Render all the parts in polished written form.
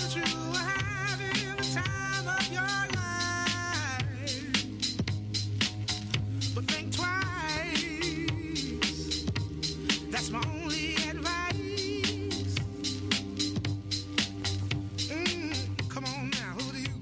you are having the time of your life. But think twice. That's my only advice. Come on now, who do you?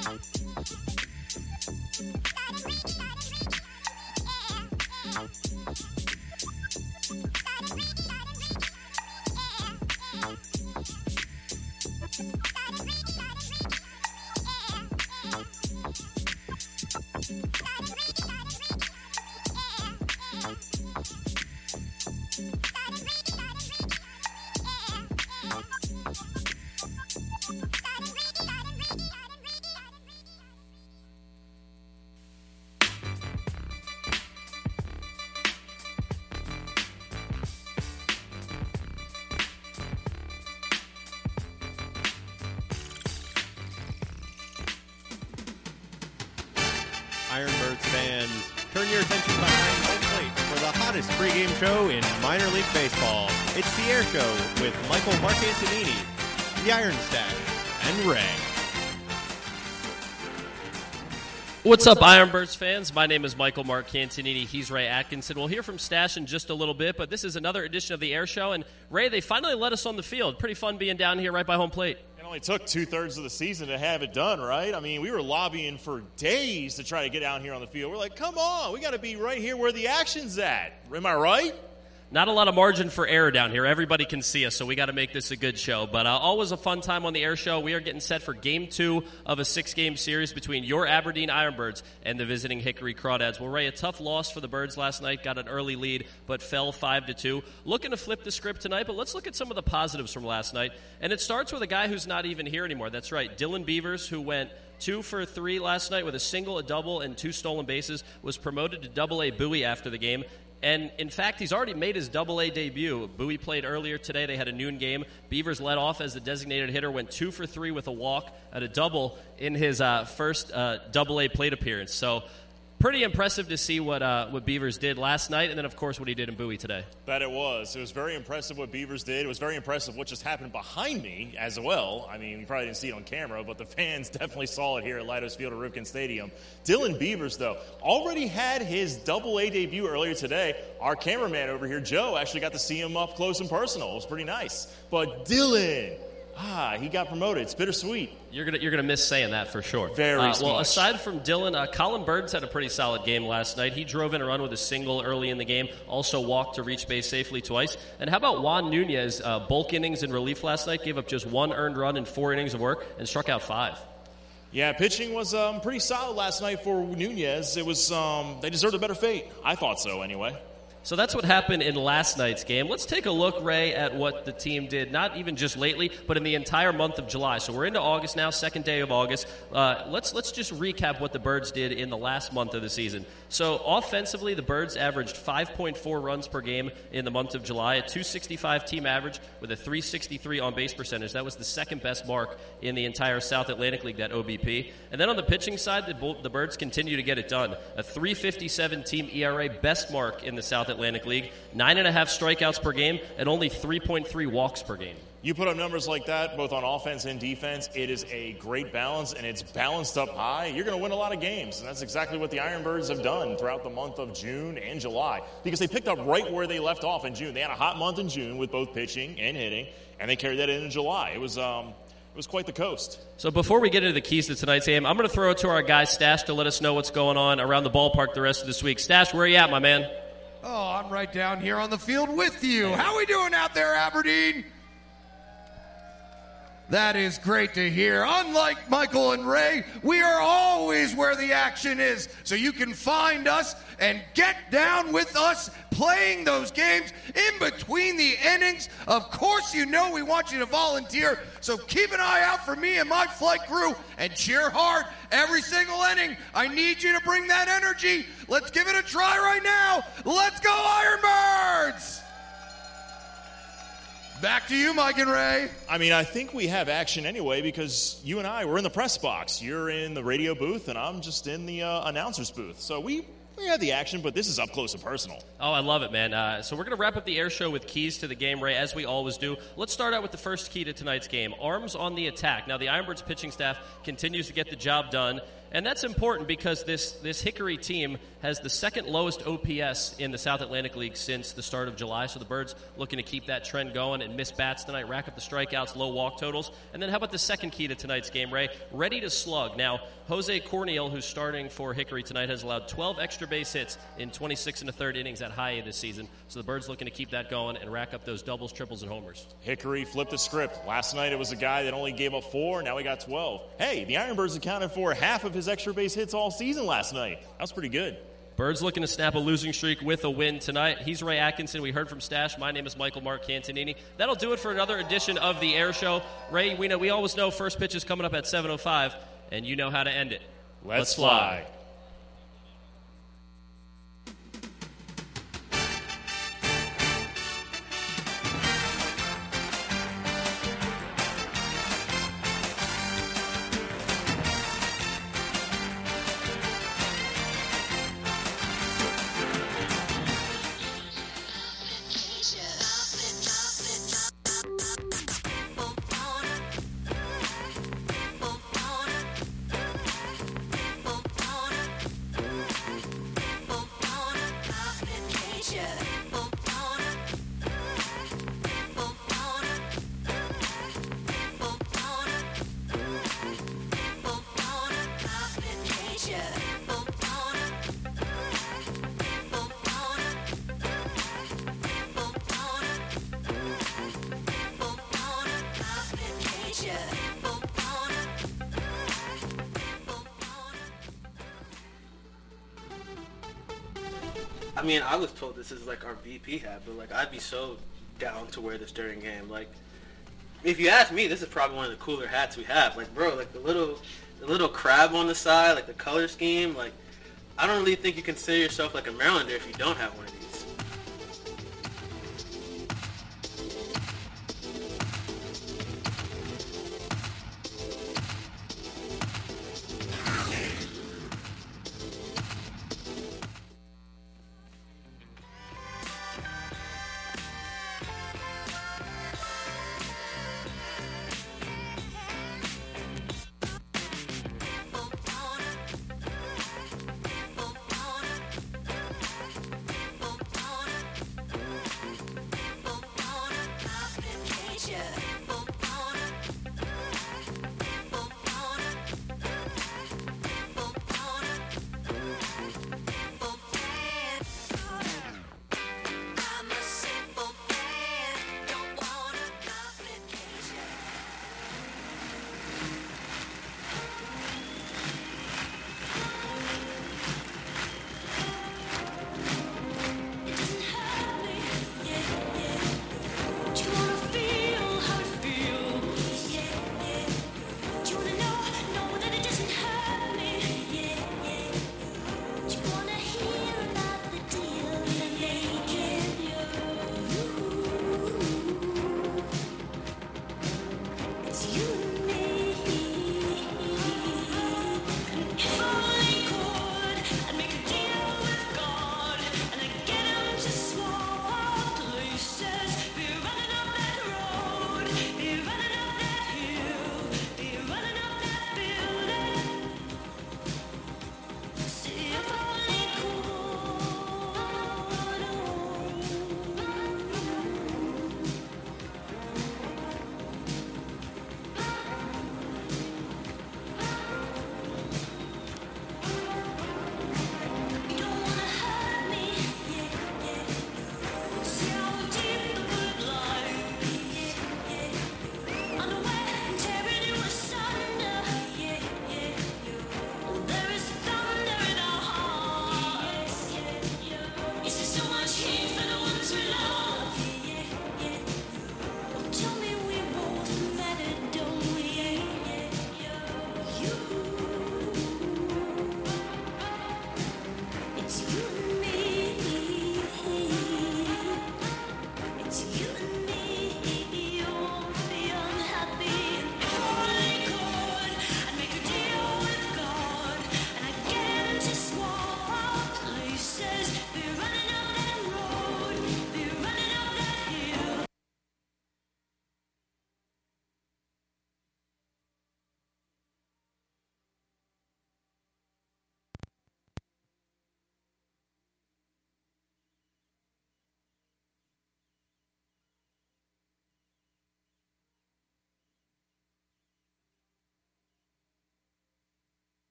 Ironbirds fans, turn your attention behind home plate for the hottest pregame show in minor league baseball. It's the Air Show with Michael Marcantonini, the Iron Stash, and Ray. What's up, Ironbirds fans? My name is Michael Marcantonini. He's Ray Atkinson. We'll hear from Stash in just a little bit, but this is another edition of the Air Show. And Ray, they finally let us on the field. Pretty fun being down here right by home plate. It only took 2/3 of the season to have it done, right? I mean, we were lobbying for days to try to get down here on the field. We're like, come on, we got to be right here where the action's at. Am I right? Not a lot of margin for error down here. Everybody can see us, so we got to make this a good show. But always a fun time on the Air Show. We are getting set for Game 2 of a 6-game series between your Aberdeen Ironbirds and the visiting Hickory Crawdads. Well, Ray, a tough loss for the Birds last night. Got an early lead, but fell 5-2. Looking to flip the script tonight, but let's look at some of the positives from last night. And it starts with a guy who's not even here anymore. That's right, Dylan Beavers, who went 2 for 3 last night with a single, a double, and 2 stolen bases, was promoted to Double-A Bowie after the game. And, in fact, he's already made his Double-A debut. Bowie played earlier today. They had a noon game. Beavers led off as the designated hitter, went 2 for 3 with a walk at a double in his first Double-A plate appearance. So pretty impressive to see what Beavers did last night, and then, of course, what he did in Bowie today. That it was. It was very impressive what Beavers did. It was very impressive what just happened behind me as well. I mean, you probably didn't see it on camera, but the fans definitely saw it here at Leidos Field at Rivkin Stadium. Dylan Beavers, though, already had his Double-A debut earlier today. Our cameraman over here, Joe, actually got to see him up close and personal. It was pretty nice. But Dylan, he got promoted. It's bittersweet. You're gonna miss saying that for sure. Very well, much. aside from Dylan, Colin Burns had a pretty solid game last night. He drove in a run with a single early in the game, also walked to reach base safely twice. And how about Juan Nunez? Bulk innings in relief last night, gave up just 1 earned run in 4 innings of work and struck out 5. Yeah, pitching was pretty solid last night for Nunez. It was they deserved a better fate. I thought so, anyway. So that's what happened in last night's game. Let's take a look, Ray, at what the team did, not even just lately, but in the entire month of July. So we're into August now, second day of August. Let's just recap what the Birds did in the last month of the season. So offensively, the Birds averaged 5.4 runs per game in the month of July, a .265 team average with a .363 on-base percentage. That was the second best mark in the entire South Atlantic League, that OBP. And then on the pitching side, the Birds continue to get it done. A .357 team ERA, best mark in the South Atlantic League, 9.5 strikeouts per game, and only 3.3 walks per game. You put up numbers like that, both on offense and defense, it is a great balance, and it's balanced up high. You're going to win a lot of games, and that's exactly what the Ironbirds have done throughout the month of June and July, because they picked up right where they left off in June. They had a hot month in June with both pitching and hitting, and they carried that into July. It was quite the coast. So before we get into the keys to tonight's game, I'm going to throw it to our guy Stash to let us know what's going on around the ballpark the rest of this week. Stash, where are you at, my man? Oh, I'm right down here on the field with you. How we doing out there, Aberdeen? That is great to hear. Unlike Michael and Ray, we are always where the action is. So you can find us and get down with us playing those games in between the innings. Of course, you know we want you to volunteer. So keep an eye out for me and my flight crew and cheer hard every single inning. I need you to bring that energy. Let's give it a try right now. Let's go, Ironbirds! Back to you, Mike and Ray. I mean, I think we have action anyway because you and I, we're in the press box. You're in the radio booth, and I'm just in the announcer's booth. So we have the action, but this is up close and personal. Oh, I love it, man. So we're going to wrap up the Air Show with keys to the game, Ray, as we always do. Let's start out with the first key to tonight's game, arms on the attack. Now, the Ironbirds pitching staff continues to get the job done. And that's important because this Hickory team has the second lowest OPS in the South Atlantic League since the start of July. So the Birds looking to keep that trend going and miss bats tonight, rack up the strikeouts, low walk totals. And then how about the second key to tonight's game, Ray? Ready to slug. Now, Jose Corneal, who's starting for Hickory tonight, has allowed 12 extra base hits in 26 1/3 innings at high A this season. So the Birds looking to keep that going and rack up those doubles, triples, and homers. Hickory flipped the script. Last night it was a guy that only gave up 4. Now he got 12. Hey, the Ironbirds accounted for half of his extra base hits all season last night. That was pretty good. Birds looking to snap a losing streak with a win tonight. He's Ray Atkinson. We heard from Stash. My name is Michael Mark Cantonini. That'll do it for another edition of the Air Show. Ray, we always know first pitch is coming up at 7:05, and you know how to end it. Let's fly. I mean, I was told this is like our VP hat, but like I'd be so down to wear this during game. Like, if you ask me, this is probably one of the cooler hats we have. Like, bro, like the little crab on the side, like the color scheme. Like, I don't really think you consider yourself like a Marylander if you don't have one of these.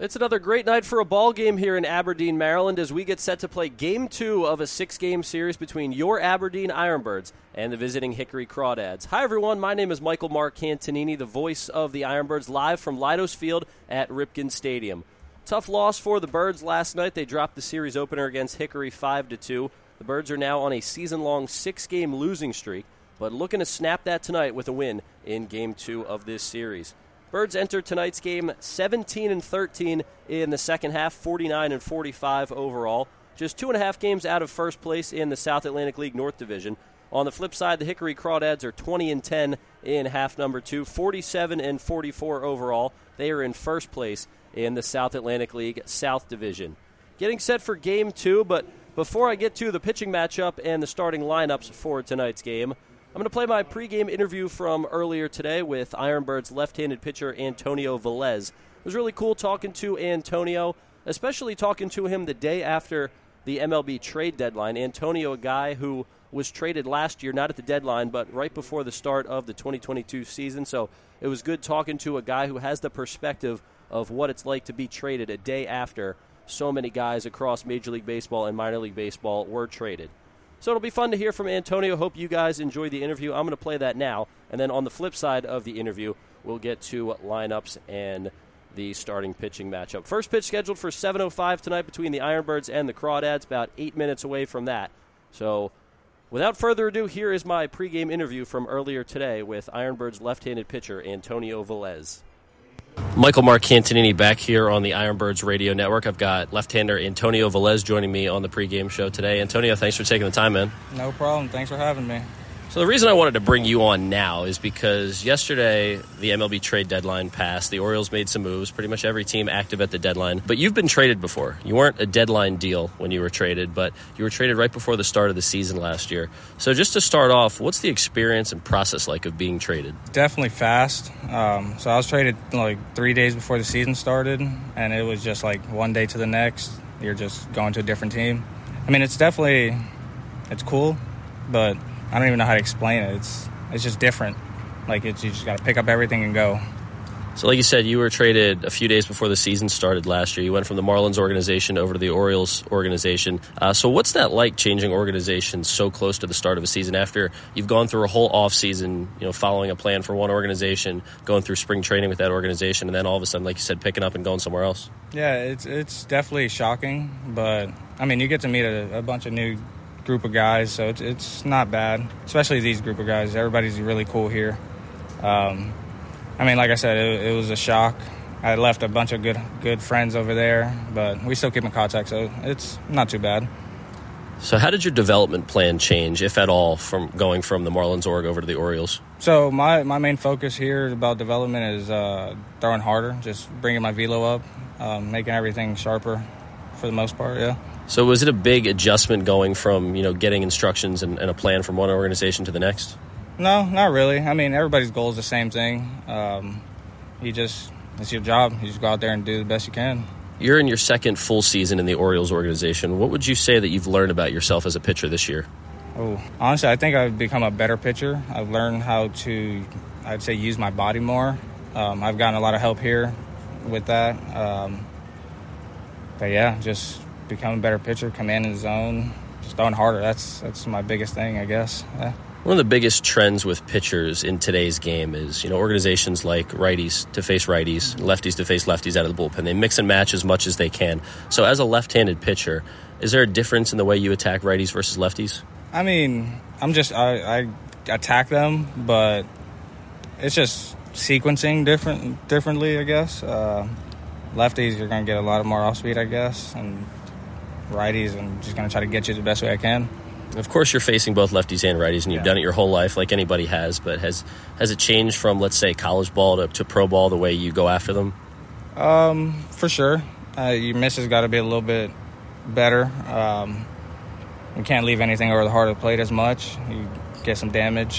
It's another great night for a ball game here in Aberdeen, Maryland, as we get set to play Game 2 of a 6-game series between your Aberdeen Ironbirds and the visiting Hickory Crawdads. Hi, everyone. My name is Michael Mark Cantonini, the voice of the Ironbirds, live from Leidos Field at Ripken Stadium. Tough loss for the Birds last night. They dropped the series opener against Hickory 5-2. The Birds are now on a season-long 6-game losing streak, but looking to snap that tonight with a win in Game 2 of this series. Birds enter tonight's game 17-13 in the second half, 49-45 overall. Just 2.5 games out of first place in the South Atlantic League North Division. On the flip side, the Hickory Crawdads are 20-10 in half number 2, 47-44 overall. They are in first place in the South Atlantic League South Division. Getting set for Game 2, but before I get to the pitching matchup and the starting lineups for tonight's game, I'm going to play my pregame interview from earlier today with Ironbirds left-handed pitcher Antonio Velez. It was really cool talking to Antonio, especially talking to him the day after the MLB trade deadline. Antonio, a guy who was traded last year, not at the deadline, but right before the start of the 2022 season. So it was good talking to a guy who has the perspective of what it's like to be traded a day after so many guys across Major League Baseball and Minor League Baseball were traded. So it'll be fun to hear from Antonio. Hope you guys enjoyed the interview. I'm going to play that now. And then on the flip side of the interview, we'll get to lineups and the starting pitching matchup. First pitch scheduled for 7:05 tonight between the Ironbirds and the Crawdads, about 8 minutes away from that. So without further ado, here is my pregame interview from earlier today with Ironbirds left-handed pitcher Antonio Velez. Michael Mark Cantonini back here on the Ironbirds radio network. I've got left-hander Antonio Velez joining me on the pregame show today. Antonio, thanks for taking the time, man. No problem. Thanks for having me. So the reason I wanted to bring you on now is because yesterday the MLB trade deadline passed. The Orioles made some moves, pretty much every team active at the deadline. But you've been traded before. You weren't a deadline deal when you were traded, but you were traded right before the start of the season last year. So just to start off, what's the experience and process like of being traded? Definitely fast. So I was traded like 3 days before the season started, and it was just like one day to the next. You're just going to a different team. I mean, it's cool, but I don't even know how to explain it. It's just different. Like, you just got to pick up everything and go. So like you said, you were traded a few days before the season started last year. You went from the Marlins organization over to the Orioles organization. So what's that like, changing organizations so close to the start of a season after you've gone through a whole offseason, following a plan for one organization, going through spring training with that organization, and then all of a sudden, like you said, picking up and going somewhere else? Yeah, it's definitely shocking. But, I mean, you get to meet a bunch of new group of guys, so it's not bad, especially these group of guys. Everybody's really cool here. I mean, like I said, it was a shock. I left a bunch of good friends over there, but we still keep in contact, so it's not too bad. So how did your development plan change, if at all, from going from the Marlins org over to the Orioles? So my main focus here about development is throwing harder, just bringing my velo up, making everything sharper for the most part, yeah. So was it a big adjustment going from, getting instructions and a plan from one organization to the next? No, not really. I mean, everybody's goal is the same thing. It's your job. You just go out there and do the best you can. You're in your second full season in the Orioles organization. What would you say that you've learned about yourself as a pitcher this year? Oh, honestly, I think I've become a better pitcher. I've learned how to, I'd say, use my body more. I've gotten a lot of help here with that. But yeah, just become a better pitcher, commanding the zone, just throwing harder. That's my biggest thing, I guess. Yeah. One of the biggest trends with pitchers in today's game is, organizations like righties to face righties, lefties to face lefties out of the bullpen. They mix and match as much as they can. So as a left-handed pitcher, is there a difference in the way you attack righties versus lefties? I mean, I attack them, but it's just sequencing differently, I guess. Lefties, you're going to get a lot more off speed, I guess, and righties, I'm just going to try to get you the best way I can. Of course, you're facing both lefties and righties, and you've done it your whole life like anybody has, but has it changed from, let's say, college ball to pro ball, the way you go after them? For sure. Your misses got to be a little bit better. You can't leave anything over the heart of the plate as much. You get some damage.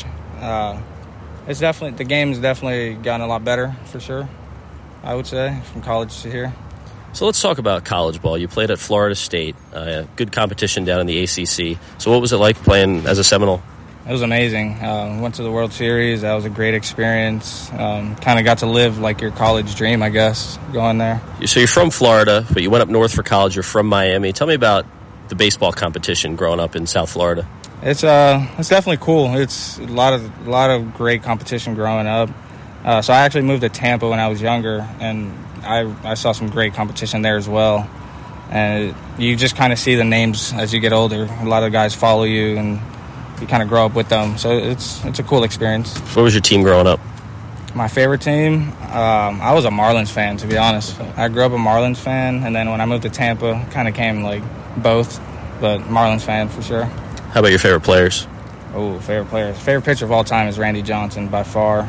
The game's definitely gotten a lot better, for sure, I would say, from college to here. So let's talk about college ball. You played at Florida State, good competition down in the ACC. So what was it like playing as a Seminole? It was amazing. Went to the World Series. That was a great experience. Kind of got to live like your college dream, I guess, going there. So you're from Florida, but you went up north for college. You're from Miami. Tell me about the baseball competition growing up in South Florida. It's definitely cool. It's a lot of great competition growing up. So I actually moved to Tampa when I was younger, and I saw some great competition there as well. And you just kind of see the names as you get older. A lot of guys follow you, and you kind of grow up with them. So it's a cool experience. What was your team growing up? My favorite team? I was a Marlins fan, to be honest. I grew up a Marlins fan, and then when I moved to Tampa, kind of came like both, but Marlins fan for sure. How about your favorite players? Oh, favorite players. Favorite pitcher of all time is Randy Johnson by far.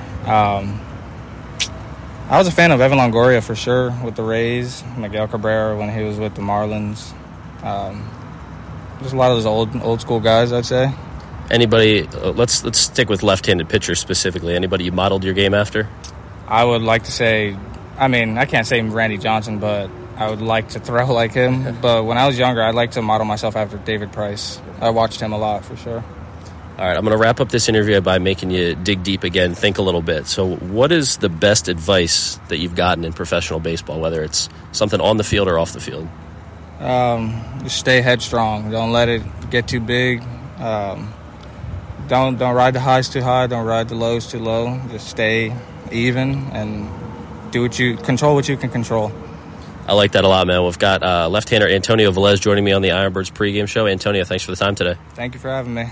I was a fan of Evan Longoria for sure with the Rays, Miguel Cabrera when he was with the Marlins. Just a lot of those old school guys, I'd say. Anybody? Let's stick with left-handed pitchers specifically. Anybody you modeled your game after? I would like to say, I mean, I can't say Randy Johnson, but I would like to throw like him. But when I was younger, I'd like to model myself after David Price. I watched him a lot for sure. All right, I'm going to wrap up this interview by making you dig deep again, think a little bit. So what is the best advice that you've gotten in professional baseball, whether it's something on the field or off the field? Just stay headstrong. Don't let it get too big. Don't ride the highs too high. Don't ride the lows too low. Just stay even and control what you can control. I like that a lot, man. We've got left-hander Antonio Velez joining me on the Ironbirds pregame show. Antonio, thanks for the time today. Thank you for having me.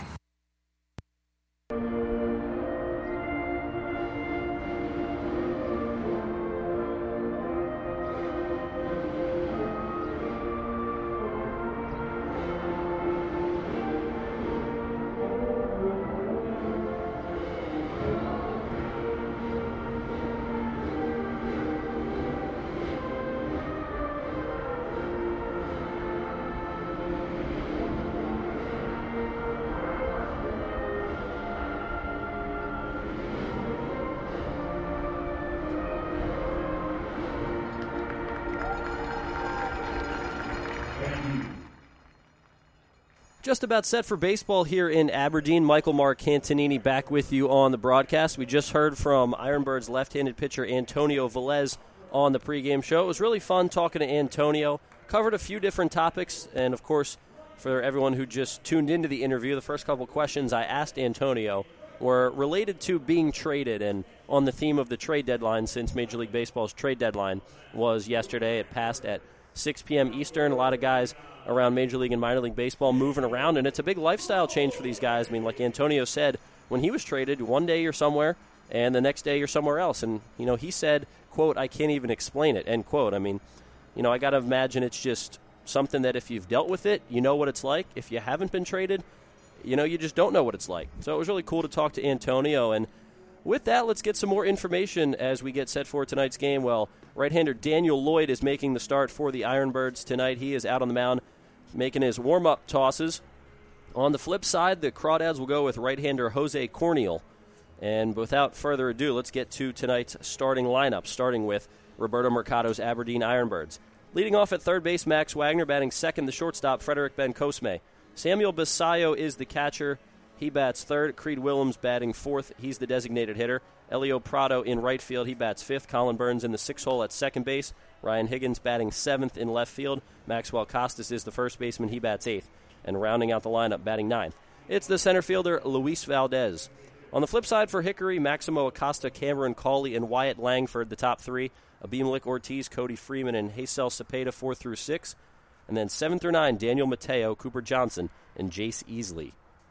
Just about set for baseball here in Aberdeen. Michael Marcantonini back with you on the broadcast. We just heard from Ironbirds left-handed pitcher Antonio Velez on the pregame show. It was really fun talking to Antonio. Covered a few different topics, and of course, for everyone who just tuned into the interview, the first couple questions I asked Antonio were related to being traded, and on the theme of the trade deadline, since Major League Baseball's trade deadline was yesterday. It passed at 6 p.m. Eastern. A lot of guys around Major League and Minor League Baseball moving around, and it's a big lifestyle change for these guys. I mean, like Antonio said, when he was traded, one day you're somewhere, and the next day you're somewhere else. And, you know, he said, quote, "I can't even explain it," end quote. I mean, you know, I got to imagine it's just something that if you've dealt with it, you know what it's like. If you haven't been traded, you know, you just don't know what it's like. So it was really cool to talk to Antonio. And with that, let's get some more information as we get set for tonight's game. Well, right-hander Daniel Lloyd is making the start for the Ironbirds tonight. He is out on the mound making his warm-up tosses. On the flip side, the Crawdads will go with right-hander Jose Corniel. And without further ado, let's get to tonight's starting lineup, starting with Roberto Mercado's Aberdeen Ironbirds. Leading off at third base, Max Wagner. Batting second, the shortstop, Frederick Bencosme. Samuel Basayo is the catcher. He bats third. Creed Willems batting fourth. He's the designated hitter. Elio Prado in right field. He bats fifth. Colin Burns in the sixth hole at second base. Ryan Higgins batting seventh in left field. Maxwell Costas is the first baseman. He bats eighth. And rounding out the lineup, batting ninth, it's the center fielder, Luis Valdez. On the flip side for Hickory, Maximo Acosta, Cameron Cawley, and Wyatt Langford, the top three. Abimelec Ortiz, Cody Freeman, and Hazel Cepeda, 4 through 6. And then 7 through 9, Daniel Mateo, Cooper Johnson, and Jace Easley.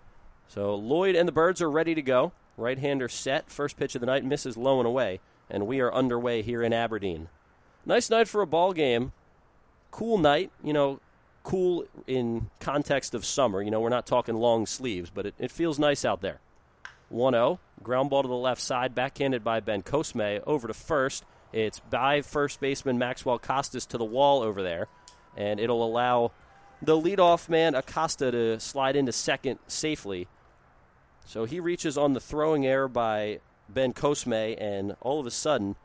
So Lloyd and the Birds are ready to go. Right-hander set. First pitch of the night misses low and away. And we are underway here in Aberdeen. Nice night for a ball game. Cool night. You know, cool in context of summer. You know, we're not talking long sleeves, but it feels nice out there. 1-0. Ground ball to the left side. Backhanded by Bencosme. Over to first. It's by first baseman Maxwell Costas to the wall over there. And it'll allow the leadoff man, Acosta, to slide into second safely. So he reaches on the throwing error by Bencosme, and all of a sudden,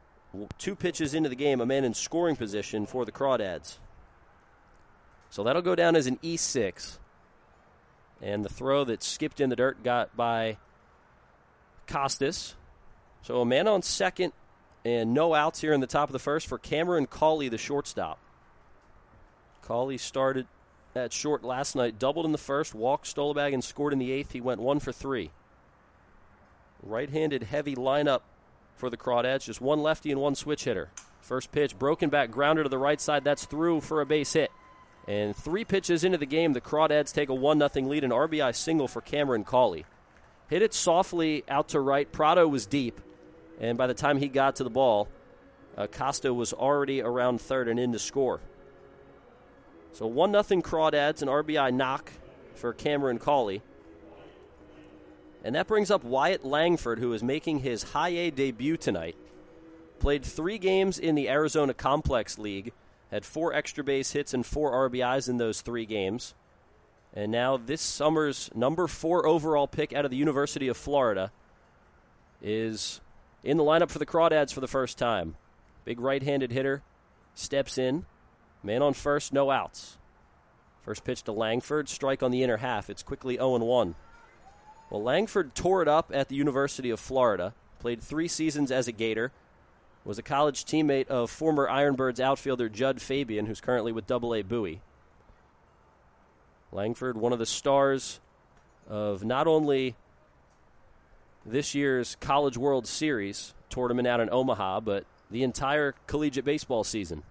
2 pitches into the game, a man in scoring position for the Crawdads. So that'll go down as an E6. And the throw that skipped in the dirt got by Costas. So a man on second and no outs here in the top of the first for Cameron Cawley, the shortstop. Cawley started at short last night, doubled in the first, walked, stole a bag, and scored in the eighth. He went 1 for 3. Right-handed heavy lineup for the Crawdads, just one lefty and one switch hitter. First pitch, broken back, grounder to the right side. That's through for a base hit. And 3 pitches into the game, the Crawdads take a 1-0 lead, an RBI single for Cameron Cawley. Hit it softly out to right. Prado was deep, and by the time he got to the ball, Costa was already around third and in to score. So 1-0 Crawdads, an RBI knock for Cameron Cawley. And that brings up Wyatt Langford, who is making his high A debut tonight. Played 3 games in the Arizona Complex League, had 4 extra base hits and 4 RBIs in those 3 games. And now this summer's number 4 overall pick out of the University of Florida is in the lineup for the Crawdads for the first time. Big right-handed hitter, steps in. Man on first, no outs. First pitch to Langford, strike on the inner half. It's quickly 0-1. Well, Langford tore it up at the University of Florida, played 3 seasons as a Gator, was a college teammate of former Ironbirds outfielder Judd Fabian, who's currently with AA Bowie. Langford, one of the stars of not only this year's College World Series tournament out in Omaha, but the entire collegiate baseball season.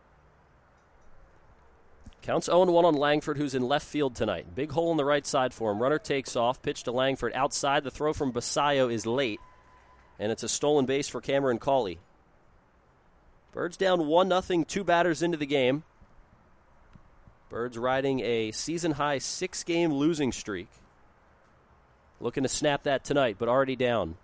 Counts 0-1 on Langford, who's in left field tonight. Big hole in the right side for him. Runner takes off. Pitch to Langford outside. The throw from Basayo is late, and it's a stolen base for Cameron Cawley. Birds down 1-0, 2 batters into the game. Birds riding a season-high 6-game losing streak. Looking to snap that tonight, but already down.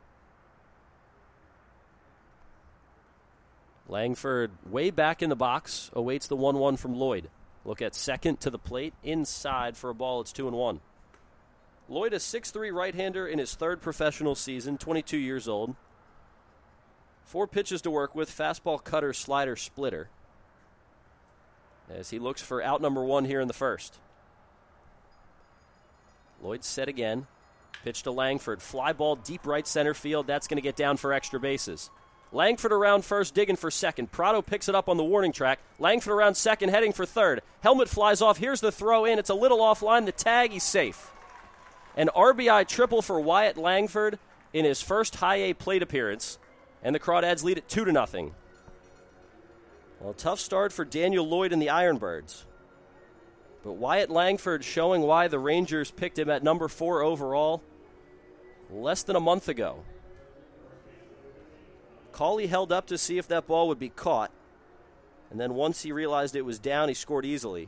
Langford way back in the box, awaits the 1-1 from Lloyd. Look at second to the plate, inside for a ball. It's 2-1. Lloyd, a 6'3" right-hander in his 3rd professional season, 22 years old. 4 pitches to work with, fastball, cutter, slider, splitter. As he looks for out number 1 here in the first. Lloyd set again. Pitch to Langford. Fly ball deep right center field. That's going to get down for extra bases. Langford around first, digging for second. Prado picks it up on the warning track. Langford around second, heading for third. Helmet flies off. Here's the throw in. It's a little offline. The tag, he's safe. An RBI triple for Wyatt Langford in his first high A plate appearance. And the Crawdads lead it 2-0. Well, tough start for Daniel Lloyd and the Ironbirds. But Wyatt Langford showing why the Rangers picked him at number 4 overall less than a month ago. Cawley held up to see if that ball would be caught. And then once he realized it was down, he scored easily.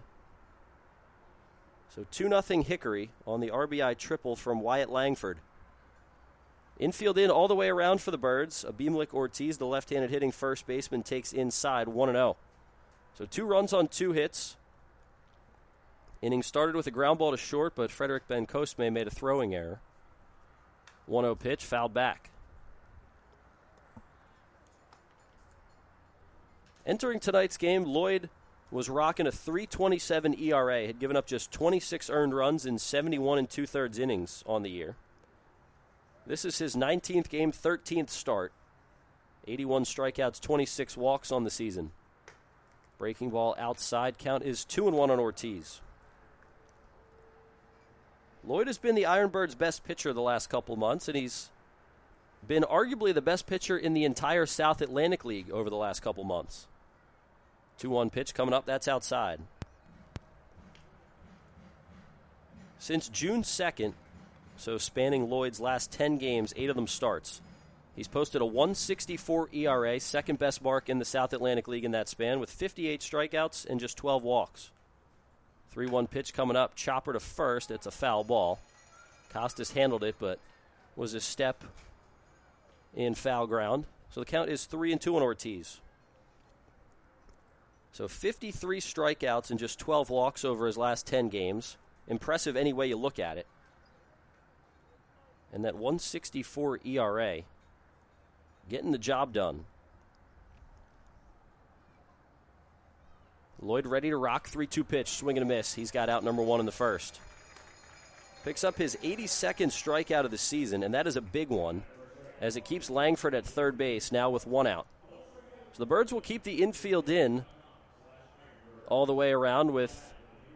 So 2-0 Hickory on the RBI triple from Wyatt Langford. Infield in all the way around for the Birds. Abimelec Ortiz, the left-handed hitting first baseman, takes inside 1-0. So 2 runs on 2 hits. Inning started with a ground ball to short, but Frederick Ben-Cosme made a throwing error. 1-0 pitch, fouled back. Entering tonight's game, Lloyd was rocking a 3.27 ERA, had given up just 26 earned runs in 71 2/3 innings on the year. This is his 19th game, 13th start. 81 strikeouts, 26 walks on the season. Breaking ball outside, count is 2-1 on Ortiz. Lloyd has been the Ironbirds' best pitcher the last couple months, and he's been arguably the best pitcher in the entire South Atlantic League over the last couple months. 2-1 pitch coming up, that's outside. Since June 2nd, so spanning Lloyd's last 10 games, 8 of them starts, he's posted a 1.64 ERA, second best mark in the South Atlantic League in that span, with 58 strikeouts and just 12 walks. 3-1 pitch coming up, chopper to first, it's a foul ball. Costas handled it, but was a step in foul ground. So the count is 3-2 on Ortiz. So 53 strikeouts and just 12 walks over his last 10 games. Impressive any way you look at it. And that 1.64 ERA, getting the job done. Lloyd ready to rock, 3-2 pitch, swing and a miss. He's got out number 1 in the first. Picks up his 82nd strikeout of the season, and that is a big one, as it keeps Langford at third base, now with one out. So the Birds will keep the infield in all the way around with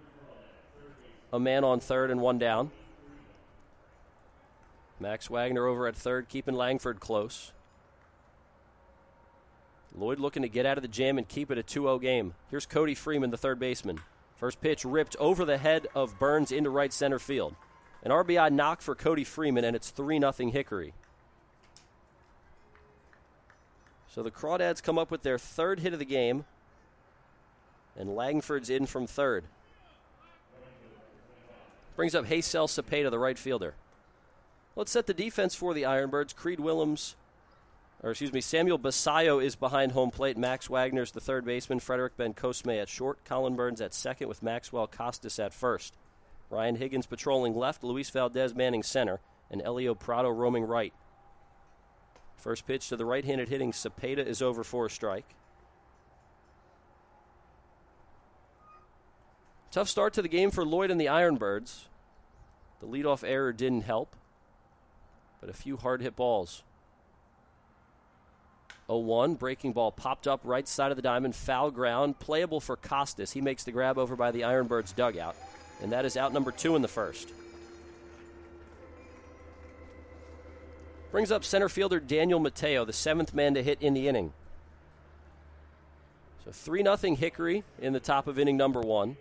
a man on third and one down. Max Wagner over at third, keeping Langford close. Lloyd looking to get out of the jam and keep it a 2-0 game. Here's Cody Freeman, the third baseman. First pitch ripped over the head of Burns into right center field. An RBI knock for Cody Freeman, and it's 3-0 Hickory. So the Crawdads come up with their third hit of the game, and Langford's in from third. Brings up Haysel Cepeda, the right fielder. Let's set the defense for the Ironbirds. Samuel Basayo is behind home plate. Max Wagner's the third baseman. Frederick Ben-Cosme at short. Colin Burns at second with Maxwell Costas at first. Ryan Higgins patrolling left. Luis Valdez manning center. And Elio Prado roaming right. First pitch to the right-handed hitting Cepeda is over for a strike. Tough start to the game for Lloyd and the Ironbirds. The leadoff error didn't help, but a few hard-hit balls. 0-1, breaking ball popped up right side of the diamond, foul ground, playable for Costas. He makes the grab over by the Ironbirds dugout, and that is out number 2 in the first. Brings up center fielder Daniel Mateo, the 7th man to hit in the inning. So 3-0 Hickory in the top of inning number 1.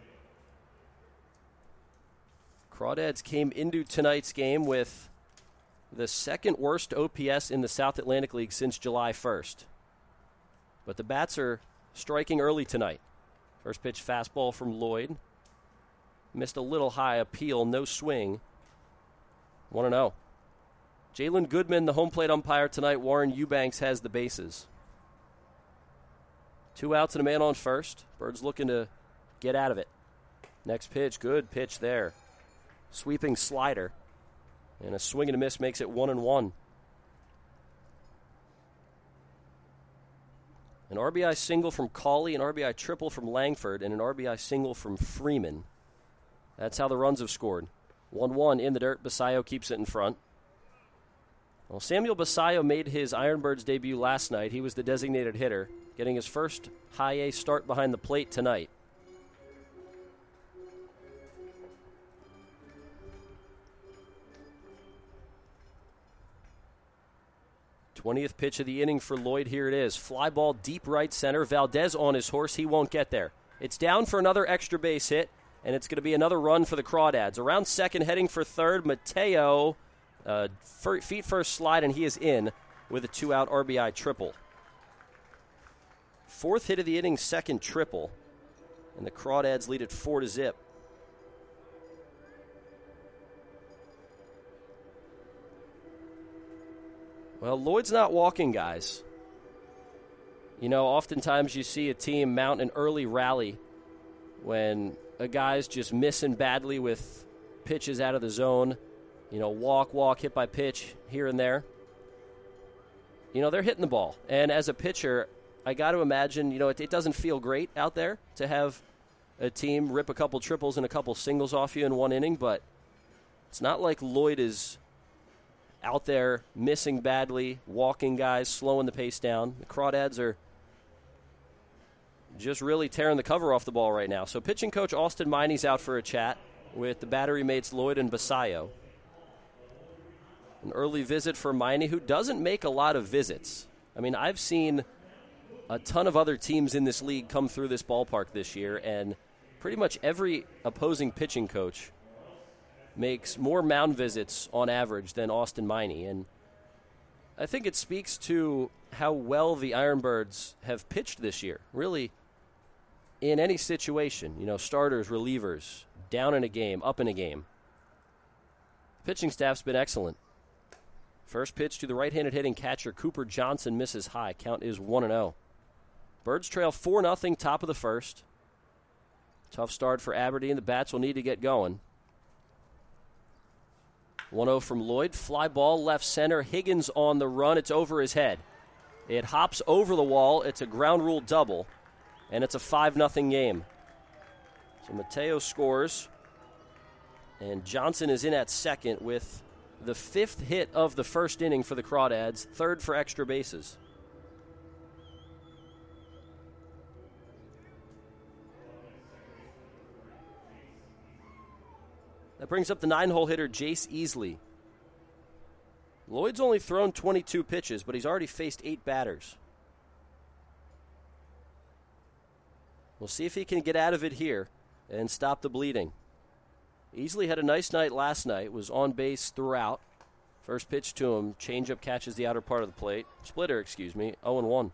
Crawdads came into tonight's game with the second worst OPS in the South Atlantic League since July 1st. But the bats are striking early tonight. First pitch fastball from Lloyd. Missed a little high, appeal, no swing. 1-0. Jalen Goodman, the home plate umpire tonight. Warren Eubanks has the bases. 2 outs and a man on first. Birds looking to get out of it. Next pitch, good pitch there. Sweeping slider. And a swing and a miss makes it 1-1. An RBI single from Cawley, an RBI triple from Langford, and an RBI single from Freeman. That's how the runs have scored. 1-1 in the dirt. Basayo keeps it in front. Well, Samuel Basayo made his Ironbirds debut last night. He was the designated hitter, getting his first high A start behind the plate tonight. '20th pitch of the inning for Lloyd. Here it is. Fly ball deep right center. Valdez on his horse. He won't get there. It's down for another extra base hit, and it's going to be another run for the Crawdads. Around second, heading for third, Mateo, feet first slide, and he is in with a 2-out RBI triple. 4th hit of the inning, second triple, and the Crawdads lead it 4-0. Well, Lloyd's not walking guys. You know, oftentimes you see a team mount an early rally when a guy's just missing badly with pitches out of the zone. You know, walk, hit by pitch here and there. You know, they're hitting the ball. And as a pitcher, I got to imagine, you know, it doesn't feel great out there to have a team rip a couple triples and a couple singles off you in one inning, but it's not like Lloyd is out there missing badly, walking guys, slowing the pace down. The Crawdads are just really tearing the cover off the ball right now. So pitching coach Austin Miney's out for a chat with the battery mates Lloyd and Basayo. An early visit for Miney, who doesn't make a lot of visits. I mean, I've seen a ton of other teams in this league come through this ballpark this year, and pretty much every opposing pitching coach makes more mound visits on average than Austin Miney. And I think it speaks to how well the Ironbirds have pitched this year, really, in any situation. You know, starters, relievers, down in a game, up in a game. Pitching staff's been excellent. First pitch to the right-handed hitting catcher Cooper Johnson misses high. Count is 1-0. Birds trail 4-0, top of the first. Tough start for Aberdeen. The bats will need to get going. 1-0 from Lloyd. Fly ball left center. Higgins on the run. It's over his head. It hops over the wall. It's a ground rule double, and it's a 5-0 game. So Mateo scores. And Johnson is in at second with the 5th hit of the first inning for the Crawdads, 3rd for extra bases. That brings up the 9-hole hitter, Jace Easley. Lloyd's only thrown 22 pitches, but he's already faced 8 batters. We'll see if he can get out of it here and stop the bleeding. Easley had a nice night last night, was on base throughout. First pitch to him, changeup catches the outer part of the plate. Splitter, 0-1.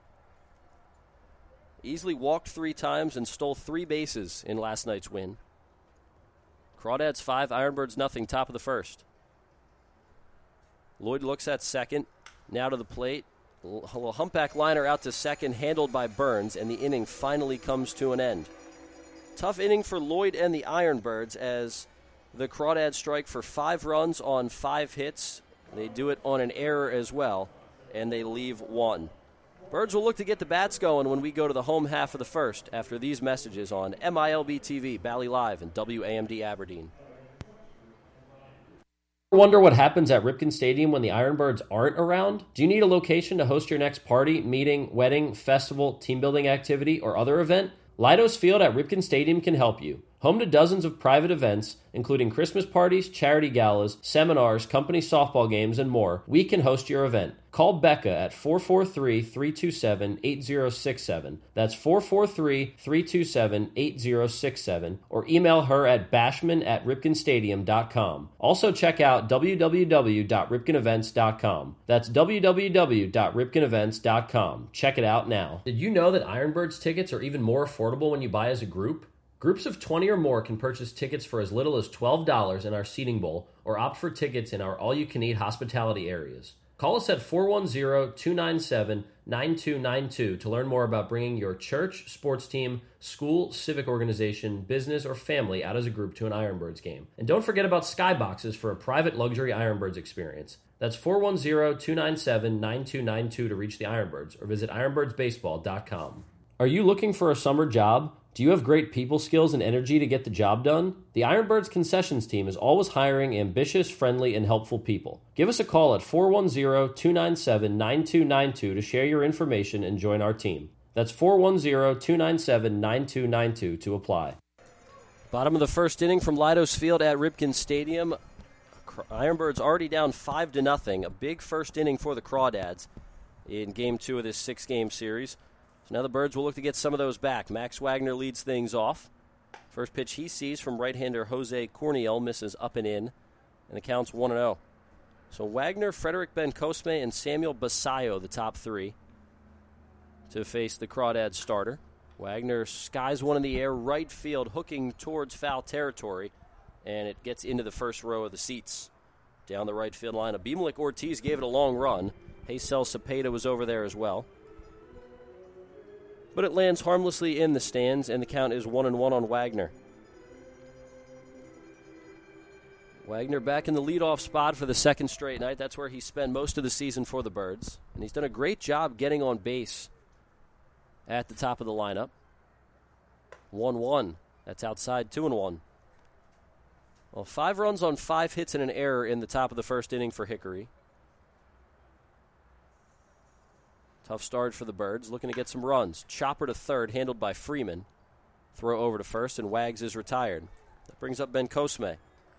Easley walked 3 times and stole 3 bases in last night's win. Crawdads 5, Ironbirds nothing, top of the first. Lloyd looks at second, now to the plate. A little humpback liner out to second, handled by Burns, and the inning finally comes to an end. Tough inning for Lloyd and the Ironbirds as the Crawdads strike for 5 runs on 5 hits. They do it on an error as well, and they leave 1. Birds will look to get the bats going when we go to the home half of the first after these messages on MILB TV, Bally Live, and WAMD Aberdeen. Wonder what happens at Ripken Stadium when the Ironbirds aren't around? Do you need a location to host your next party, meeting, wedding, festival, team building activity, or other event? Leidos Field at Ripken Stadium can help you. Home to dozens of private events, including Christmas parties, charity galas, seminars, company softball games, and more, we can host your event. Call Becca at 443-327-8067. That's 443-327-8067. Or email her at bashman@ripkenstadium.com. Also check out www.ripkenevents.com. That's www.ripkenevents.com. Check it out now. Did you know that Ironbirds tickets are even more affordable when you buy as a group? Groups of 20 or more can purchase tickets for as little as $12 in our seating bowl or opt for tickets in our all-you-can-eat hospitality areas. Call us at 410-297-9292 to learn more about bringing your church, sports team, school, civic organization, business, or family out as a group to an Ironbirds game. And don't forget about skyboxes for a private luxury Ironbirds experience. That's 410-297-9292 to reach the Ironbirds or visit ironbirdsbaseball.com. Are you looking for a summer job? Do you have great people skills and energy to get the job done? The Ironbirds concessions team is always hiring ambitious, friendly, and helpful people. Give us a call at 410-297-9292 to share your information and join our team. That's 410-297-9292 to apply. Bottom of the first inning from Leidos Field at Ripken Stadium. Ironbirds already down 5-0. A big first inning for the Crawdads in Game 2 of this 6-game series. Now the Birds will look to get some of those back. Max Wagner leads things off. First pitch he sees from right-hander Jose Corniel misses up and in, and the count's 1-0. So Wagner, Frederick Bencosme, and Samuel Basayo, the top 3, to face the Crawdads starter. Wagner skies one in the air, right field, hooking towards foul territory, and it gets into the first row of the seats. Down the right field line, Abimelech Ortiz gave it a long run. Haysel Cepeda was over there as well. But it lands harmlessly in the stands, and the count is 1-1 on Wagner. Wagner back in the leadoff spot for the second straight night. That's where he spent most of the season for the Birds. And he's done a great job getting on base at the top of the lineup. 1-1. That's outside 2-1. Well, 5 runs on 5 hits and an error in the top of the first inning for Hickory. Tough start for the Birds, looking to get some runs. Chopper to third, handled by Freeman. Throw over to first, and Wags is retired. That brings up Bencosme.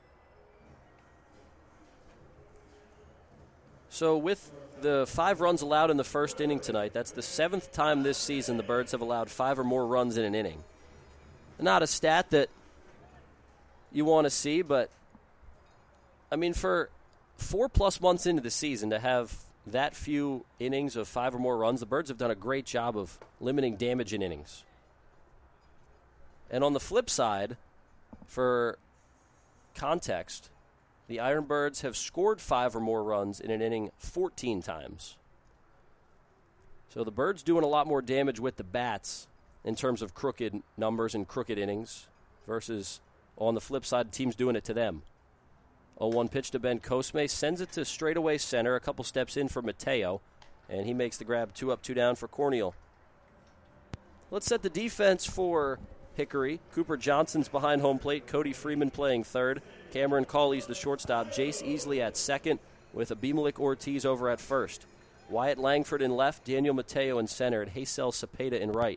So with the 5 runs allowed in the first inning tonight, that's the 7th time this season the Birds have allowed 5 or more runs in an inning. Not a stat that you want to see, but, I mean, for 4+ months into the season to have that few innings of 5 or more runs, the Birds have done a great job of limiting damage in innings. And on the flip side, for context, the Ironbirds have scored 5 or more runs in an inning 14 times. So the Birds doing a lot more damage with the bats in terms of crooked numbers and crooked innings versus on the flip side, the team's doing it to them. 0-1 pitch to Bencosme, sends it to straightaway center, a couple steps in for Mateo, and he makes the grab. 2 up, 2 down for Corniel. Let's set the defense for Hickory. Cooper Johnson's behind home plate. Cody Freeman playing third. Cameron Cawley's the shortstop. Jace Easley at second with Abimelech Ortiz over at first. Wyatt Langford in left. Daniel Mateo in center. And Haysel Cepeda in right.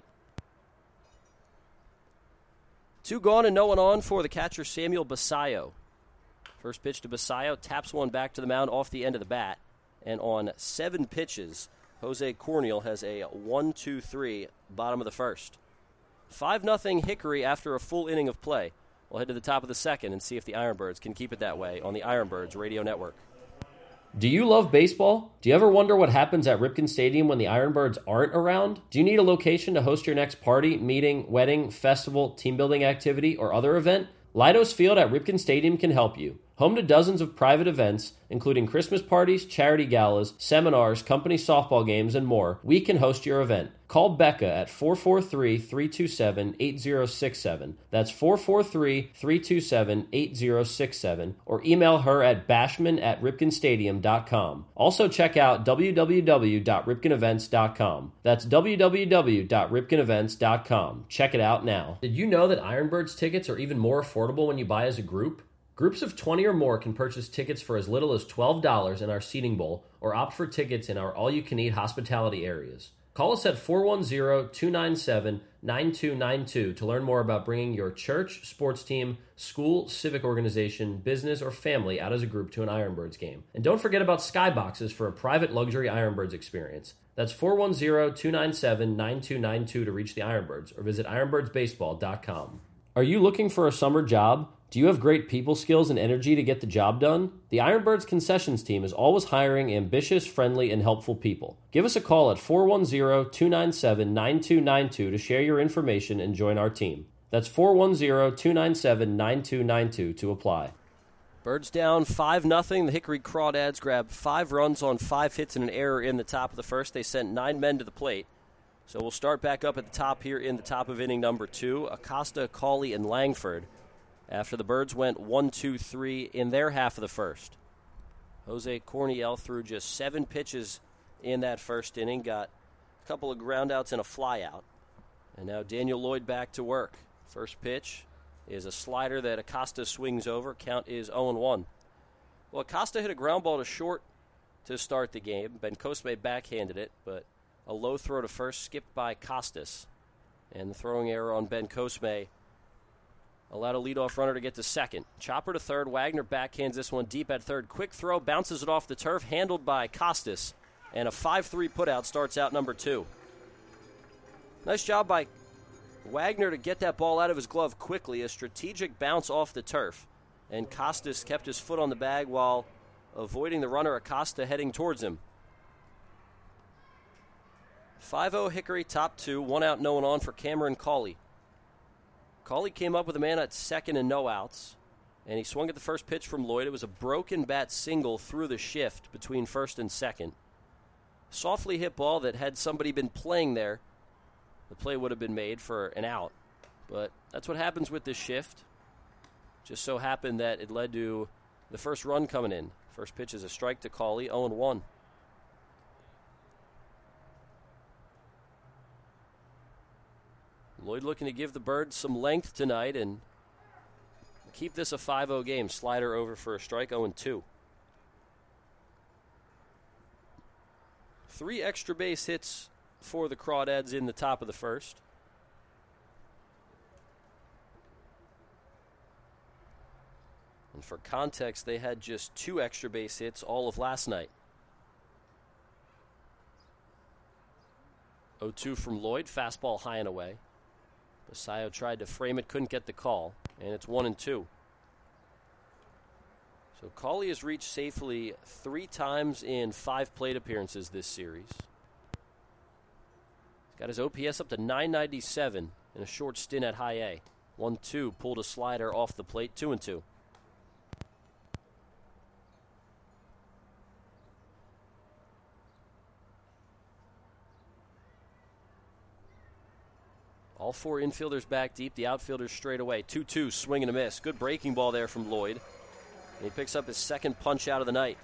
2 gone and no one on for the catcher Samuel Basayo. First pitch to Basayo. Taps one back to the mound off the end of the bat. And on 7 pitches, Jose Corneal has a 1-2-3 bottom of the first. 5-0 Hickory after a full inning of play. We'll head to the top of the second and see if the Ironbirds can keep it that way on the Ironbirds Radio Network. Do you love baseball? Do you ever wonder what happens at Ripken Stadium when the Ironbirds aren't around? Do you need a location to host your next party, meeting, wedding, festival, team building activity, or other event? Leidos Field at Ripken Stadium can help you. Home to dozens of private events, including Christmas parties, charity galas, seminars, company softball games, and more, we can host your event. Call Becca at 443-327-8067. That's 443-327-8067. Or email her at bashman@ripkenstadium.com. Also check out www.ripkenevents.com. That's www.ripkenevents.com. Check it out now. Did you know that Ironbirds tickets are even more affordable when you buy as a group? Groups of 20 or more can purchase tickets for as little as $12 in our seating bowl or opt for tickets in our all-you-can-eat hospitality areas. Call us at 410-297-9292 to learn more about bringing your church, sports team, school, civic organization, business, or family out as a group to an Ironbirds game. And don't forget about skyboxes for a private luxury Ironbirds experience. That's 410-297-9292 to reach the Ironbirds or visit ironbirdsbaseball.com. Are you looking for a summer job? Do you have great people skills and energy to get the job done? The Ironbirds concessions team is always hiring ambitious, friendly, and helpful people. Give us a call at 410-297-9292 to share your information and join our team. That's 410-297-9292 to apply. Birds down 5-0. The Hickory Crawdads grabbed 5 runs on 5 hits and an error in the top of the first. They sent 9 men to the plate. So we'll start back up at the top here in the top of inning number 2. Acosta, Cawley, and Langford. After the Birds went 1-2-3 in their half of the first. Jose Corneal threw just 7 pitches in that first inning, got a couple of groundouts and a flyout. And now Daniel Lloyd back to work. First pitch is a slider that Acosta swings over. Count is 0-1. Well, Acosta hit a ground ball to short to start the game. Ben Cosme backhanded it, but a low throw to first skipped by Costas. And the throwing error on Ben Cosme allowed a leadoff runner to get to second. Chopper to third. Wagner backhands this one deep at third. Quick throw, bounces it off the turf, handled by Costas. And a 5-3 putout starts out number 2. Nice job by Wagner to get that ball out of his glove quickly. A strategic bounce off the turf. And Costas kept his foot on the bag while avoiding the runner Acosta heading towards him. 5-0 Hickory, top 2. 1 out, no one on for Cameron Cawley. Cawley came up with a man at second and no outs, and he swung at the first pitch from Lloyd. It was a broken bat single through the shift between first and second. Softly hit ball that had somebody been playing there, the play would have been made for an out. But that's what happens with this shift. Just so happened that it led to the first run coming in. First pitch is a strike to Cawley, 0-1. Lloyd looking to give the Birds some length tonight and keep this a 5-0 game. Slider over for a strike, 0-2. 3 extra base hits for the Crawdads in the top of the first. And for context, they had just 2 extra base hits all of last night. 0-2 from Lloyd, fastball high and away. Basayo tried to frame it, couldn't get the call, and it's 1-2. So Cawley has reached safely 3 times in 5 plate appearances this series. He's got his OPS up to 997 in a short stint at high A. 1-2, pulled a slider off the plate, 2-2. All 4 infielders back deep, the outfielders straight away. 2-2, swing and a miss. Good breaking ball there from Lloyd. And he picks up his second punch out of the night.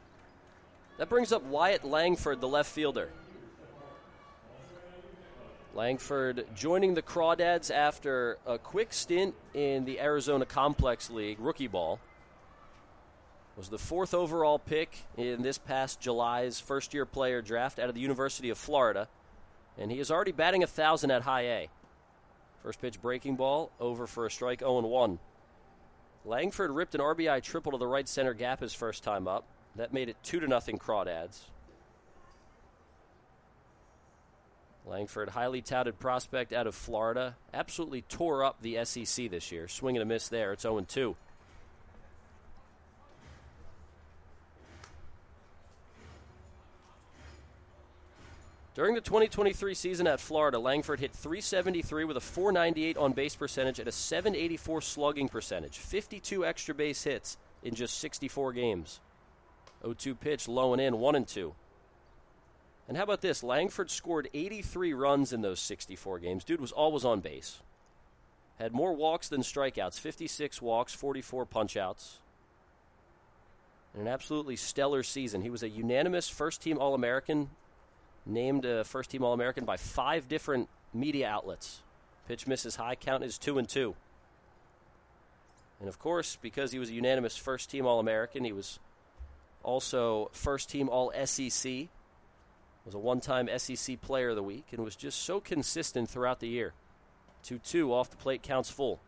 That brings up Wyatt Langford, the left fielder. Langford joining the Crawdads after a quick stint in the Arizona Complex League rookie ball. Was the 4th overall pick in this past July's first-year player draft out of the University of Florida. And he is already batting 1,000 at high A. First pitch breaking ball, over for a strike, 0-1. Langford ripped an RBI triple to the right center gap his first time up. That made it 2-0 Crawdads. Langford, highly touted prospect out of Florida, absolutely tore up the SEC this year. Swing and a miss there. It's 0-2. During the 2023 season at Florida, Langford hit .373 with a .498 on-base percentage and a .784 slugging percentage. 52 extra base hits in just 64 games. 0-2 pitch, low and in, 1-2. And how about this? Langford scored 83 runs in those 64 games. Dude was always on base. Had more walks than strikeouts. 56 walks, 44 punch-outs. And an absolutely stellar season. He was a unanimous first-team All-American, named a first-team All-American by 5 different media outlets. Pitch misses high, count is 2-2. And, of course, because he was a unanimous first-team All-American, he was also first-team All-SEC. Was a one-time SEC Player of the Week and was just so consistent throughout the year. 2-2 off the plate, counts full.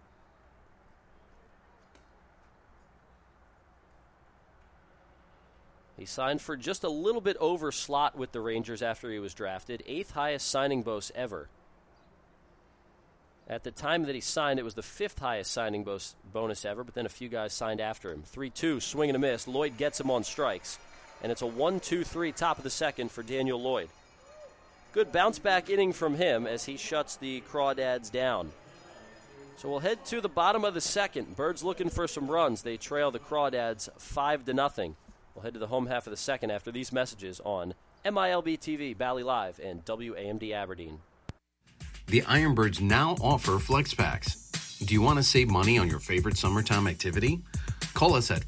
He signed for just a little bit over slot with the Rangers after he was drafted. 8th highest signing bonus ever. At the time that he signed, it was the 5th highest signing bonus ever, but then a few guys signed after him. 3-2, swing and a miss. Lloyd gets him on strikes. And it's a 1-2-3 top of the second for Daniel Lloyd. Good bounce-back inning from him as he shuts the Crawdads down. So we'll head to the bottom of the second. Birds looking for some runs. They trail the Crawdads 5-0. We'll head to the home half of the second after these messages on MILB TV, Bally Live, and WAMD Aberdeen. The Ironbirds now offer Flex Packs. Do you want to save money on your favorite summertime activity? Call us at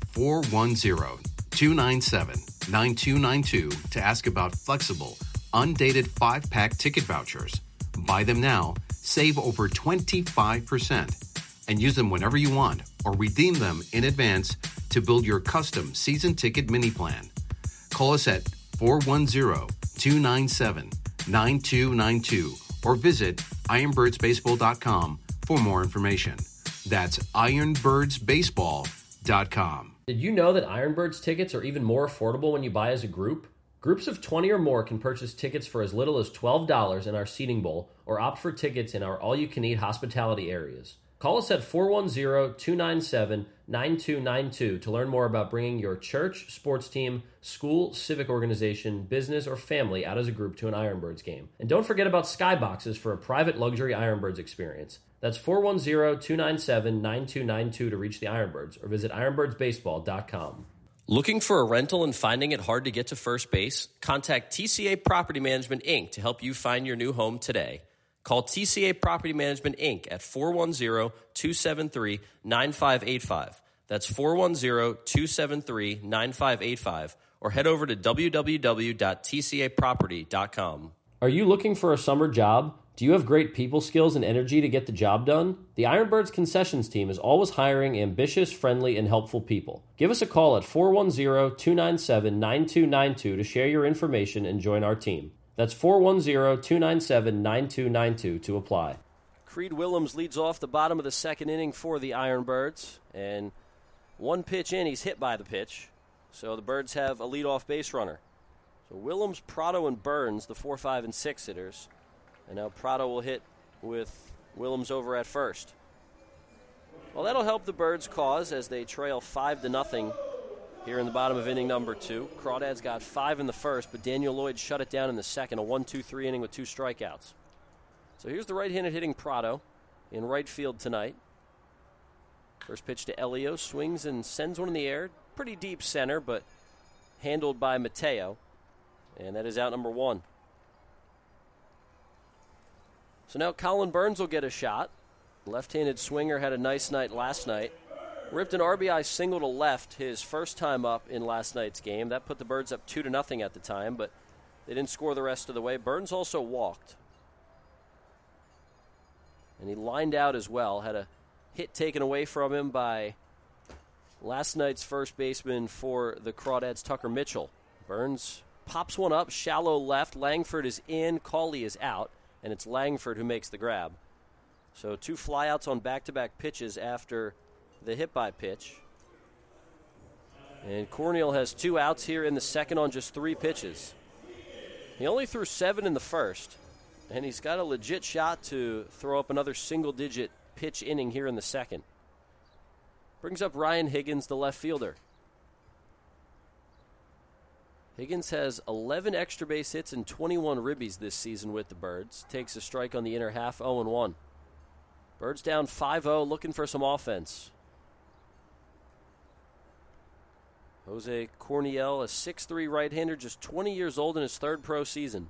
410-297-9292 to ask about flexible, undated 5-pack ticket vouchers. Buy them now, save over 25%, and use them whenever you want or redeem them in advance to build your custom season ticket mini plan. Call us at 410-297-9292 or visit ironbirdsbaseball.com for more information. That's ironbirdsbaseball.com. Did you know that Ironbirds tickets are even more affordable when you buy as a group? Groups of 20 or more can purchase tickets for as little as $12 in our seating bowl or opt for tickets in our all-you-can-eat hospitality areas. Call us at 410-297-9292 to learn more about bringing your church, sports team, school, civic organization, business, or family out as a group to an Ironbirds game. And don't forget about skyboxes for a private luxury Ironbirds experience. That's 410-297-9292 to reach the Ironbirds or visit ironbirdsbaseball.com. Looking for a rental and finding it hard to get to first base? Contact TCA Property Management, Inc. to help you find your new home today. Call TCA Property Management, Inc. at 410-273-9585. That's 410-273-9585. Or head over to www.tcaproperty.com. Are you looking for a summer job? Do you have great people skills and energy to get the job done? The Ironbirds concessions team is always hiring ambitious, friendly, and helpful people. Give us a call at 410-297-9292 to share your information and join our team. That's 410-297-9292 to apply. Creed Willems leads off the bottom of the second inning for the Ironbirds. And one pitch in, he's hit by the pitch. So the Birds have a leadoff base runner. So Willems, Prado, and Burns, the 4, 5, and 6 hitters. And now Prado will hit with Willems over at first. Well, that'll help the Birds' cause as they trail 5-0 here in the bottom of inning number 2. Crawdads got 5 in the first, but Daniel Lloyd shut it down in the second, a 1-2-3 inning with 2 strikeouts. So here's the right-handed hitting Prado in right field tonight. First pitch to Elio, swings and sends one in the air. Pretty deep center, but handled by Mateo. And that is out number 1. So now Colin Burns will get a shot. Left-handed swinger had a nice night last night. Ripped an RBI single to left his first time up in last night's game. That put the Birds up 2-0 at the time, but they didn't score the rest of the way. Burns also walked. And he lined out as well. Had a hit taken away from him by last night's first baseman for the Crawdads, Tucker Mitchell. Burns pops one up, shallow left. Langford is in, Cawley is out, and it's Langford who makes the grab. So 2 flyouts on back-to-back pitches after the hit-by pitch. And Cornell has 2 outs here in the second on just 3 pitches. He only threw 7 in the first, and he's got a legit shot to throw up another single-digit pitch inning here in the second. Brings up Ryan Higgins, the left fielder. Higgins has 11 extra base hits and 21 ribbies this season with the Birds. Takes a strike on the inner half, 0-1. Birds down 5-0, looking for some offense. Jose Cornell, a 6'3" right-hander, just 20 years old in his 3rd pro season.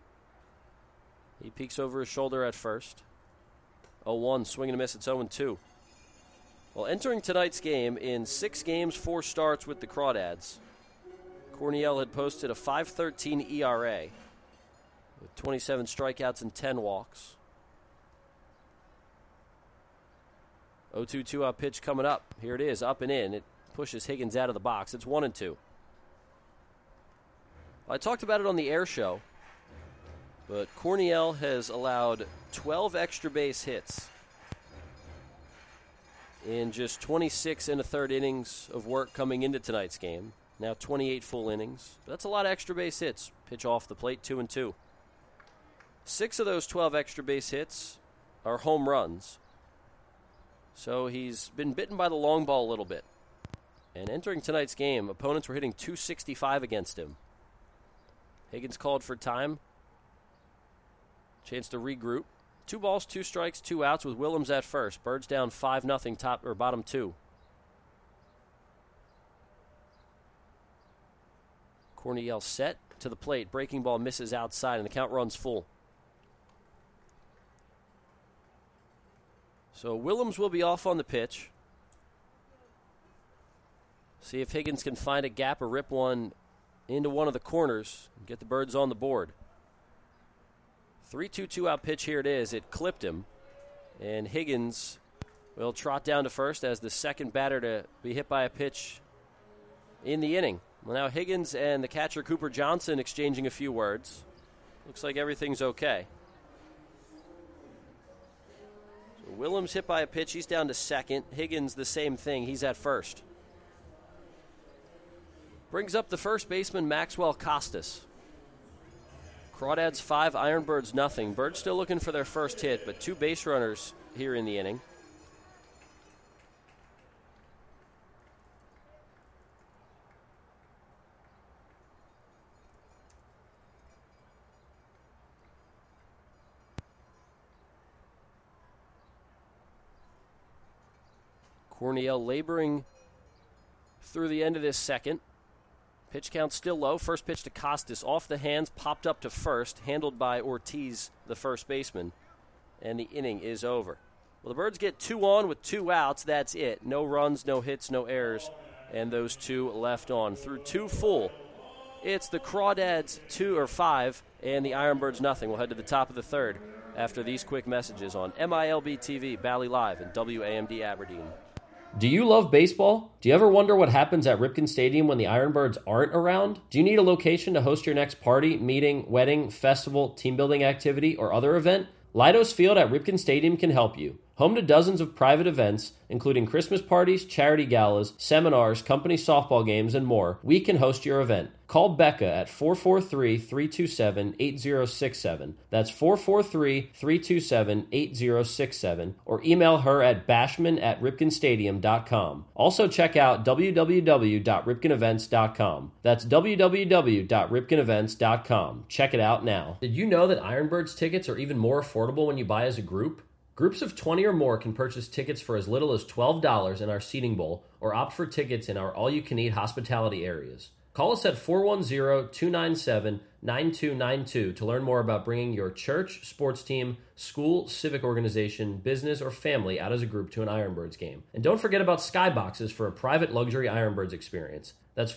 He peeks over his shoulder at first. 0-1, swing and a miss, it's 0-2. Well, entering tonight's game, in 6 games, 4 starts with the Crawdads, Cornell had posted a .513 ERA with 27 strikeouts and 10 walks. 0-2 2-out pitch coming up. Here it is, up and in. It pushes Higgins out of the box. It's 1-2. I talked about it on the air show, but Cornell has allowed 12 extra base hits in just 26 1/3 innings of work coming into tonight's game. Now 28 full innings. But that's a lot of extra base hits. Pitch off the plate, 2-2. 6 of those 12 extra base hits are home runs. So he's been bitten by the long ball a little bit. And entering tonight's game, opponents were hitting .265 against him. Higgins called for time. Chance to regroup. 2 balls, 2 strikes, 2 outs with Willems at first. Birds down 5-0, top or bottom 2. Cornell set to the plate. Breaking ball misses outside, and the count runs full. So Willems will be off on the pitch. See if Higgins can find a gap or rip one into one of the corners and get the Birds on the board. 3-2 2-out pitch, here it is. It clipped him, and Higgins will trot down to first as the second batter to be hit by a pitch in the inning. Well, now Higgins and the catcher Cooper Johnson exchanging a few words. Looks like everything's okay. So Willems hit by a pitch. He's down to second. Higgins the same thing. He's at first. Brings up the first baseman Maxwell Costas. Crawdads 5, Ironbirds nothing. Birds still looking for their first hit, but 2 base runners here in the inning. Cornell laboring through the end of this second. Pitch count still low. First pitch to Costas off the hands, popped up to first, handled by Ortiz, the first baseman, and the inning is over. Well, the Birds get 2 on with 2 outs. That's it. No runs, no hits, no errors, and those 2 left on. Through 2 full, it's the Crawdads 2 or 5 and the Ironbirds nothing. We'll head to the top of the third after these quick messages on MILB TV, Bally Live, and WAMD Aberdeen. Do you love baseball? Do you ever wonder what happens at Ripken Stadium when the Ironbirds aren't around? Do you need a location to host your next party, meeting, wedding, festival, team building activity, or other event? Leidos Field at Ripken Stadium can help you. Home to dozens of private events, including Christmas parties, charity galas, seminars, company softball games, and more, we can host your event. Call Becca at 443-327-8067. That's 443-327-8067. Or email her at bashman@ripkenstadium.com. Also check out www.ripkenevents.com. That's www.ripkenevents.com. Check it out now. Did you know that Ironbirds tickets are even more affordable when you buy as a group? Groups of 20 or more can purchase tickets for as little as $12 in our seating bowl or opt for tickets in our all-you-can-eat hospitality areas. Call us at 410-297-9292 to learn more about bringing your church, sports team, school, civic organization, business, or family out as a group to an Ironbirds game. And don't forget about skyboxes for a private luxury Ironbirds experience. That's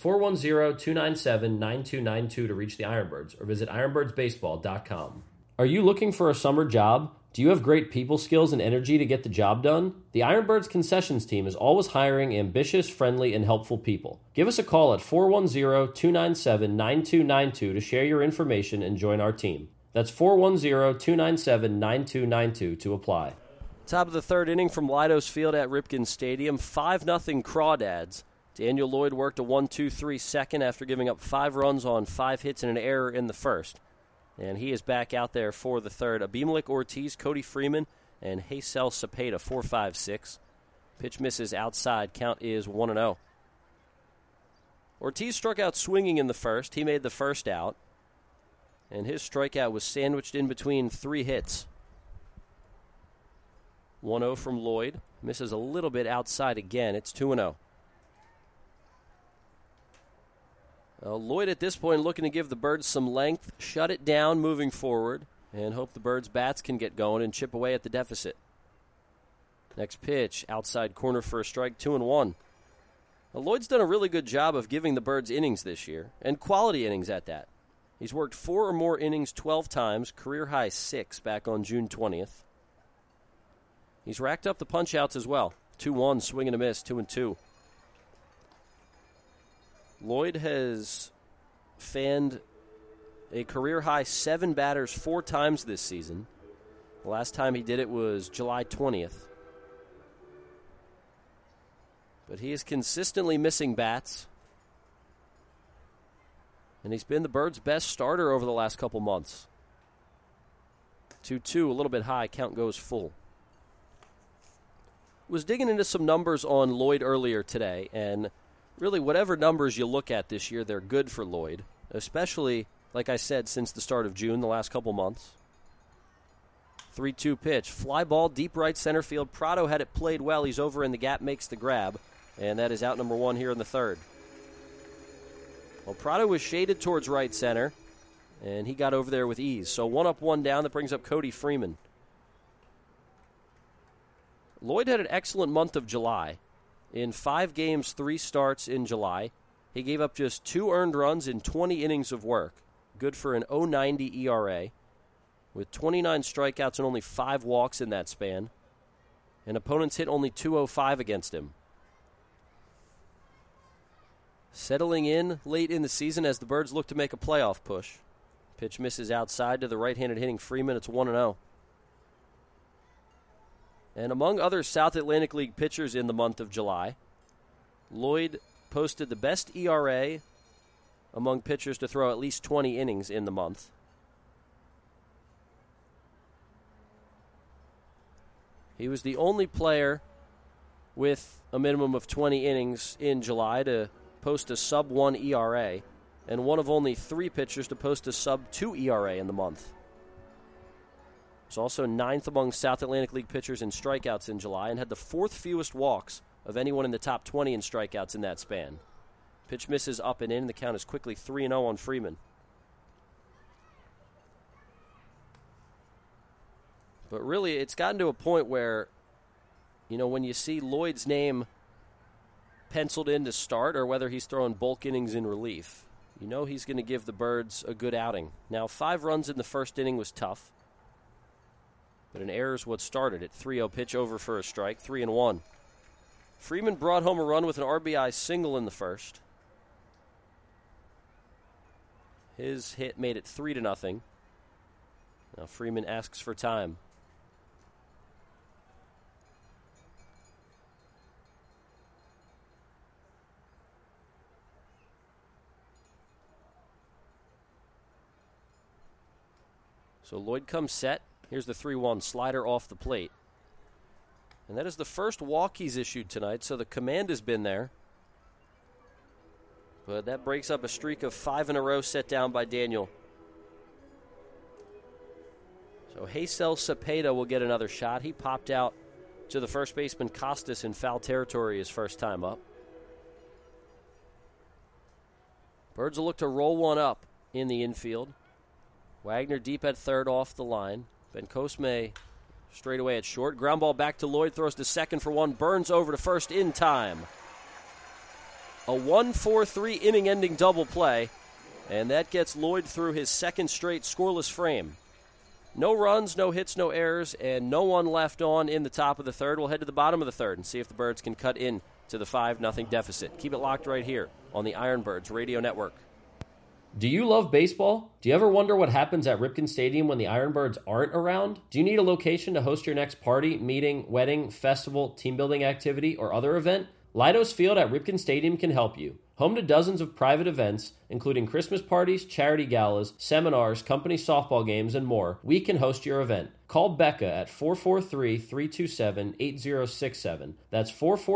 410-297-9292 to reach the Ironbirds or visit ironbirdsbaseball.com. Are you looking for a summer job? Do you have great people skills and energy to get the job done? The Ironbirds concessions team is always hiring ambitious, friendly, and helpful people. Give us a call at 410-297-9292 to share your information and join our team. That's 410-297-9292 to apply. Top of the third inning from Leidos Field at Ripken Stadium, 5-0 Crawdads. Daniel Lloyd worked a 1-2-3 second after giving up 5 runs on 5 hits and an error in the first. And he is back out there for the third. Abimelech Ortiz, Cody Freeman, and Haysel Cepeda, 4-5-6. Pitch misses outside. Count is 1-0. Ortiz struck out swinging in the first. He made the first out. And his strikeout was sandwiched in between 3 hits. 1-0 from Lloyd. Misses a little bit outside again. It's 2-0. Lloyd at this point looking to give the Birds some length, shut it down moving forward, and hope the Birds' bats can get going and chip away at the deficit. Next pitch, outside corner for a strike, 2-1. Lloyd's done a really good job of giving the Birds innings this year, and quality innings at that. He's worked 4 or more innings 12 times, career high 6 back on June 20th. He's racked up the punch-outs as well. 2-1, swing and a miss, 2-2. Lloyd has fanned a career-high 7 batters 4 times this season. The last time he did it was July 20th. But he is consistently missing bats. And he's been the Birds' best starter over the last couple months. 2-2, a little bit high, count goes full. Was digging into some numbers on Lloyd earlier today, and really, whatever numbers you look at this year, they're good for Lloyd, especially, like I said, since the start of June, the last couple months. 3-2 pitch. Fly ball, deep right center field. Prado had it played well. He's over in the gap, makes the grab, and that is out number 1 here in the third. Well, Prado was shaded towards right center, and he got over there with ease. So 1 up, 1 down. That brings up Cody Freeman. Lloyd had an excellent month of July. In 5 games, 3 starts in July, he gave up just 2 earned runs in 20 innings of work. Good for an 0.90 ERA, with 29 strikeouts and only 5 walks in that span. And opponents hit only .205 against him. Settling in late in the season as the Birds look to make a playoff push. Pitch misses outside to the right-handed hitting Freeman. It's 1-0. And among other South Atlantic League pitchers in the month of July, Lloyd posted the best ERA among pitchers to throw at least 20 innings in the month. He was the only player with a minimum of 20 innings in July to post a sub-1 ERA, and one of only 3 pitchers to post a sub-2 ERA in the month. He's also 9th among South Atlantic League pitchers in strikeouts in July and had the 4th fewest walks of anyone in the top 20 in strikeouts in that span. Pitch misses up and in. The count is quickly 3-0 on Freeman. But really, it's gotten to a point where, you know, when you see Lloyd's name penciled in to start or whether he's throwing bulk innings in relief, you know he's going to give the Birds a good outing. Now, 5 runs in the first inning was tough. But an error is what started it. 3-0 pitch over for a strike, 3-1. Freeman brought home a run with an RBI single in the first. His hit made it 3-0. Now Freeman asks for time. So Lloyd comes set. Here's the 3-1 slider off the plate. And that is the first walk he's issued tonight, so the command has been there. But that breaks up a streak of 5 in a row set down by Daniel. So Haysel Cepeda will get another shot. He popped out to the first baseman Costas in foul territory his first time up. Birds will look to roll one up in the infield. Wagner deep at third off the line. Ben Cosme straight away at short. Ground ball back to Lloyd. Throws to second for 1. Burns over to first in time. A 1-4-3 inning-ending double play. And that gets Lloyd through his second straight scoreless frame. No runs, no hits, no errors, and no one left on in the top of the third. We'll head to the bottom of the third and see if the Birds can cut in to the 5-0 deficit. Keep it locked right here on the Ironbirds Radio Network. Do you love baseball? Do you ever wonder what happens at Ripken Stadium when the Ironbirds aren't around? Do you need a location to host your next party, meeting, wedding, festival, team building activity, or other event? Leidos Field at Ripken Stadium can help you. Home to dozens of private events, including Christmas parties, charity galas, seminars, company softball games, and more, we can host your event. Call Becca at 443-327-8067. That's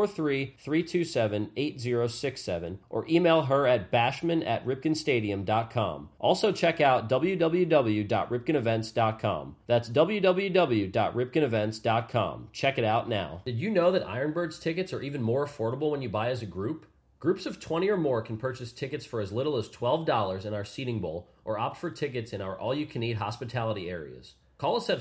443-327-8067. Or email her at bashman@ripkenstadium.com. Also check out www.ripkenevents.com. That's www.ripkenevents.com. Check it out now. Did you know that Ironbirds tickets are even more affordable when you buy as a group? Groups of 20 or more can purchase tickets for as little as $12 in our seating bowl or opt for tickets in our all-you-can-eat hospitality areas. Call us at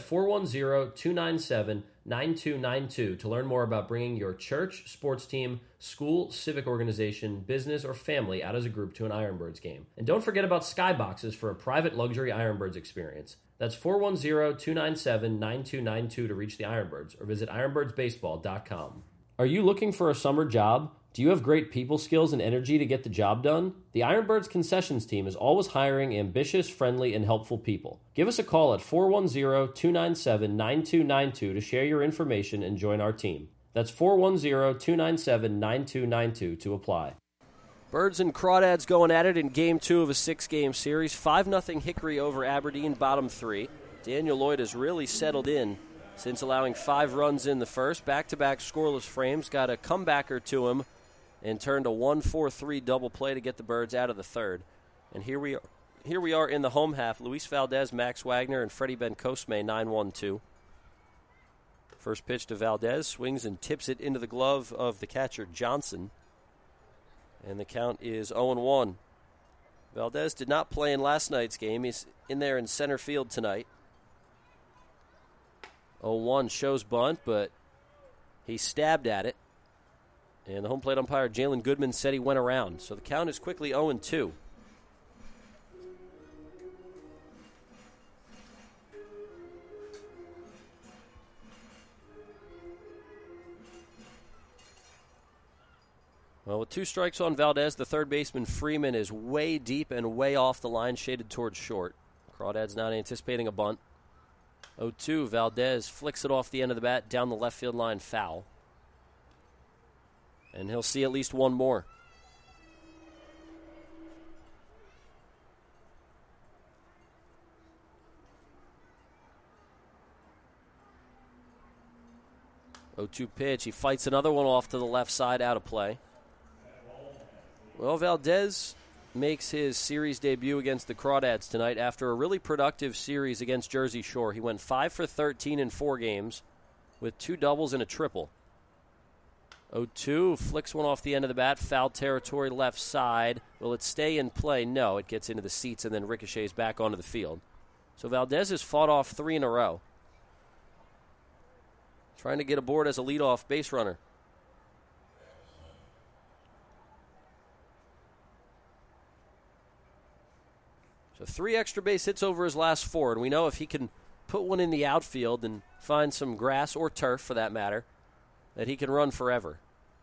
410-297-9292 to learn more about bringing your church, sports team, school, civic organization, business, or family out as a group to an Ironbirds game. And don't forget about skyboxes for a private luxury Ironbirds experience. That's 410-297-9292 to reach the Ironbirds or visit ironbirdsbaseball.com. Are you looking for a summer job? Do you have great people skills and energy to get the job done? The Ironbirds concessions team is always hiring ambitious, friendly, and helpful people. Give us a call at 410-297-9292 to share your information and join our team. That's 410-297-9292 to apply. Birds and Crawdads going at it in Game 2 of a 6-game series. 5-0 Hickory over Aberdeen, bottom 3. Daniel Lloyd has really settled in since allowing 5 runs in the first. Back-to-back scoreless frames. Got a comebacker to him and turned a 1-4-3 double play to get the Birds out of the third. And here we are in the home half. Luis Valdez, Max Wagner, and Freddie Bencosme, 9-1-2. First pitch to Valdez, swings and tips it into the glove of the catcher, Johnson. And the count is 0-1. Valdez did not play in last night's game. He's in there in center field tonight. 0-1 shows bunt, but he stabbed at it. And the home plate umpire, Jalen Goodman, said he went around. So the count is quickly 0-2. Well, with 2 strikes on Valdez, the third baseman, Freeman, is way deep and way off the line, shaded towards short. Crawdads not anticipating a bunt. 0-2, Valdez flicks it off the end of the bat, down the left field line, foul. And he'll see at least one more. Oh, 0-2 pitch. He fights another one off to the left side, out of play. Well, Valdez makes his series debut against the Crawdads tonight after a really productive series against Jersey Shore. He went 5 for 13 in 4 games with 2 doubles and a triple. 0-2, flicks one off the end of the bat, foul territory left side. Will it stay in play? No, it gets into the seats and then ricochets back onto the field. So Valdez has fought off 3 in a row. Trying to get aboard as a leadoff base runner. So 3 extra base hits over his last 4, and we know if he can put one in the outfield and find some grass or turf for that matter, that he can run forever.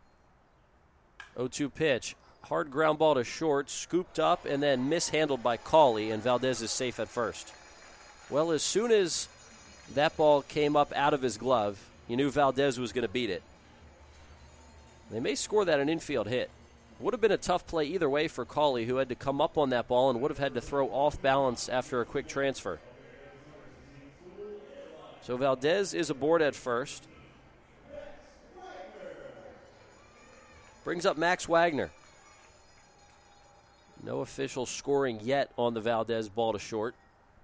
0-2 pitch. Hard ground ball to short, scooped up and then mishandled by Cawley, and Valdez is safe at first. Well, as soon as that ball came up out of his glove, you knew Valdez was going to beat it. They may score that an infield hit. Would have been a tough play either way for Cawley, who had to come up on that ball and would have had to throw off balance after a quick transfer. So Valdez is aboard at first. Brings up Max Wagner. No official scoring yet on the Valdez ball to short.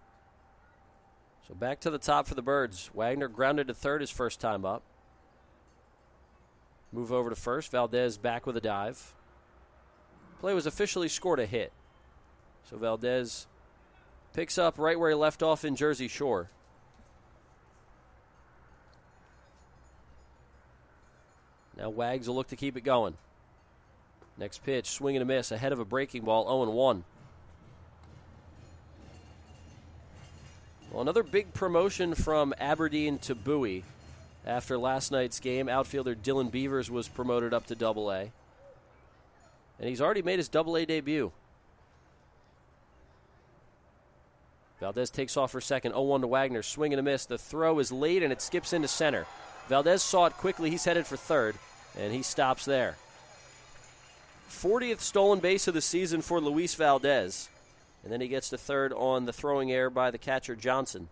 So back to the top for the Birds. Wagner grounded to third his first time up. Move over to first. Valdez back with a dive. Play was officially scored a hit. So Valdez picks up right where he left off in Jersey Shore. Now Wags will look to keep it going. Next pitch, swing and a miss, ahead of a breaking ball, 0-1. Well, another big promotion from Aberdeen to Bowie. After last night's game, outfielder Dylan Beavers was promoted up to Double-A. And he's already made his Double-A debut. Valdez takes off for second, 0-1 to Wagner, swing and a miss. The throw is late and it skips into center. Valdez saw it quickly, he's headed for third, and he stops there. 40th stolen base of the season for Luis Valdez. And then he gets to third on the throwing error by the catcher Johnson.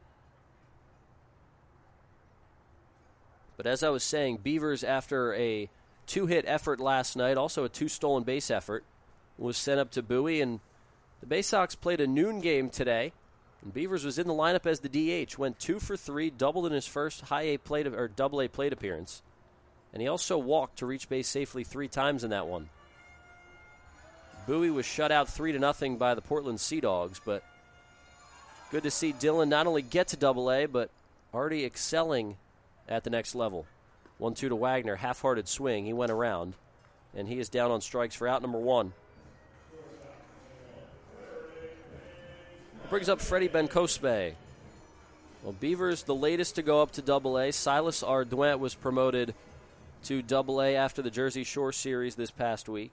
But as I was saying, Beavers, after a 2-hit effort last night, also a 2 stolen base effort, was sent up to Bowie, and the Bay Sox played a noon game today, and Beavers was in the lineup as the DH, went 2 for 3, doubled in his first Double-A plate appearance, and he also walked to reach base safely 3 times in that one. Bowie was shut out 3-0 by the Portland Sea Dogs, but good to see Dylan not only get to Double-A, but already excelling at the next level. 1-2 to Wagner, half-hearted swing. He went around, and he is down on strikes for out number 1. Brings up Freddie Bencosme. Well, Beavers, the latest to go up to Double-A. Silas Ardouin was promoted to Double-A after the Jersey Shore Series this past week.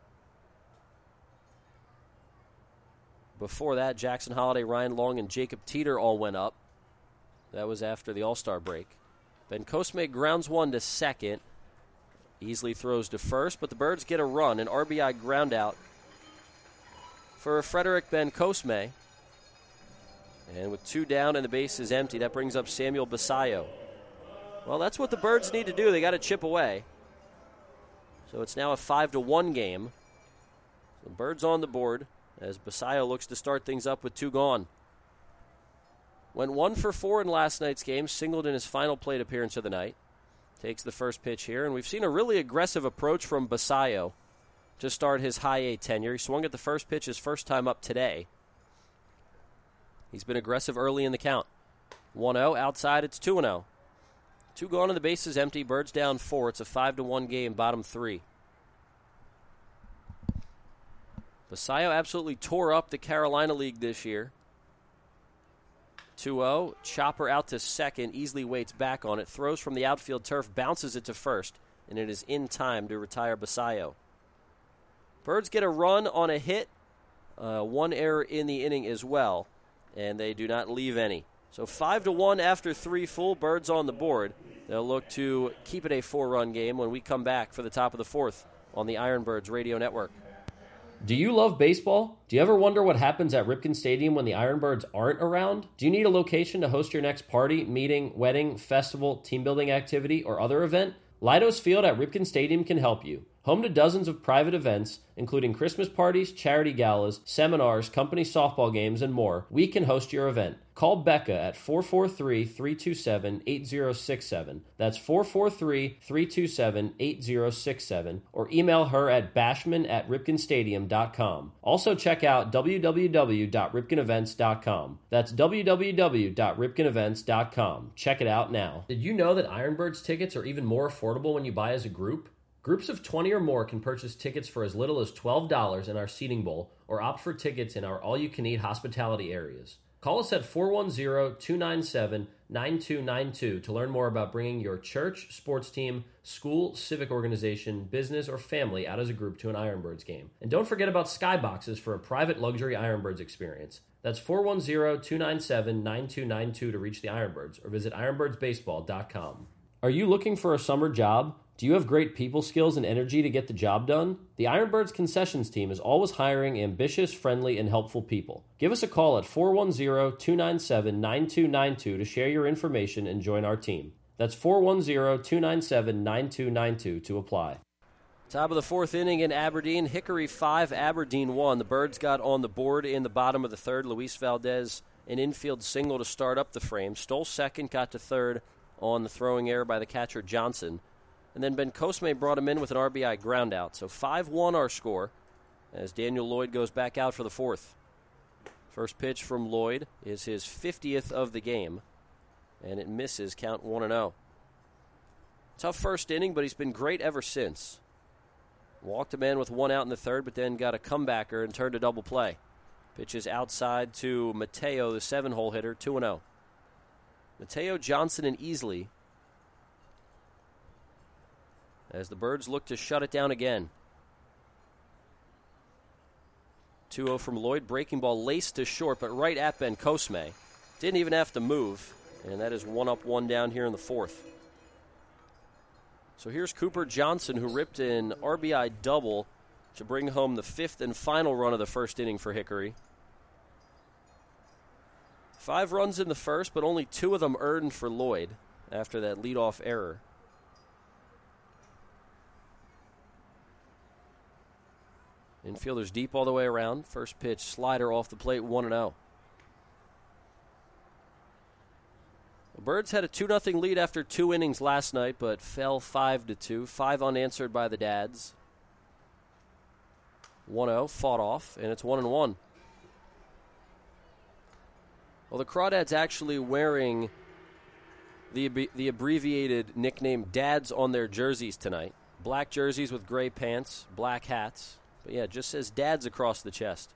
Before that, Jackson Holiday, Ryan Long, and Jacob Teeter all went up. That was after the All-Star break. Bencosme grounds one to second. Easily throws to first, but the Birds get a run, an RBI ground out for Frederick Bencosme. And with 2 down and the base is empty, that brings up Samuel Basayo. Well, that's what the Birds need to do. They got to chip away. So it's now a 5-1 game. The Birds on the board as Basayo looks to start things up with 2 gone. Went 1 for 4 in last night's game, singled in his final plate appearance of the night. Takes the first pitch here, and we've seen a really aggressive approach from Basayo to start his high A tenure. He swung at the first pitch his first time up today. He's been aggressive early in the count. 1-0, outside it's 2-0. 2 gone and the base is empty. Birds down 4. It's a 5-1 game, bottom 3. Basayo absolutely tore up the Carolina League this year. 2-0, chopper out to second, easily waits back on it, throws from the outfield turf, bounces it to first, and it is in time to retire Basayo. Birds get a run on a hit, 1 error in the inning as well, and they do not leave any. So 5-1 after 3 full, Birds on the board. They'll look to keep it a 4-run game when we come back for the top of the 4th on the Ironbirds Radio Network. Do you love baseball? Do you ever wonder what happens at Ripken Stadium when the Ironbirds aren't around? Do you need a location to host your next party, meeting, wedding, festival, team building activity, or other event? Leidos Field at Ripken Stadium can help you. Home to dozens of private events, including Christmas parties, charity galas, seminars, company softball games, and more, we can host your event. Call Becca at 443-327-8067. That's 443-327-8067. Or email her at bashman@ripkenstadium.com. Also check out www.ripkenevents.com. That's www.ripkenevents.com. Check it out now. Did you know that Ironbirds tickets are even more affordable when you buy as a group? Groups of 20 or more can purchase tickets for as little as $12 in our seating bowl or opt for tickets in our all-you-can-eat hospitality areas. Call us at 410-297-9292 to learn more about bringing your church, sports team, school, civic organization, business, or family out as a group to an Ironbirds game. And don't forget about skyboxes for a private luxury Ironbirds experience. That's 410-297-9292 to reach the Ironbirds or visit ironbirdsbaseball.com. Are you looking for a summer job? Do you have great people skills and energy to get the job done? The Ironbirds concessions team is always hiring ambitious, friendly, and helpful people. Give us a call at 410-297-9292 to share your information and join our team. That's 410-297-9292 to apply. Top of the 4th inning in Aberdeen. Hickory 5, Aberdeen 1. The Birds got on the board in the bottom of the 3rd. Luis Valdez, an infield single to start up the frame. Stole second, got to 3rd on the throwing error by the catcher Johnson. And then Bencosme brought him in with an RBI ground out. So 5-1 our score as Daniel Lloyd goes back out for the 4th. First pitch from Lloyd is his 50th of the game, and it misses, count 1-0. Tough first inning, but he's been great ever since. Walked a man with 1 out in the 3rd, but then got a comebacker and turned a double play. Pitches outside to Mateo, the 7-hole hitter, 2-0. Mateo, Johnson, and Easley as the Birds look to shut it down again. 2-0 from Lloyd. Breaking ball laced to short, but right at Ben Cosme. Didn't even have to move, and that is 1 up, 1 down here in the 4th. So here's Cooper Johnson, who ripped an RBI double to bring home the 5th and final run of the first inning for Hickory. 5 runs in the first, but only 2 of them earned for Lloyd after that leadoff error. Infielders deep all the way around. First pitch, slider off the plate, 1-0. The Birds had a 2-0 lead after 2 innings last night, but fell 5-2. 5 unanswered by the Dads. 1-0, fought off, and it's 1-1. Well, the Crawdads actually wearing the abbreviated nickname Dads on their jerseys tonight. Black jerseys with gray pants, black hats. But yeah, it just says Dads across the chest.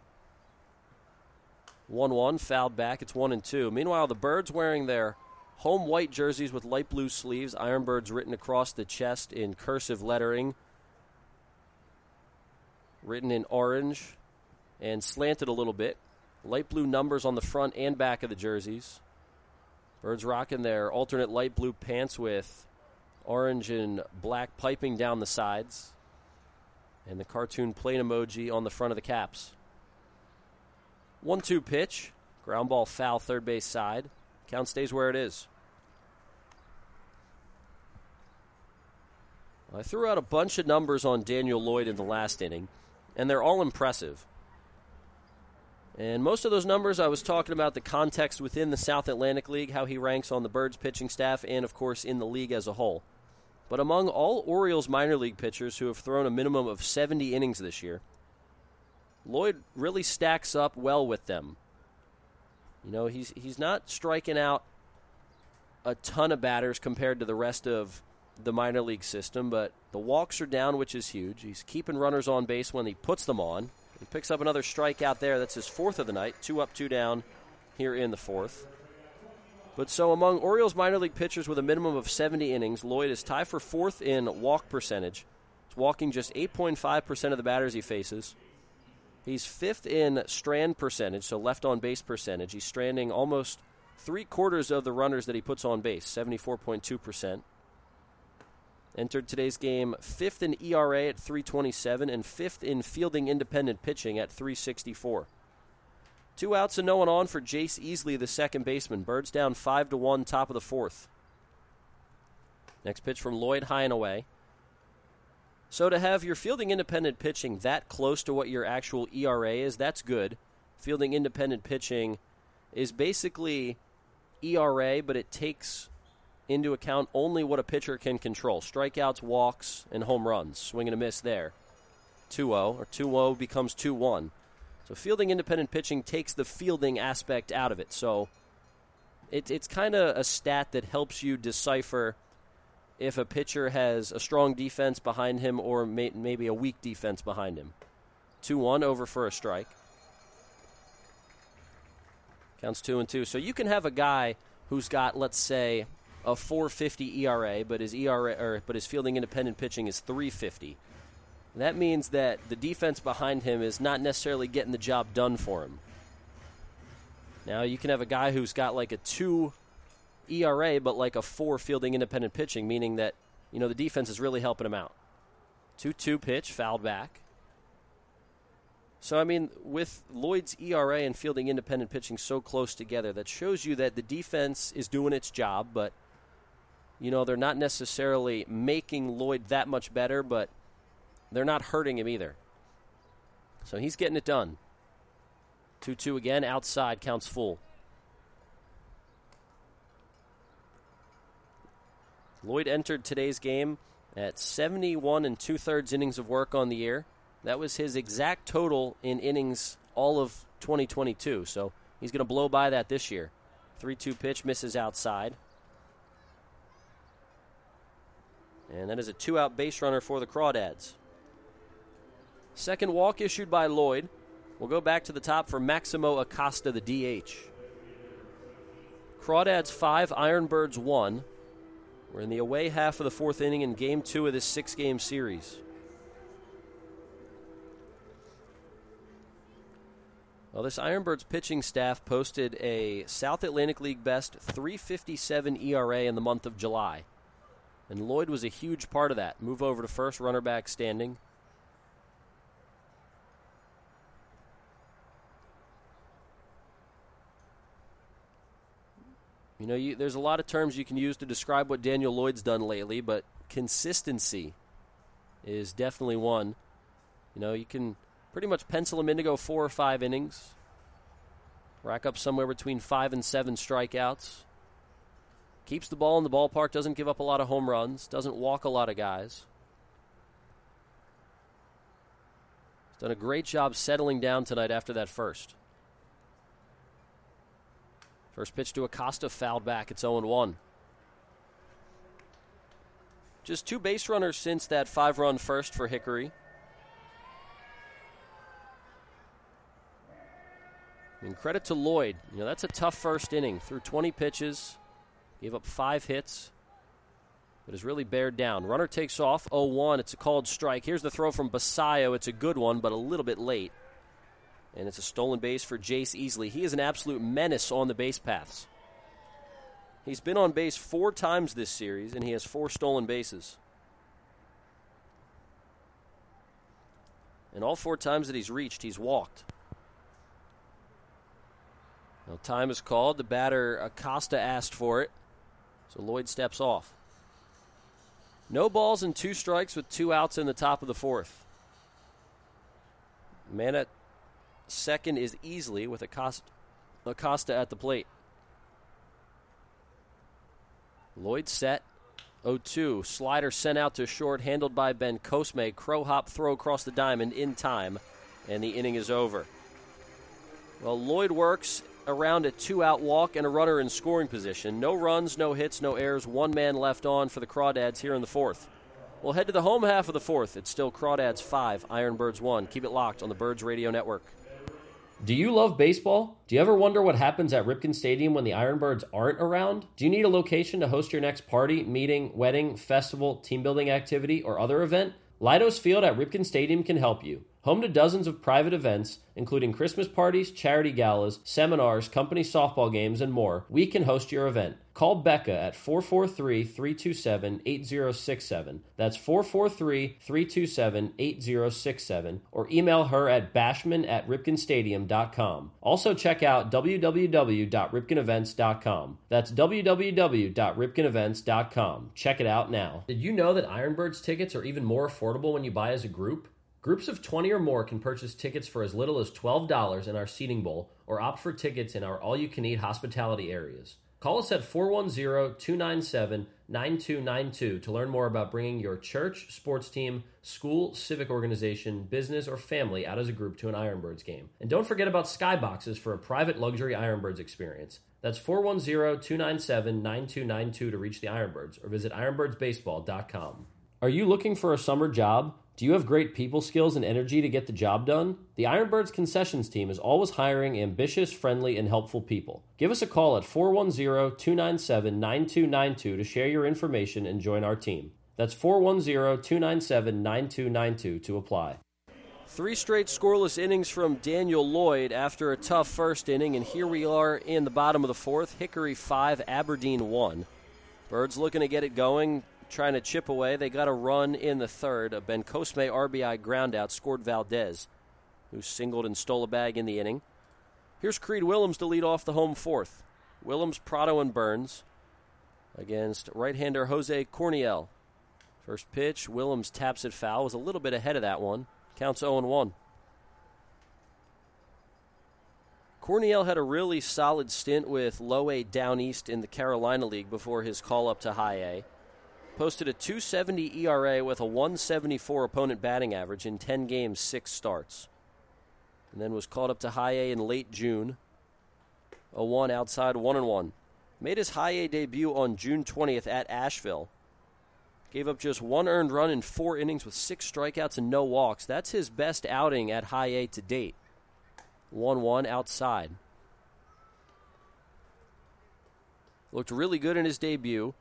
1-1, fouled back. It's 1-2. Meanwhile, the Birds wearing their home white jerseys with light blue sleeves, Ironbirds written across the chest in cursive lettering, written in orange and slanted a little bit. Light blue numbers on the front and back of the jerseys. Birds rocking their alternate light blue pants with orange and black piping down the sides. And the cartoon plane emoji on the front of the caps. 1-2 pitch. Ground ball foul, third base side. Count stays where it is. I threw out a bunch of numbers on Daniel Lloyd in the last inning, and they're all impressive. And most of those numbers, I was talking about the context within the South Atlantic League, how he ranks on the Birds pitching staff, and, of course, in the league as a whole. But among all Orioles minor league pitchers who have thrown a minimum of 70 innings this year, Lloyd really stacks up well with them. You know, he's not striking out a ton of batters compared to the rest of the minor league system, but the walks are down, which is huge. He's keeping runners on base when he puts them on. He picks up another strikeout there. That's his 4th of the night. 2 up, 2 down here in the 4th. But so among Orioles minor league pitchers with a minimum of 70 innings, Lloyd is tied for 4th in walk percentage. He's walking just 8.5% of the batters he faces. He's 5th in strand percentage, so left on base percentage. He's stranding almost 3/4 of the runners that he puts on base, 74.2%. Entered today's game 5th in ERA at 3.27 and 5th in fielding independent pitching at 3.64. 2 outs and no one on for Jace Easley, the second baseman. Birds down 5-1, top of the 4th. Next pitch from Lloyd, high and away. So to have your fielding independent pitching that close to what your actual ERA is, that's good. Fielding independent pitching is basically ERA, but it takes into account only what a pitcher can control. Strikeouts, walks, and home runs. Swing and a miss there. 2-0, or 2-0 becomes 2-1. So fielding independent pitching takes the fielding aspect out of it. So it's kind of a stat that helps you decipher if a pitcher has a strong defense behind him or maybe a weak defense behind him. 2-1, over for a strike. Counts 2-2. So you can have a guy who's got, let's say, a 4.50 ERA, but his fielding independent pitching is 3.50. That means that the defense behind him is not necessarily getting the job done for him. Now you can have a guy who's got like a 2 ERA, but like a 4 fielding independent pitching, meaning that, you know, the defense is really helping him out. 2-2 pitch, fouled back. So, I mean, with Lloyd's ERA and fielding independent pitching so close together, that shows you that the defense is doing its job, but, you know, they're not necessarily making Lloyd that much better, but they're not hurting him either. So he's getting it done. 2-2 again, outside, counts full. Lloyd entered today's game at 71 2/3 innings of work on the year. That was his exact total in innings all of 2022, so he's going to blow by that this year. 3-2 pitch, misses outside. And that is a 2-out base runner for the Crawdads. Second walk issued by Lloyd. We'll go back to the top for Maximo Acosta, the DH. Crawdads 5, Ironbirds 1. We're in the away half of the fourth inning in Game 2 of this 6-game series. Well, this Ironbirds pitching staff posted a South Atlantic League best 3.57 ERA in the month of July. And Lloyd was a huge part of that. Move over to first, runner back standing. You know, there's a lot of terms you can use to describe what Daniel Lloyd's done lately, but consistency is definitely one. You know, you can pretty much pencil him in to go 4 or 5 innings, rack up somewhere between 5 and 7 strikeouts, keeps the ball in the ballpark, doesn't give up a lot of home runs, doesn't walk a lot of guys. He's done a great job settling down tonight after that first. First pitch to Acosta, fouled back. It's 0-1. Just 2 base runners since that 5-run first for Hickory. And credit to Lloyd. You know, that's a tough first inning. Threw 20 pitches, gave up 5 hits, but has really bared down. Runner takes off, 0-1. It's a called strike. Here's the throw from Basayo. It's a good one, but a little bit late. And it's a stolen base for Jace Easley. He is an absolute menace on the base paths. He's been on base 4 times this series, and he has 4 stolen bases. And all 4 times that he's reached, he's walked. Now time is called. The batter, Acosta, asked for it. So Lloyd steps off. No balls and 2 strikes with 2 outs in the top of the 4th. Man at second is Easley with Acosta at the plate. Lloyd set. 0-2. Slider sent out to short, handled by Ben Cosme. Crow hop throw across the diamond in time, and the inning is over. Well, Lloyd works around a 2-out walk and a runner in scoring position. No runs, no hits, no errors. 1 man left on for the Crawdads here in the 4th. We'll head to the home half of the 4th. It's still Crawdads 5, Ironbirds 1. Keep it locked on the Birds Radio Network. Do you love baseball? Do you ever wonder what happens at Ripken Stadium when the Ironbirds aren't around? Do you need a location to host your next party, meeting, wedding, festival, team building activity, or other event? Leidos Field at Ripken Stadium can help you. Home to dozens of private events, including Christmas parties, charity galas, seminars, company softball games, and more, we can host your event. Call Becca at 443-327-8067. That's 443-327-8067. Or email her at bashman@ripkenstadium.com. Also check out www.ripkenevents.com. That's www.ripkenevents.com. Check it out now. Did you know that Ironbirds tickets are even more affordable when you buy as a group? Groups of 20 or more can purchase tickets for as little as $12 in our seating bowl or opt for tickets in our all-you-can-eat hospitality areas. Call us at 410-297-9292 to learn more about bringing your church, sports team, school, civic organization, business, or family out as a group to an Ironbirds game. And don't forget about skyboxes for a private luxury Ironbirds experience. That's 410-297-9292 to reach the Ironbirds or visit ironbirdsbaseball.com. Are you looking for a summer job? Do you have great people skills and energy to get the job done? The Ironbirds concessions team is always hiring ambitious, friendly, and helpful people. Give us a call at 410-297-9292 to share your information and join our team. That's 410-297-9292 to apply. 3 straight scoreless innings from Daniel Lloyd after a tough first inning, and here we are in the bottom of the 4th. Hickory 5, Aberdeen 1. Birds looking to get it going, trying to chip away. They got a run in the 3rd. A Ben Cosme RBI groundout scored Valdez, who singled and stole a bag in the inning. Here's Creed Willems to lead off the home 4th. Willems, Prado, and Burns against right-hander Jose Corniel. First pitch, Willems taps it foul. Was a little bit ahead of that one. Counts 0-1. Corniel had a really solid stint with Low A down east in the Carolina League before his call up to High A. Posted a .270 ERA with a .174 opponent batting average in 10 games, 6 starts. And then was called up to High A in late June. A 1 outside, 1-1. Made his High A debut on June 20th at Asheville. Gave up just 1 earned run in 4 innings with 6 strikeouts and no walks. That's his best outing at High A to date. 1-1 outside. Looked really good in his debut.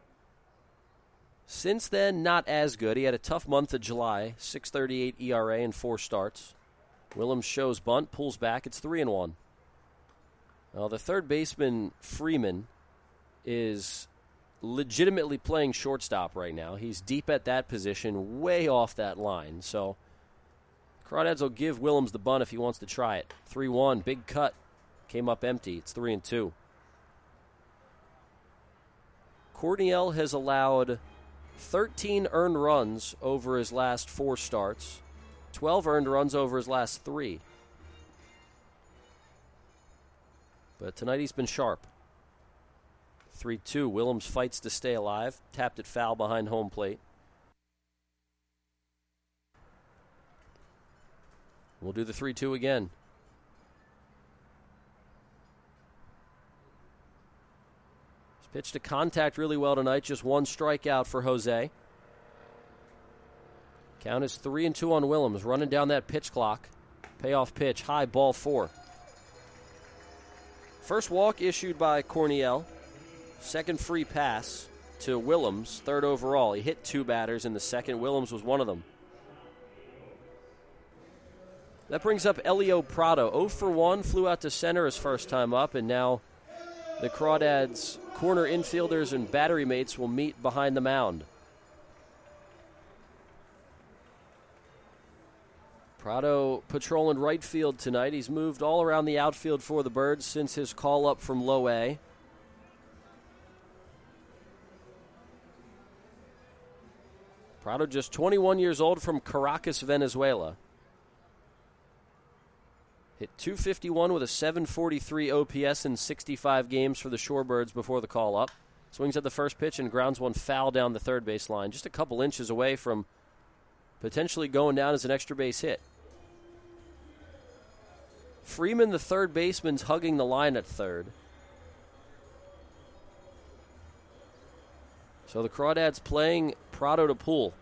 Since then, not as good. He had a tough month of July, 6.38 ERA in 4 starts. Willems shows bunt, pulls back. It's 3-1. Well, the third baseman, Freeman, is legitimately playing shortstop right now. He's deep at that position, way off that line. So Crawdads will give Willems the bunt if he wants to try it. 3-1, big cut. Came up empty. It's 3-2. Corniel has allowed 13 earned runs over his last 4 starts, 12 earned runs over his last 3. But tonight he's been sharp. 3-2. Willems fights to stay alive. Tapped it foul behind home plate. We'll do the 3-2 again. He's pitched to contact really well tonight. Just 1 strikeout for Jose. Count is 3-2 on Willems. Running down that pitch clock. Payoff pitch. High ball 4. First walk issued by Corniel. Second free pass to Willems, 3rd overall. He hit 2 batters in the second. Willems was one of them. That brings up Elio Prado. 0 for 1, flew out to center his first time up, and now the Crawdads' corner infielders and battery mates will meet behind the mound. Prado patrolling right field tonight. He's moved all around the outfield for the Birds since his call up from low A. Prado just 21 years old from Caracas, Venezuela. Hit .251 with a .743 OPS in 65 games for the Shorebirds before the call-up. Swings at the first pitch and grounds one foul down the third base line. Just a couple inches away from potentially going down as an extra base hit. Freeman, the third baseman's hugging the line at third. So the Crawdads playing Prado to pull.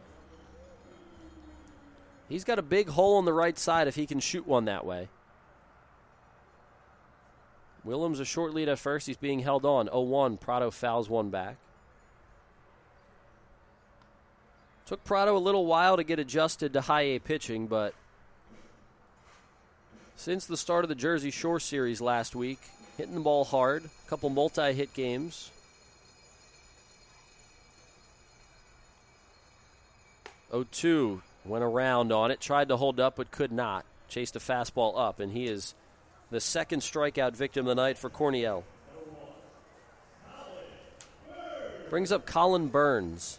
He's got a big hole on the right side if he can shoot one that way. Willems a short lead at first. He's being held on. 0-1. Prado fouls one back. Took Prado a little while to get adjusted to high A pitching, but since the start of the Jersey Shore series last week, hitting the ball hard, a couple multi-hit games. 0-2, went around on it, tried to hold up but could not. Chased a fastball up, and he is the second strikeout victim of the night for Corniel. Brings up Colin Burns.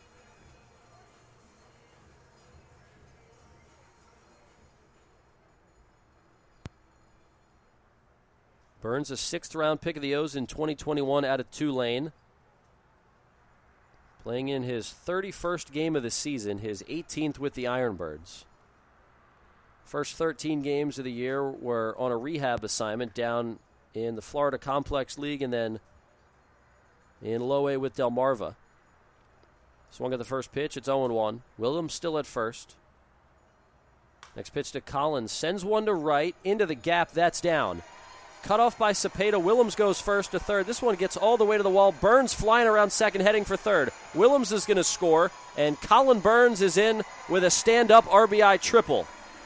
Burns, a 6th-round pick of the O's in 2021 out of Tulane. Playing in his 31st game of the season, his 18th with the Ironbirds. First 13 games of the year were on a rehab assignment down in the Florida Complex League and then in low A with Delmarva. Swung at the first pitch. It's 0-1. Willems still at first. Next pitch to Collins. Sends one to right. Into the gap. That's down. Cut off by Cepeda. Willems goes first to third. This one gets all the way to the wall. Burns flying around second, heading for third. Willems is going to score, and Colin Burns is in with a stand-up RBI triple.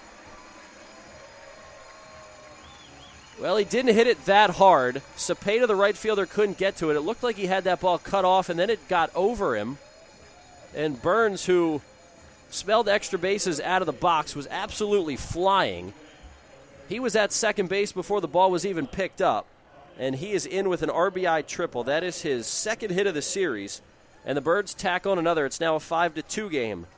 Well, he didn't hit it that hard. Cepeda, the right fielder, couldn't get to it. It looked like he had that ball cut off, and then it got over him. And Burns, who smelled extra bases out of the box, was absolutely flying. He was at second base before the ball was even picked up, and he is in with an RBI triple. That is his second hit of the series, and the Birds tack on another. It's now a 5-2 game.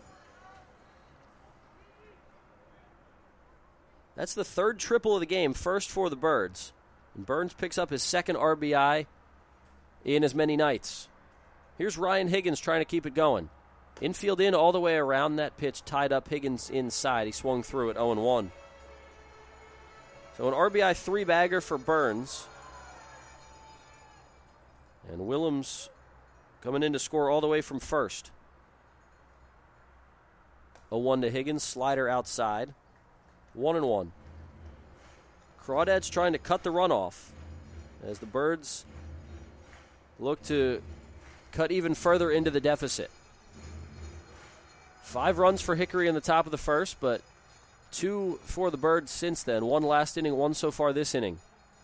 That's the third triple of the game, first for the Birds. And Burns picks up his second RBI in as many nights. Here's Ryan Higgins trying to keep it going. Infield in all the way around that pitch, tied up Higgins inside. He swung through at 0-1. So an RBI 3-bagger for Burns. And Willems coming in to score all the way from first. 0-1 to Higgins, slider outside. 1-1. Crawdads trying to cut the run off as the Birds look to cut even further into the deficit. 5 runs for Hickory in the top of the first, but 2 for the Birds since then. 1 last inning, 1 so far this inning.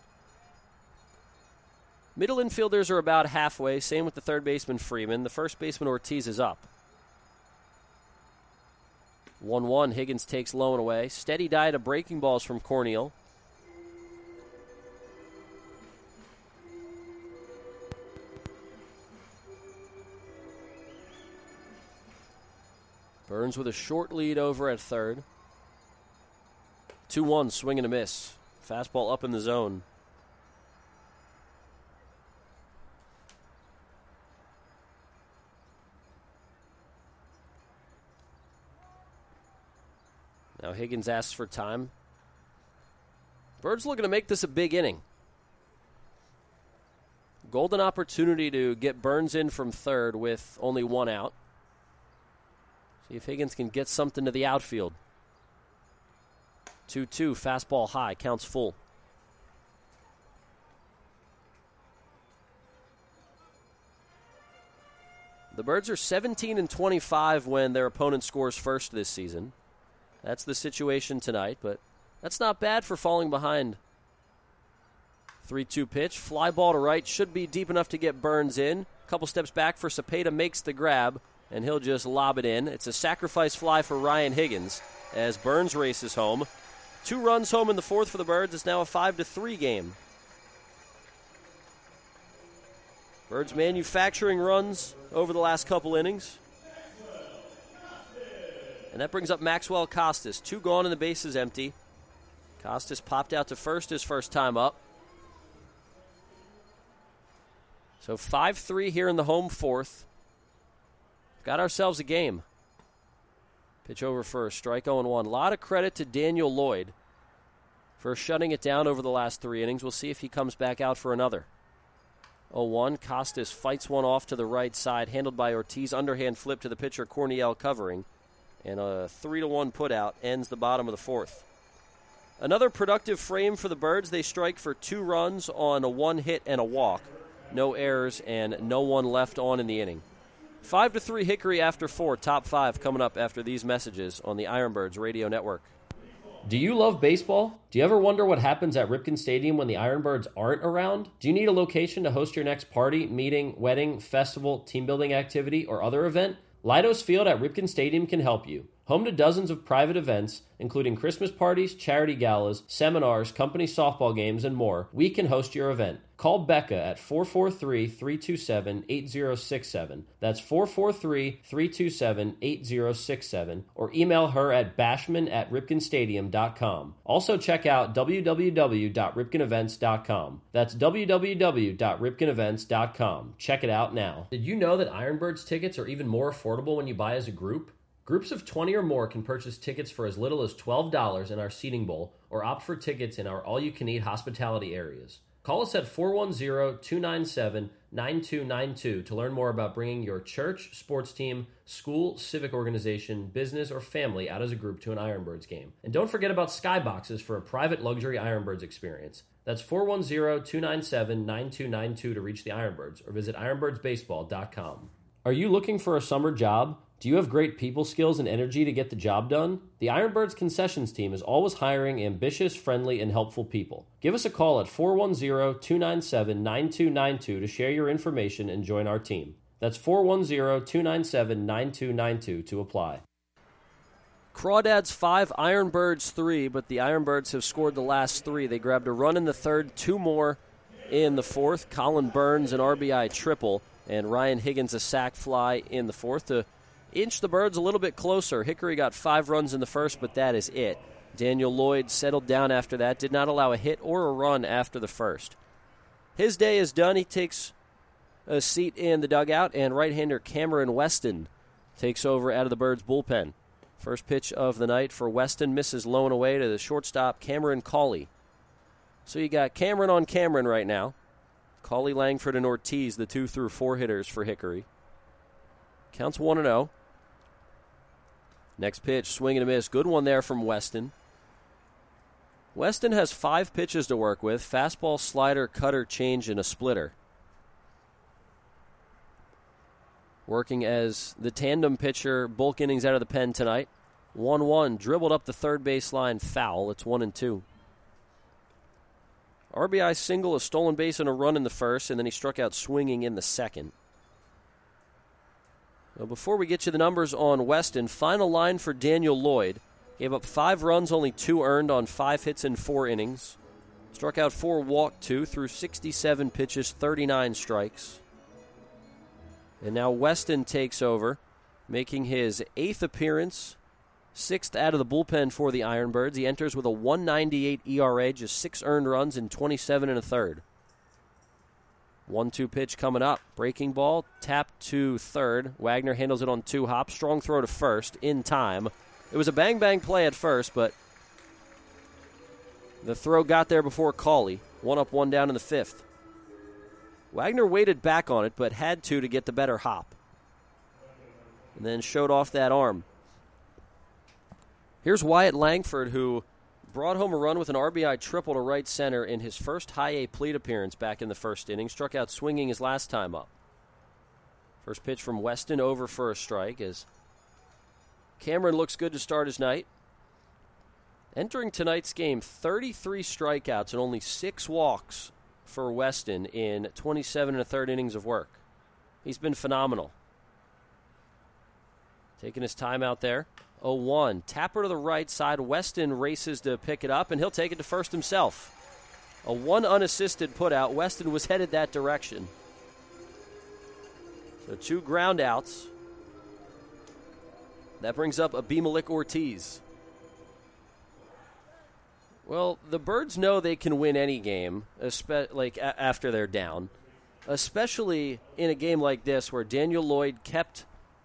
Middle infielders are about halfway. Same with the third baseman, Freeman. The first baseman, Ortiz, is up. 1-1. Higgins takes low and away. Steady diet of breaking balls from Corneal. Burns with a short lead over at third. 2-1, swing and a miss. Fastball up in the zone. Now Higgins asks for time. Birds looking to make this a big inning. Golden opportunity to get Burns in from third with only 1 out. See if Higgins can get something to the outfield. 2-2, fastball high, counts full. The Birds are 17-25 when their opponent scores first this season. That's the situation tonight, but that's not bad for falling behind. 3-2 pitch, fly ball to right, should be deep enough to get Burns in. A couple steps back for Cepeda, makes the grab, and he'll just lob it in. It's a sacrifice fly for Ryan Higgins as Burns races home. 2 runs home in the fourth for the Birds. It's now a 5-3 game. Birds manufacturing runs over the last couple innings. And that brings up Maxwell Costas. 2 gone and the base is empty. Costas popped out to first his first time up. So 5-3 here in the home fourth. Got ourselves a game. Pitch over first, strike 0-1. A lot of credit to Daniel Lloyd for shutting it down over the last 3 innings. We'll see if he comes back out for another. 0-1, Costas fights one off to the right side, handled by Ortiz. Underhand flip to the pitcher, Corneal covering. And a 3-1 putout ends the bottom of the fourth. Another productive frame for the Birds. They strike for 2 runs on a 1 hit and a walk. No errors and no one left on in the inning. 5-3 Hickory after 4. Top 5 coming up after these messages on the Ironbirds Radio Network. Do you love baseball? Do you ever wonder what happens at Ripken Stadium when the Ironbirds aren't around? Do you need a location to host your next party, meeting, wedding, festival, team building activity, or other event? Leidos Field at Ripken Stadium can help you. Home to dozens of private events, including Christmas parties, charity galas, seminars, company softball games, and more, we can host your event. Call Becca at 443-327-8067. That's 443-327-8067. Or email her at bashman@ripkenstadium.com. Also check out www.ripkenevents.com. That's www.ripkenevents.com. Check it out now. Did you know that Ironbirds tickets are even more affordable when you buy as a group? Groups of 20 or more can purchase tickets for as little as $12 in our seating bowl or opt for tickets in our all-you-can-eat hospitality areas. Call us at 410-297-9292 to learn more about bringing your church, sports team, school, civic organization, business, or family out as a group to an Ironbirds game. And don't forget about skyboxes for a private luxury Ironbirds experience. That's 410-297-9292 to reach the Ironbirds or visit ironbirdsbaseball.com. Are you looking for a summer job? Do you have great people skills and energy to get the job done? The Ironbirds concessions team is always hiring ambitious, friendly, and helpful people. Give us a call at 410-297-9292 to share your information and join our team. That's 410-297-9292 to apply. Crawdads 5, Ironbirds 3, but the Ironbirds have scored the last 3. They grabbed a run in the third, 2 more in the fourth. Colin Burns an RBI triple, and Ryan Higgins a sac fly in the fourth to inch the Birds a little bit closer. Hickory got 5 runs in the first, but that is it. Daniel Lloyd settled down after that, did not allow a hit or a run after the first. His day is done. He takes a seat in the dugout, and right-hander Cameron Weston takes over out of the Birds' bullpen. First pitch of the night for Weston misses low and away to the shortstop, Cameron Cawley. So you got Cameron on Cameron right now. Cawley, Langford, and Ortiz, the 2 through 4 hitters for Hickory. Counts 1-0. Next pitch, swing and a miss. Good one there from Weston. Weston has 5 pitches to work with: fastball, slider, cutter, change, and a splitter. Working as the tandem pitcher, bulk innings out of the pen tonight. 1-1, dribbled up the third base line, foul. It's 1-2. RBI single, a stolen base, and a run in the first, and then he struck out swinging in the second. Well, before we get you the numbers on Weston, final line for Daniel Lloyd. Gave up 5 runs, only 2 earned on 5 hits in 4 innings. Struck out 4, walked 2, threw 67 pitches, 39 strikes. And now Weston takes over, making his 8th appearance, 6th out of the bullpen for the Ironbirds. He enters with a 1.98 ERA, just 6 earned runs in 27 1/3. 1-2 pitch coming up. Breaking ball, tapped to third. Wagner handles it on 2 hops. Strong throw to first in time. It was a bang-bang play at first, but the throw got there before Cawley. 1 up, 1 down in the 5th. Wagner waited back on it, but had to get the better hop. And then showed off that arm. Here's Wyatt Langford, who brought home a run with an RBI triple to right center in his first high A plate appearance back in the first inning. Struck out swinging his last time up. First pitch from Weston, over for a strike, as Cameron looks good to start his night. Entering tonight's game, 33 strikeouts and only 6 walks for Weston in 27 1/3 innings of work. He's been phenomenal. Taking his time out there. 0-1. Tapper to the right side. Weston races to pick it up, and he'll take it to first himself. A 1 unassisted putout. Weston was headed that direction. So 2 ground outs. That brings up Abimelec Ortiz. Well, the Birds know they can win any game, after they're down, especially in a game like this where Daniel Lloyd kept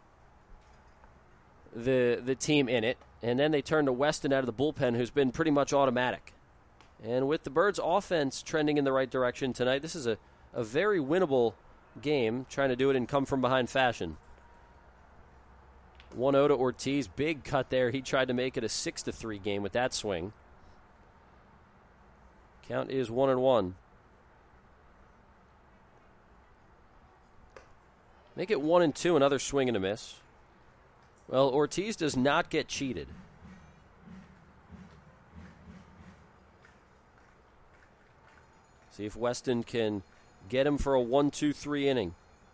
the team in it, and then they turned to Weston out of the bullpen, who's been pretty much automatic. And with the Birds' offense trending in the right direction tonight, this is a very winnable game, trying to do it in come-from-behind fashion. 1-0 to Ortiz. Big cut there. He tried to make it a 6-3 game with that swing. Count is 1-1. Make it 1-2, another swing and a miss. Well, Ortiz does not get cheated. See if Weston can get him for a 1-2-3 inning.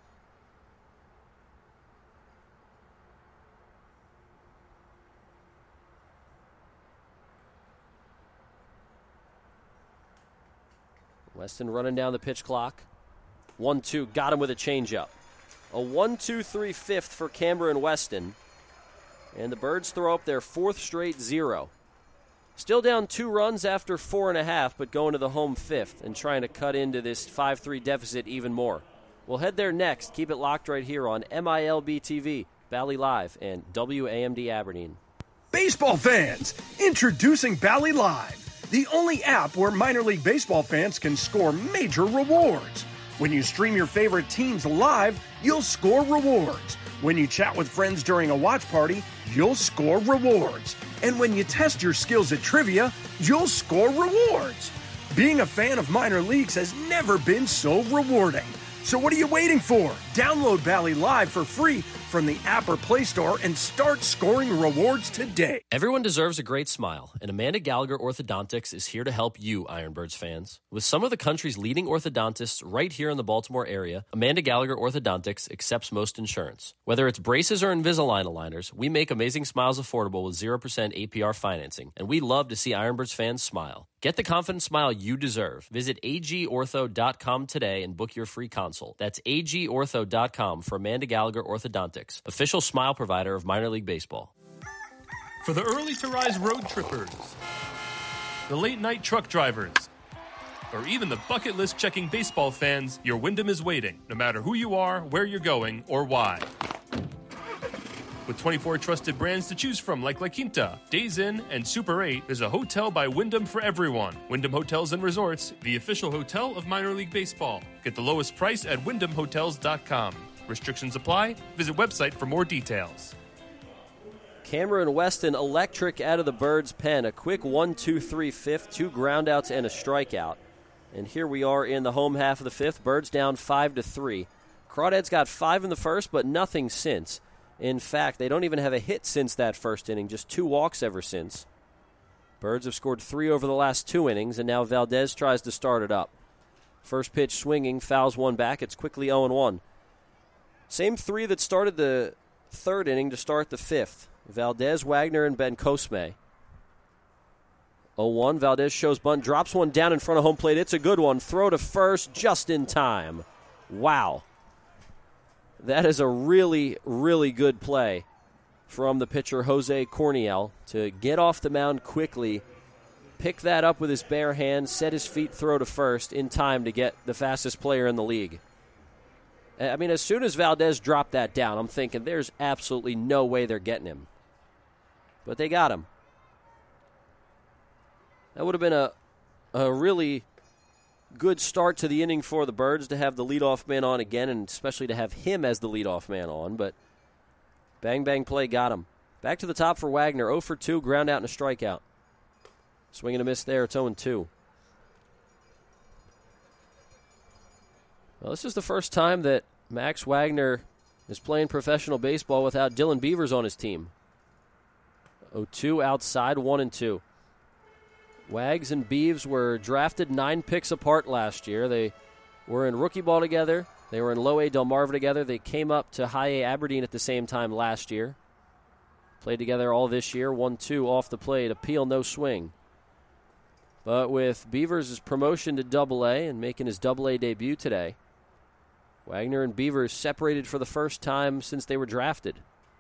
Weston running down the pitch clock. 1-2, got him with a changeup. A 1-2-3 fifth for Cameron Weston. And the Birds throw up their 4th straight 0. Still down 2 runs after 4.5, but going to the home 5th and trying to cut into this 5-3 deficit even more. We'll head there next. Keep it locked right here on MILB TV, Bally Live, and WAMD Aberdeen. Baseball fans, introducing Bally Live, the only app where minor league baseball fans can score major rewards. When you stream your favorite teams live, you'll score rewards. When you chat with friends during a watch party, you'll score rewards. And when you test your skills at trivia, you'll score rewards. Being a fan of minor leagues has never been so rewarding. So what are you waiting for? Download Bally Live for free from the app or Play Store and start scoring rewards today. Everyone deserves a great smile, and Amanda Gallagher Orthodontics is here to help you, Ironbirds fans. With some of the country's leading orthodontists right here in the Baltimore area, Amanda Gallagher Orthodontics accepts most insurance. Whether it's braces or Invisalign aligners, we make amazing smiles affordable with 0% APR financing, and we love to see Ironbirds fans smile. Get the confident smile you deserve. Visit agortho.com today and book your free consult. That's agortho.com for Amanda Gallagher Orthodontics, official smile provider of minor league baseball. For the early to rise road trippers, the late night truck drivers, or even the bucket list checking baseball fans, your Wyndham is waiting, no matter who you are, where you're going, or why. With 24 trusted brands to choose from like La Quinta, Days Inn, and Super 8, there's a hotel by Wyndham for everyone. Wyndham Hotels and Resorts, the official hotel of minor league baseball. Get the lowest price at wyndhamhotels.com. Restrictions apply. Visit website for more details. Cameron Weston electric out of the Birds' pen. A quick 1-2-3 fifth, 2 groundouts and a strikeout. And here we are in the home half of the fifth. Birds down 5-3. Crawdads got 5 in the first, but nothing since. In fact, they don't even have a hit since that first inning, just 2 walks ever since. Birds have scored 3 over the last 2 innings, and now Valdez tries to start it up. First pitch swinging, fouls one back. It's quickly 0-1. Same 3 that started the third inning to start the fifth. Valdez, Wagner, and Ben Cosme. 0-1. Valdez shows bunt, drops one down in front of home plate. It's a good one. Throw to first just in time. Wow. That is a really, really good play from the pitcher Jose Corniel to get off the mound quickly, pick that up with his bare hand, set his feet, throw to first in time to get the fastest player in the league. I mean, as soon as Valdez dropped that down, I'm thinking there's absolutely no way they're getting him. But they got him. That would have been a really good start to the inning for the Birds to have the leadoff man on again, and especially to have him as the leadoff man on. But bang, bang play got him. Back to the top for Wagner. 0 for 2, ground out and a strikeout. Swing and a miss there. It's 0-2. Well, this is the first time that Max Wagner is playing professional baseball without Dylan Beavers on his team. 0-2 outside, 1-2. Wags and Beeves were drafted 9 picks apart last year. They were in rookie ball together. They were in low A Delmarva together. They came up to high A Aberdeen at the same time last year. Played together all this year. 1-2 off the plate. Appeal, no swing. But with Beavers' promotion to Double A and making his Double A debut today, Wagner and Beavers separated for the first time since they were drafted.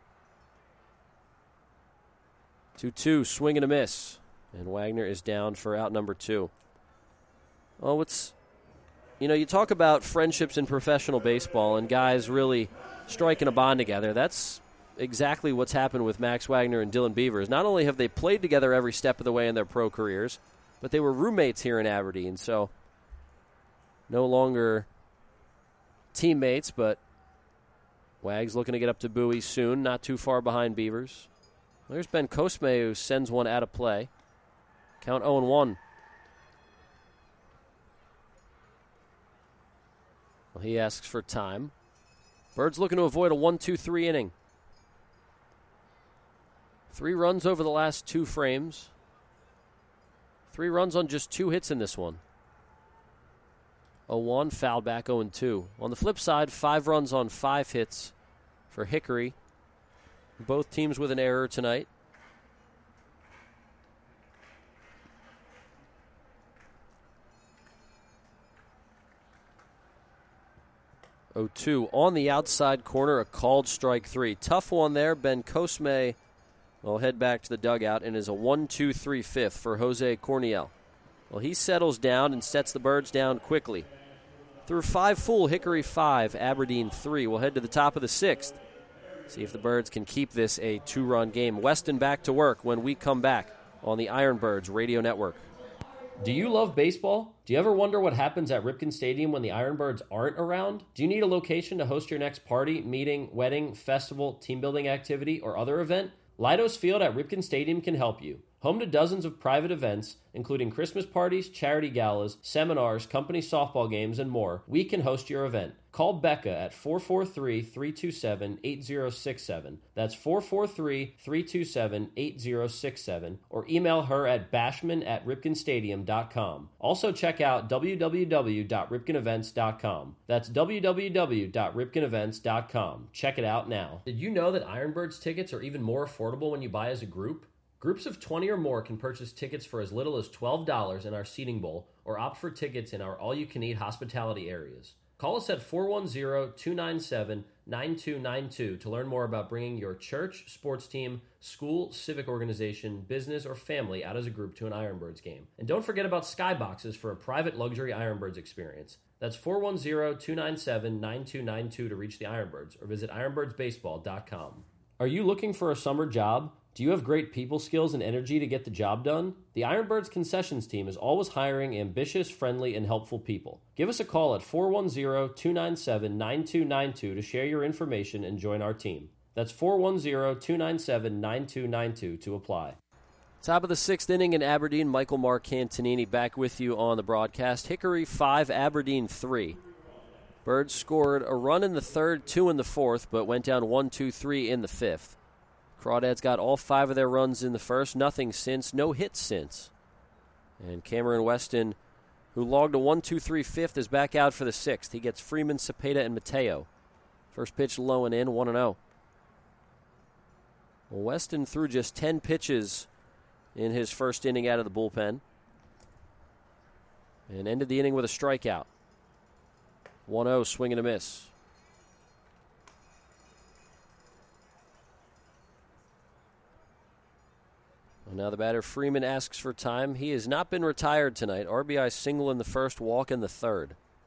2-2, swing and a miss. And Wagner is down for out number 2. Oh, you talk about friendships in professional baseball and guys really striking a bond together. That's exactly what's happened with Max Wagner and Dylan Beavers. Not only have they played together every step of the way in their pro careers, but they were roommates here in Aberdeen. So no longer teammates, but Wags looking to get up to Bowie soon, not too far behind Beavers. There's Ben Cosme who sends one out of play. Count 0-1. Well, he asks for time. Birds looking to avoid a 1-2-3 inning. 3 runs over the last 2 frames. 3 runs on just 2 hits in this one. 0-1, foul back 0-2. On the flip side, 5 runs on 5 hits for Hickory. Both teams with an error tonight. Oh, 2 on the outside corner, a called strike 3. Tough one there. Ben Cosme will head back to the dugout and is a 1-2-3 fifth for Jose Corniel. Well, he settles down and sets the Birds down quickly. Through 5 full, Hickory 5, Aberdeen 3. We'll head to the top of the 6th. See if the Birds can keep this a 2-run game. Weston back to work when we come back on the Ironbirds Radio Network. Do you love baseball? Do you ever wonder what happens at Ripken Stadium when the Ironbirds aren't around? Do you need a location to host your next party, meeting, wedding, festival, team building activity, or other event? Leidos Field at Ripken Stadium can help you. Home to dozens of private events, including Christmas parties, charity galas, seminars, company softball games, and more, we can host your event. Call Becca at 443-327-8067. That's 443-327-8067. Or email her at bashman@ripkenstadium.com. Also check out www.ripkenevents.com. That's www.ripkenevents.com. Check it out now. Did you know that Ironbirds tickets are even more affordable when you buy as a group? Groups of 20 or more can purchase tickets for as little as $12 in our seating bowl or opt for tickets in our all-you-can-eat hospitality areas. Call us at 410-297-9292 to learn more about bringing your church, sports team, school, civic organization, business, or family out as a group to an Ironbirds game. And don't forget about skyboxes for a private luxury Ironbirds experience. That's 410-297-9292 to reach the Ironbirds or visit ironbirdsbaseball.com. Are you looking for a summer job? Do you have great people skills and energy to get the job done? The Ironbirds concessions team is always hiring ambitious, friendly, and helpful people. Give us a call at 410-297-9292 to share your information and join our team. That's 410-297-9292 to apply. Top of the 6th inning in Aberdeen, Michael Marcantonini back with you on the broadcast. Hickory 5, Aberdeen 3. Birds scored a run in the 3rd, 2 in the 4th, but went down 1-2-3 in the 5th. Crawdads got all 5 of their runs in the 1st, nothing since, no hits since. And Cameron Weston, who logged a 1-2-3 5th, is back out for the 6th. He gets Freeman, Cepeda, and Mateo. First pitch low and in, 1-0. Well, Weston threw just 10 pitches in his first inning out of the bullpen and ended the inning with a strikeout. 1-0, swing and a miss. Well, now the batter Freeman asks for time. He has not been retired tonight. RBI single in the 1st, walk in the 3rd.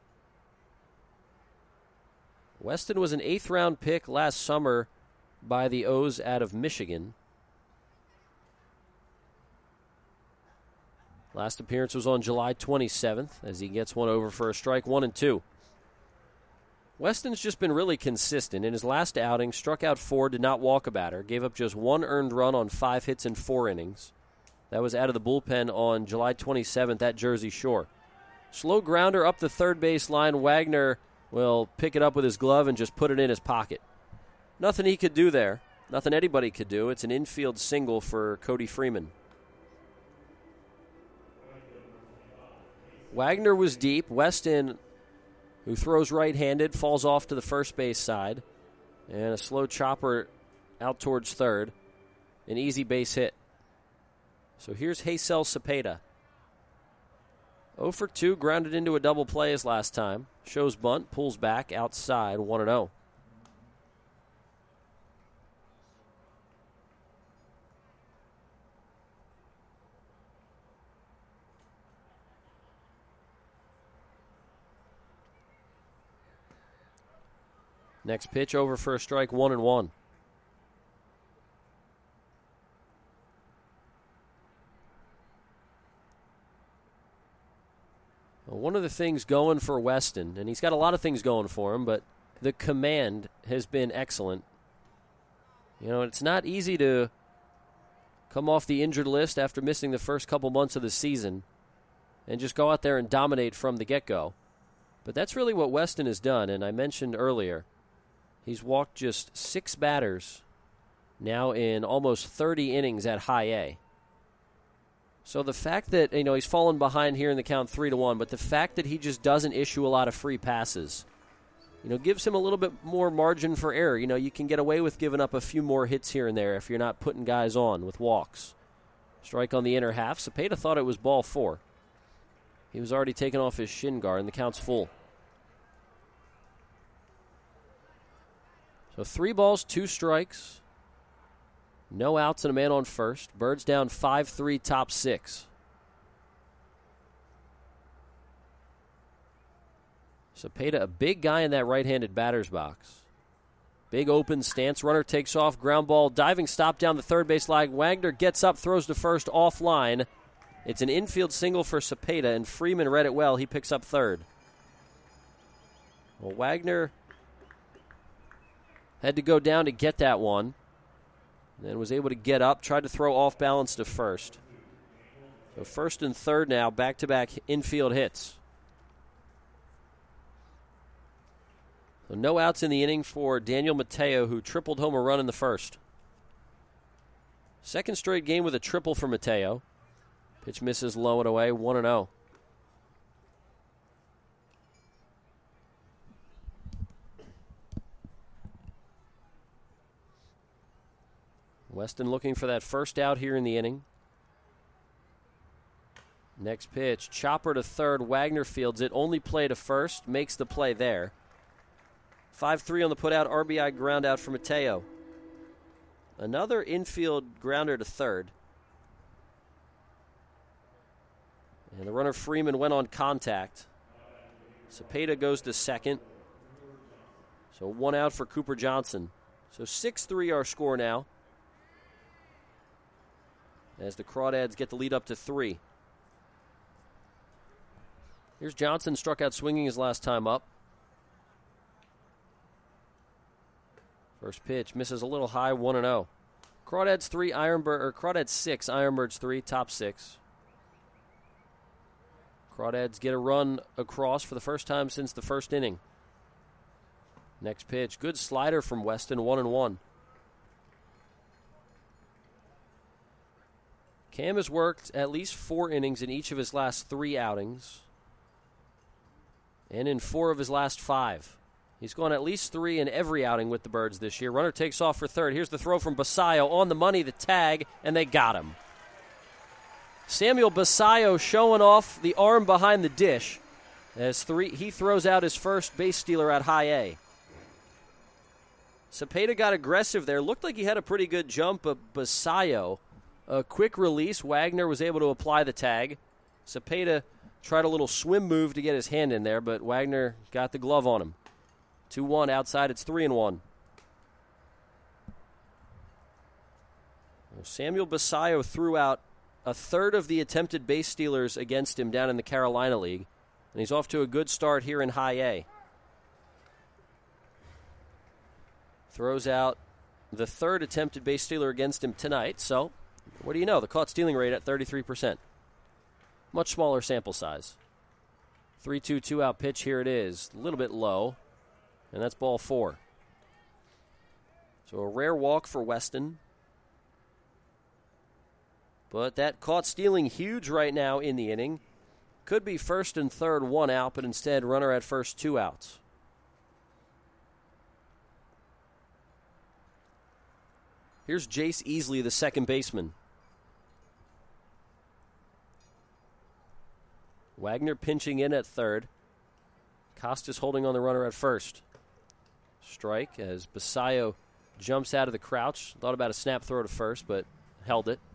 Weston was an 8th-round pick last summer by the O's out of Michigan. Last appearance was on July 27th as he gets one over for a strike, 1-2. Weston's just been really consistent. In his last outing, struck out 4, did not walk a batter, gave up just 1 earned run on 5 hits in 4 innings. That was out of the bullpen on July 27th at Jersey Shore. Slow grounder up the third base line. Wagner will pick it up with his glove and just put it in his pocket. Nothing he could do there. Nothing anybody could do. It's an infield single for Cody Freeman. Wagner was deep. Weston, who throws right-handed, falls off to the first base side. And a slow chopper out towards third. An easy base hit. So here's Haysel Cepeda. 0 for 2, grounded into a double play as last time. Shows bunt, pulls back, outside, 1-0. Next pitch over for a strike, 1-1. Well, one of the things going for Weston, and he's got a lot of things going for him, but the command has been excellent. You know, it's not easy to come off the injured list after missing the first couple months of the season and just go out there and dominate from the get-go. But that's really what Weston has done, and I mentioned earlier, he's walked just 6 batters now in almost 30 innings at high A. So the fact that, you know, he's fallen behind here in the count 3-1, but the fact that he just doesn't issue a lot of free passes, you know, gives him a little bit more margin for error. You know, you can get away with giving up a few more hits here and there if you're not putting guys on with walks. Strike on the inner half. Cepeda thought it was ball 4. He was already taken off his shin guard, and the count's full. So 3 balls, 2 strikes. No outs and a man on first. Birds down 5-3, top 6. Cepeda, a big guy in that right-handed batter's box. Big open stance. Runner takes off. Ground ball. Diving stop down the third base line. Wagner gets up, throws to first, offline. It's an infield single for Cepeda, and Freeman read it well. He picks up third. Well, Wagner had to go down to get that one. Then was able to get up, tried to throw off balance to first. So first and third now, back-to-back infield hits. So no outs in the inning for Daniel Mateo, who tripled home a run in the first. Second straight game with a triple for Mateo. Pitch misses low and away, 1-0. Weston looking for that first out here in the inning. Next pitch, chopper to third. Wagner fields it. Only play to first. Makes the play there. 5-3 on the putout. RBI ground out for Mateo. Another infield grounder to third. And the runner Freeman went on contact. Cepeda goes to second. So 1 out for Cooper Johnson. So 6-3 our score now, as the Crawdads get the lead up to 3. Here's Johnson, struck out swinging his last time up. First pitch misses a little high, 1-0. Crawdads 3, Crawdads 6, Ironbirds 3, top 6. Crawdads get a run across for the first time since the first inning. Next pitch, good slider from Weston, 1-1. Cam has worked at least 4 innings in each of his last 3 outings, and in 4 of his last 5. He's gone at least 3 in every outing with the Birds this year. Runner takes off for third. Here's the throw from Basayo on the money, the tag, and they got him. Samuel Basayo showing off the arm behind the dish as he throws out his first base stealer at high A. Cepeda got aggressive there. Looked like he had a pretty good jump, but Basayo, a quick release. Wagner was able to apply the tag. Cepeda tried a little swim move to get his hand in there, but Wagner got the glove on him. 2-1 outside, it's 3-1. Samuel Basayo threw out a third of the attempted base stealers against him down in the Carolina League, and he's off to a good start here in high A. Throws out the third attempted base stealer against him tonight, so what do you know? The caught stealing rate at 33%. Much smaller sample size. 3-2, 2-out pitch, here it is. A little bit low, and that's ball 4. So a rare walk for Weston. But that caught stealing huge right now in the inning. Could be first and third, 1 out, but instead runner at first, 2 outs. Here's Jace Easley, the second baseman. Wagner pinching in at third. Costas holding on the runner at first. Strike as Basayo jumps out of the crouch. Thought about a snap throw to first, but held it.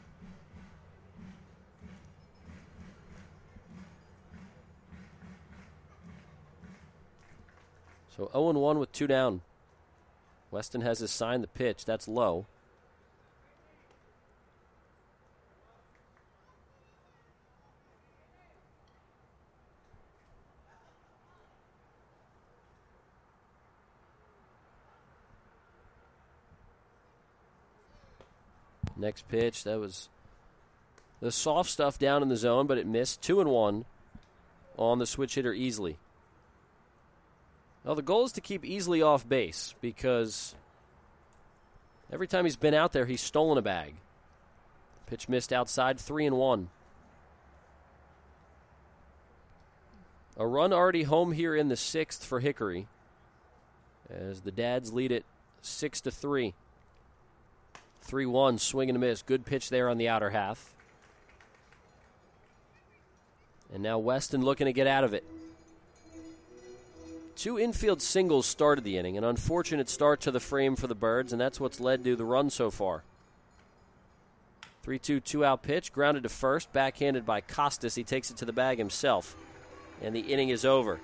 So 0-1 with 2 down. Weston has assigned the pitch. That's low. Next pitch, that was the soft stuff down in the zone, but it missed. 2-1 on the switch hitter Easley. Well, the goal is to keep Easley off base because every time he's been out there, he's stolen a bag. Pitch missed outside, 3-1. A run already home here in the 6th for Hickory as the Dads lead it 6-3. 3-1, swing and a miss. Good pitch there on the outer half. And now Weston looking to get out of it. 2 infield singles started the inning. An unfortunate start to the frame for the Birds, and that's what's led to the run so far. 3-2, 2-out pitch, grounded to first, backhanded by Costas. He takes it to the bag himself, and the inning is over.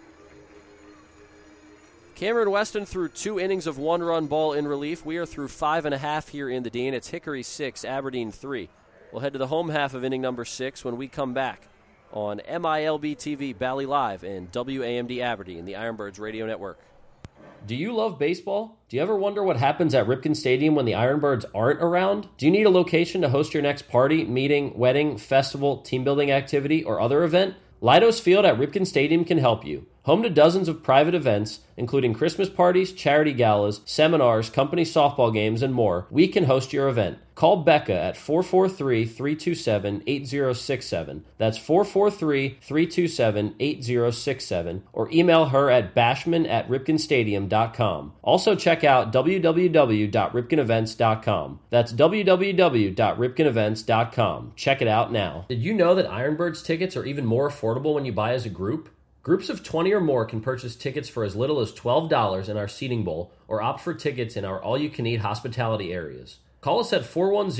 Cameron Weston threw 2 innings of 1-run ball in relief. We are through 5.5 here in the Dean. It's Hickory 6, Aberdeen 3. We'll head to the home half of inning number 6 when we come back on MILB TV, Bally Live, and WAMD Aberdeen, the Ironbirds Radio Network. Do you love baseball? Do you ever wonder what happens at Ripken Stadium when the Ironbirds aren't around? Do you need a location to host your next party, meeting, wedding, festival, team building activity, or other event? Leidos Field at Ripken Stadium can help you. Home to dozens of private events, including Christmas parties, charity galas, seminars, company softball games, and more, we can host your event. Call Becca at 443-327-8067. That's 443-327-8067. Or email her at bashman@ripkenstadium.com. Also check out www.ripkenevents.com. That's www.ripkenevents.com. Check it out now. Did you know that Ironbirds tickets are even more affordable when you buy as a group? Groups of 20 or more can purchase tickets for as little as $12 in our seating bowl or opt for tickets in our all-you-can-eat hospitality areas. Call us at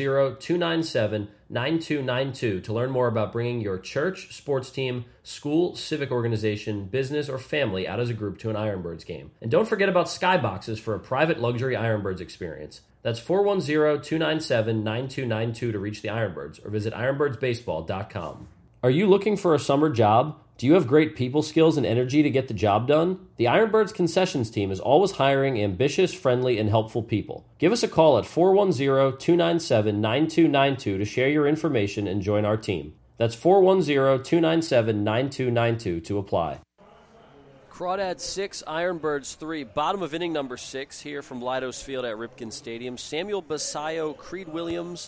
410-297-9292 to learn more about bringing your church, sports team, school, civic organization, business, or family out as a group to an Ironbirds game. And don't forget about Skyboxes for a private luxury Ironbirds experience. That's 410-297-9292 to reach the Ironbirds or visit ironbirdsbaseball.com. Are you looking for a summer job? Do you have great people skills and energy to get the job done? The Ironbirds concessions team is always hiring ambitious, friendly, and helpful people. Give us a call at 410-297-9292 to share your information and join our team. That's 410-297-9292 to apply. Crawdad 6, Ironbirds 3. Bottom of inning number 6 here from Leidos Field at Ripken Stadium. Samuel Basayo, Creed Willems,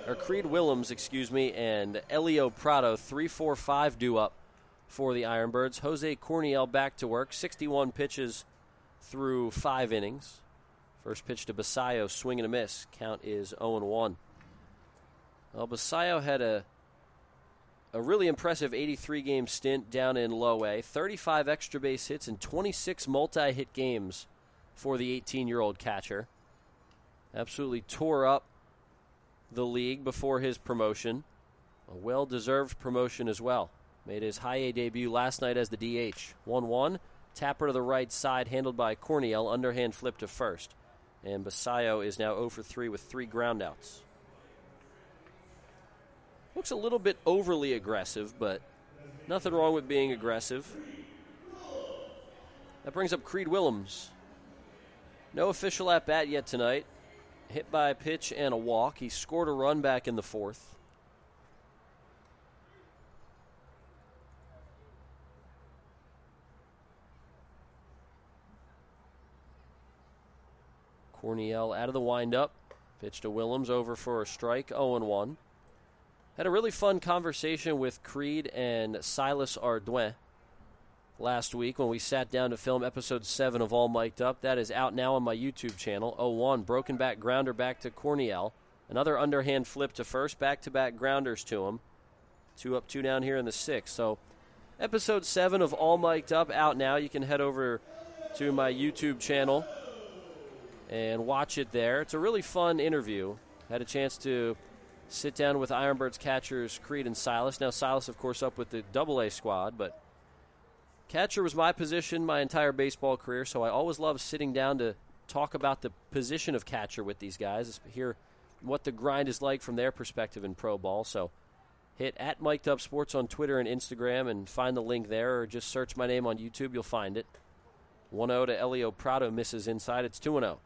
and Elio Prado, 3-4-5 due up for the Ironbirds. Jose Corniel back to work, 61 pitches through 5 innings. First pitch to Basayo, swing and a miss. Count is 0-1. Well, Basayo had a really impressive 83-game stint down in Low A, 35 extra base hits and 26 multi-hit games for the 18-year-old catcher. Absolutely tore up the league before his promotion. A well-deserved promotion as well. Made his high A debut last night as the DH. 1-1, tapper to the right side, handled by Corniel, underhand flip to first. And Basayo is now 0 for 3 with 3 groundouts. Looks a little bit overly aggressive, but nothing wrong with being aggressive. That brings up Creed Willems. No official at-bat yet tonight. Hit by a pitch and a walk. He scored a run back in the 4th. Corniel out of the windup. Pitch to Willems, over for a strike, 0-1. Had a really fun conversation with Creed and Silas Ardouin last week when we sat down to film episode 7 of All Mic'd Up. That is out now on my YouTube channel. 0-1, broken back grounder back to Corniel. Another underhand flip to first, back-to-back grounders to him. 2 up, 2 down here in the 6th. So episode 7 of All Mic'd Up out now. You can head over to my YouTube channel and watch it there. It's a really fun interview. Had a chance to sit down with Ironbirds catchers Creed and Silas. Now Silas, of course, up with the Double-A squad, but catcher was my position my entire baseball career, so I always love sitting down to talk about the position of catcher with these guys, hear what the grind is like from their perspective in pro ball. So hit at Mic'd Up Sports on Twitter and Instagram and find the link there, or just search my name on YouTube. You'll find it. 1-0 to Elio Prado, misses inside. It's 2-0.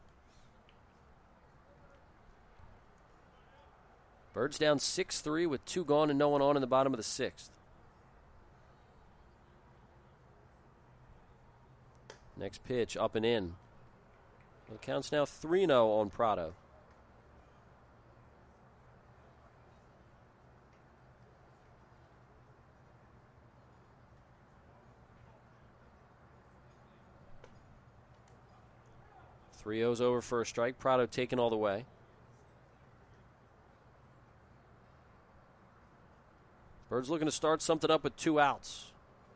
Birds down 6-3 with 2 gone and no one on in the bottom of the 6th. Next pitch, up and in. The count's now 3-0 on Prado. Three O's over for a strike. Prado taken all the way. Birds looking to start something up with 2 outs.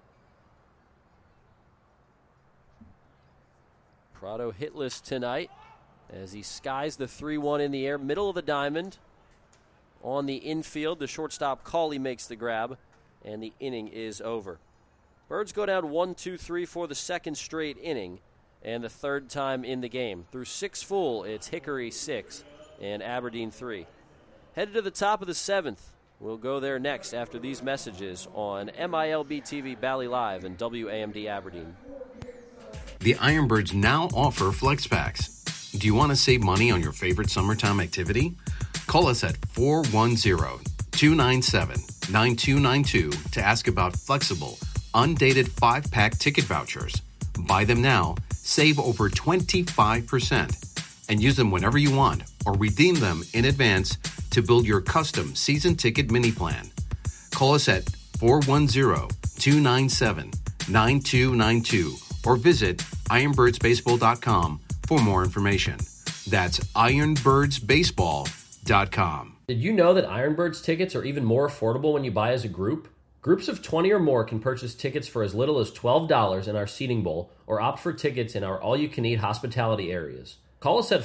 Prado hitless tonight as he skies the 3-1 in the air, middle of the diamond. On the infield, the shortstop Cawley makes the grab, and the inning is over. Birds go down 1-2-3 for the second straight inning, and the third time in the game. Through 6 full, it's Hickory 6 and Aberdeen 3. Headed to the top of the 7th. We'll go there next after these messages on MILB TV Bally Live and WAMD Aberdeen. The Ironbirds now offer Flex Packs. Do you want to save money on your favorite summertime activity? Call us at 410-297-9292 to ask about flexible, undated 5-pack ticket vouchers. Buy them now, save over 25%, and use them whenever you want or redeem them in advance to build your custom season ticket mini plan. Call us at 410-297-9292 or visit ironbirdsbaseball.com for more information. That's ironbirdsbaseball.com. Did you know that Ironbirds tickets are even more affordable when you buy as a group? Groups of 20 or more can purchase tickets for as little as $12 in our seating bowl or opt for tickets in our all-you-can-eat hospitality areas. Call us at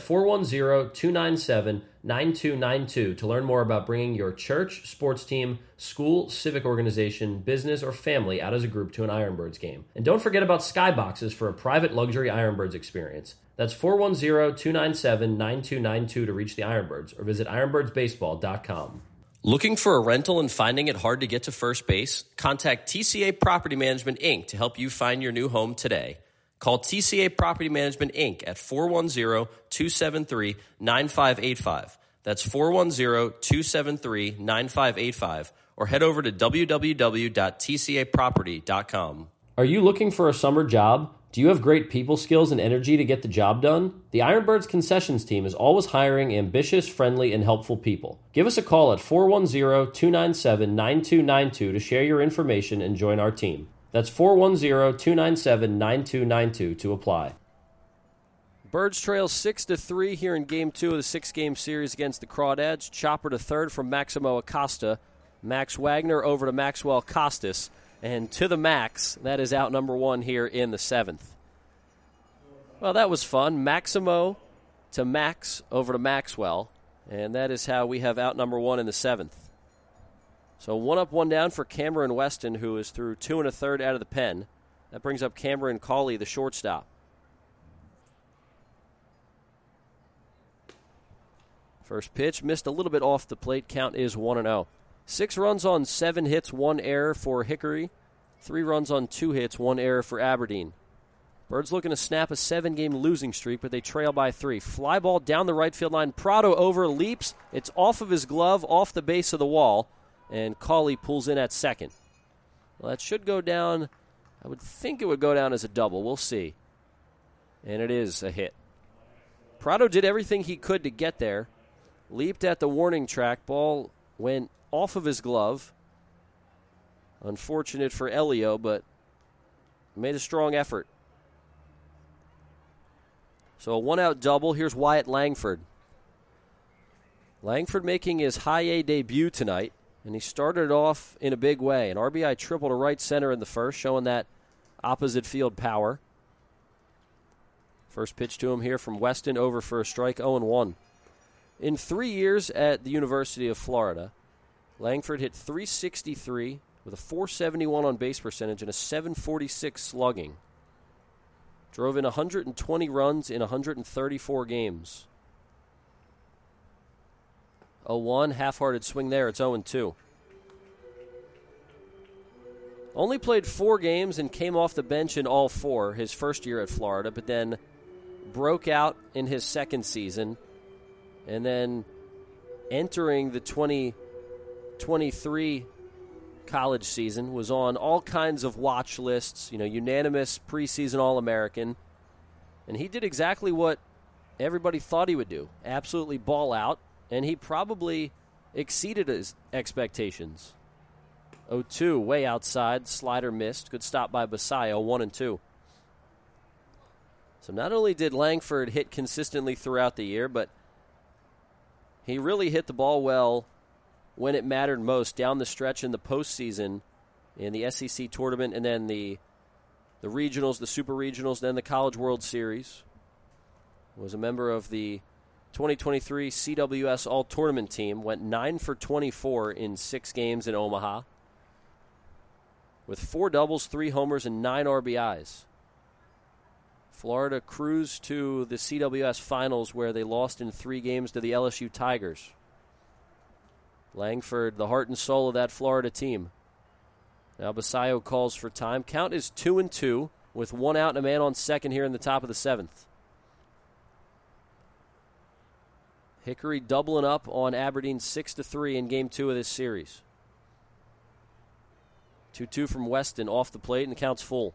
410-297-9292 to learn more about bringing your church, sports team, school, civic organization, business, or family out as a group to an Ironbirds game. And don't forget about skyboxes for a private luxury Ironbirds experience. That's 410-297-9292 to reach the Ironbirds or visit ironbirdsbaseball.com. Looking for a rental and finding it hard to get to first base? Contact TCA Property Management, Inc. to help you find your new home today. Call TCA Property Management, Inc. at 410-273-9585. That's 410-273-9585. Or head over to www.tcaproperty.com. Are you looking for a summer job? Do you have great people skills and energy to get the job done? The Ironbirds concessions team is always hiring ambitious, friendly, and helpful people. Give us a call at 410-297-9292 to share your information and join our team. That's 410-297-9292 to apply. Birds trail 6-3 here in Game 2 of the six-game series against the Crawdads. Chopper to third from Maximo Acosta. Max Wagner over to Maxwell Costas. And to the max, that is out number one here in the seventh. Well, that was fun. Maximo to Max over to Maxwell. And that is how we have out number one in the seventh. So 1 up, 1 down for Cameron Weston, who is through 2 1/3 out of the pen. That brings up Cameron Cawley, the shortstop. First pitch missed a little bit off the plate. Count is 1-0. 6 runs on 7 hits, 1 error for Hickory. 3 runs on 2 hits, 1 error for Aberdeen. Birds looking to snap a 7-game losing streak, but they trail by 3. Fly ball down the right field line. Prado over, leaps. It's off of his glove, off the base of the wall, and Cawley pulls in at second. Well, that should go down. I would think it would go down as a double. We'll see. And it is a hit. Prado did everything he could to get there. Leaped at the warning track. Ball went off of his glove. Unfortunate for Elio, but made a strong effort. So a 1-out double. Here's Wyatt Langford. Langford making his high A debut tonight, and he started off in a big way. An RBI triple to right center in the first, showing that opposite field power. First pitch to him here from Weston, over for a strike, 0-1. In 3 years at the University of Florida, Langford hit .363 with a .471 on base percentage and a .746 slugging. Drove in 120 runs in 134 games. 0-1, half-hearted swing there. It's 0-2. Only played 4 games and came off the bench in all 4 his first year at Florida, but then broke out in his second season. And then entering the 2023 college season, was on all kinds of watch lists, unanimous preseason All-American. And he did exactly what everybody thought he would do, absolutely ball out, and he probably exceeded his expectations. 0-2, way outside, slider missed, good stop by Basayo, 1-2. So not only did Langford hit consistently throughout the year, but he really hit the ball well when it mattered most, down the stretch in the postseason in the SEC tournament, and then the regionals, the super regionals, then the College World Series. Was a member of the 2023 CWS All-Tournament team, went 9 for 24 in 6 games in Omaha, with 4 doubles, 3 homers, and 9 RBIs. Florida cruised to the CWS Finals, where they lost in 3 games to the LSU Tigers. Langford, the heart and soul of that Florida team. Now Basayo calls for time. Count is 2-2 with 1 out and a man on second here in the top of the 7th. Hickory doubling up on Aberdeen 6-3 in Game 2 of this series. 2-2 from Weston off the plate, and the count's full.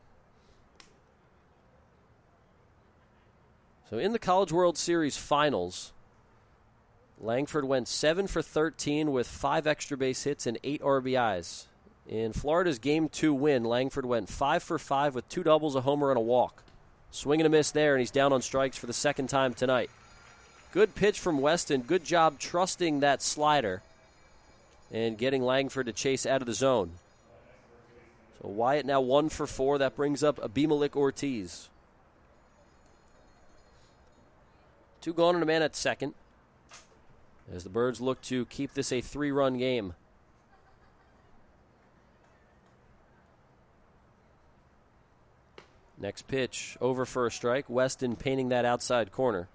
So in the College World Series Finals, Langford went 7 for 13 with 5 extra base hits and 8 RBIs. In Florida's Game 2 win, Langford went 5 for 5 with 2 doubles, a homer, and a walk. Swing and a miss there, and he's down on strikes for the second time tonight. Good pitch from Weston. Good job trusting that slider and getting Langford to chase out of the zone. So Wyatt now 1 for 4. That brings up Abimelech Ortiz. 2 gone and a man at second, as the Birds look to keep this a 3-run game. Next pitch, over for a strike. Weston painting that outside corner.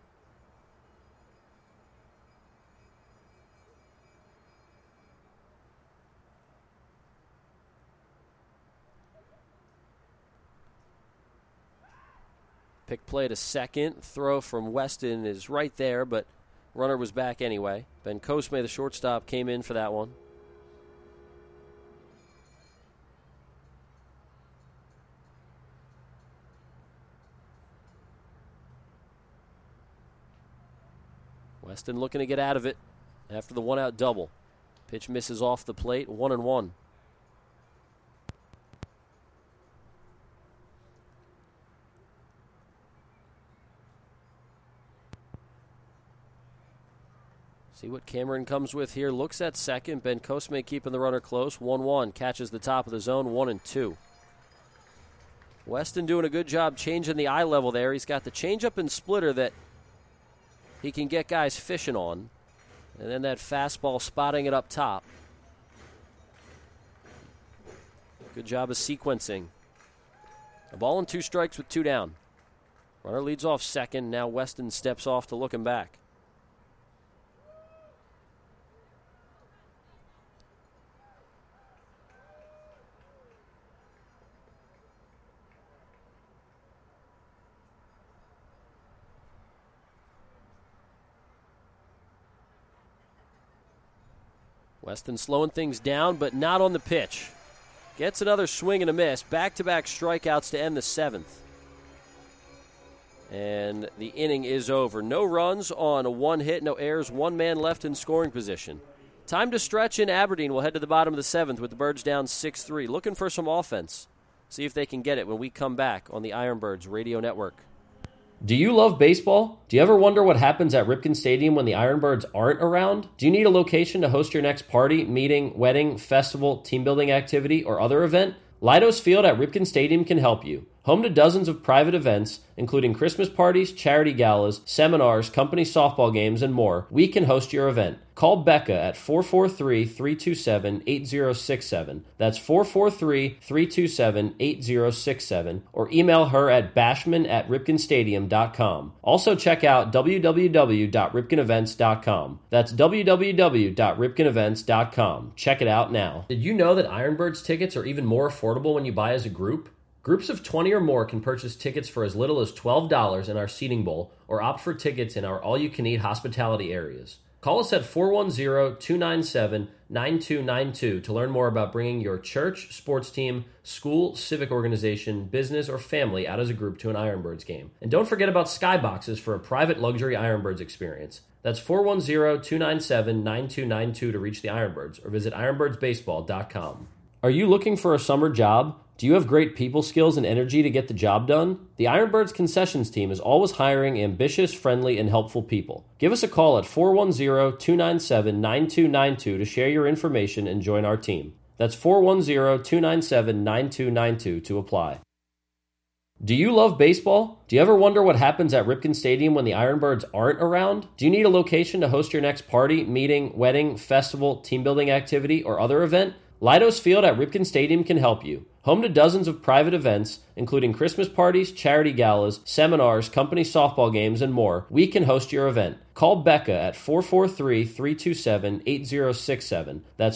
Pick play to second. Throw from Weston is right there, but runner was back anyway. Ben Cosme, the shortstop, came in for that one. Weston looking to get out of it after the one-out double. Pitch misses off the plate, 1-1. See what Cameron comes with here. Looks at second. Ben Cosme keeping the runner close. 1-1. Catches the top of the zone. 1-2. Weston doing a good job changing the eye level there. He's got the changeup and splitter that he can get guys fishing on. And then that fastball spotting it up top. Good job of sequencing. A ball and 2 strikes with 2 down. Runner leads off second. Now Weston steps off to look him back. Weston slowing things down, but not on the pitch. Gets another swing and a miss. Back-to-back strikeouts to end the 7th. And the inning is over. No runs on 1 hit, no errors, 1 man left in scoring position. Time to stretch in Aberdeen. We'll head to the bottom of the 7th with the Birds down 6-3. Looking for some offense. See if they can get it when we come back on the Ironbirds Radio Network. Do you love baseball? Do you ever wonder what happens at Ripken Stadium when the Ironbirds aren't around? Do you need a location to host your next party, meeting, wedding, festival, team building activity, or other event? Leidos Field at Ripken Stadium can help you. Home to dozens of private events, including Christmas parties, charity galas, seminars, company softball games, and more, we can host your event. Call Becca at 443-327-8067. That's 443-327-8067. Or email her at bashman@ripkenstadium.com. Also check out www.ripkenevents.com. That's www.ripkenevents.com. Check it out now. Did you know that Ironbirds tickets are even more affordable when you buy as a group? Groups of 20 or more can purchase tickets for as little as $12 in our seating bowl or opt for tickets in our all-you-can-eat hospitality areas. Call us at 410-297-9292 to learn more about bringing your church, sports team, school, civic organization, business, or family out as a group to an Ironbirds game. And don't forget about Skyboxes for a private luxury Ironbirds experience. That's 410-297-9292 to reach the Ironbirds or visit ironbirdsbaseball.com. Are you looking for a summer job? Do you have great people skills and energy to get the job done? The Ironbirds concessions team is always hiring ambitious, friendly, and helpful people. Give us a call at 410-297-9292 to share your information and join our team. That's 410-297-9292 to apply. Do you love baseball? Do you ever wonder what happens at Ripken Stadium when the Ironbirds aren't around? Do you need a location to host your next party, meeting, wedding, festival, team building activity, or other event? Leidos Field at Ripken Stadium can help you. Home to dozens of private events, including Christmas parties, charity galas, seminars, company softball games, and more, we can host your event. Call Becca at 443-327-8067. That's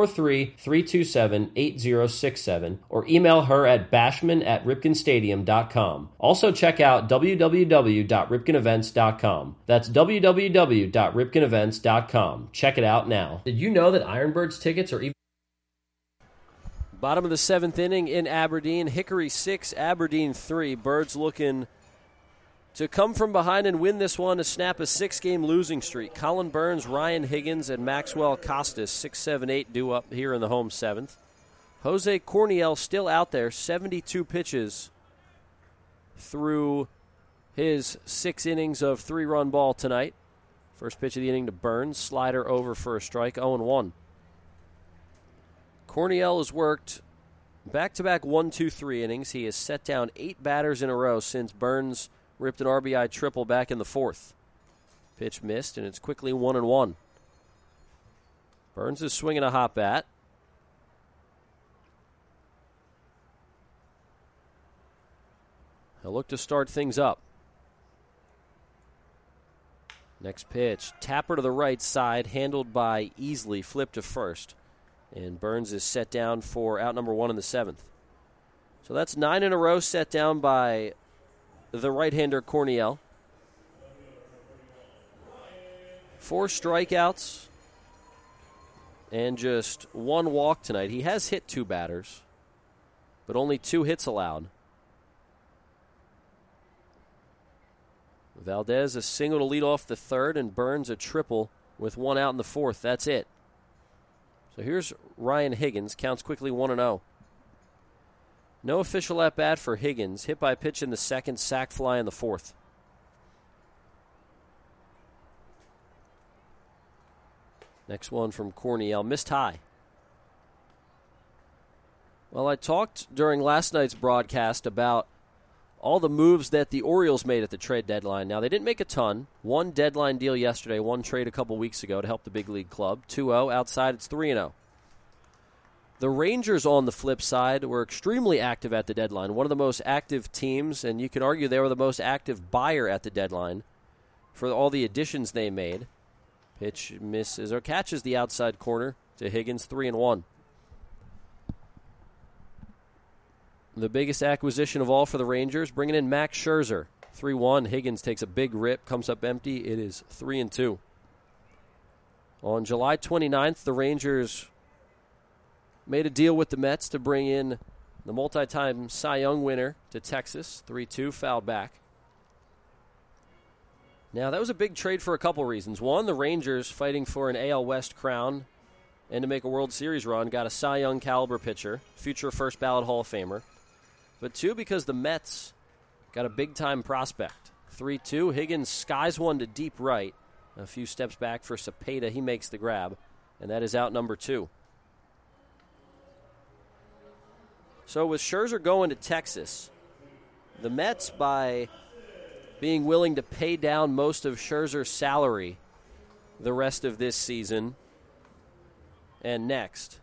443-327-8067. Or email her at bashman@ripkenstadium.com. Also check out www.ripkenevents.com. That's www.ripkenevents.com. Check it out now. Did you know that Ironbirds tickets are even... Bottom of the 7th inning in Aberdeen. Hickory 6, Aberdeen 3. Birds looking to come from behind and win this one to snap a 6-game losing streak. Colin Burns, Ryan Higgins, and Maxwell Costas, 6, 7, 8, due up here in the home 7th. Jose Corniel still out there, 72 pitches through his 6 innings of 3-run ball tonight. First pitch of the inning to Burns, slider over for a strike, 0-1. Corniel has worked back-to-back 1-2-3 innings. He has set down 8 batters in a row since Burns ripped an RBI triple back in the 4th. Pitch missed, and it's quickly 1-1. Burns is swinging a hot bat. He'll look to start things up. Next pitch, tapper to the right side, handled by Easley, flip to first. And Burns is set down for out number 1 in the 7th. So that's 9 in a row set down by the right-hander Corniel. 4 strikeouts and just 1 walk tonight. He has hit 2 batters, but only 2 hits allowed. Valdez a single to lead off the 3rd, and Burns a triple with 1 out in the 4th. That's it. So here's Ryan Higgins. Counts quickly 1-0. No official at-bat for Higgins. Hit by pitch in the 2nd, sac fly in the 4th. Next one from Corniel. Missed high. Well, I talked during last night's broadcast about all the moves that the Orioles made at the trade deadline. Now, they didn't make a ton. 1 deadline deal yesterday, 1 trade a couple weeks ago to help the big league club. 2-0. Outside, it's 3-0. The Rangers, on the flip side, were extremely active at the deadline. One of the most active teams, and you can argue they were the most active buyer at the deadline for all the additions they made. Pitch misses or catches the outside corner to Higgins, 3-1. The biggest acquisition of all for the Rangers, bringing in Max Scherzer, 3-1. Higgins takes a big rip, comes up empty. It is 3-2. On July 29th, the Rangers made a deal with the Mets to bring in the multi-time Cy Young winner to Texas, 3-2, fouled back. Now, that was a big trade for a couple reasons. One, the Rangers, fighting for an AL West crown and to make a World Series run, got a Cy Young caliber pitcher, future first ballot Hall of Famer. But 2, because the Mets got a big-time prospect. 3-2, Higgins skies one to deep right. A few steps back for Cepeda. He makes the grab, and that is out number 2. So with Scherzer going to Texas, the Mets, by being willing to pay down most of Scherzer's salary the rest of this season and next,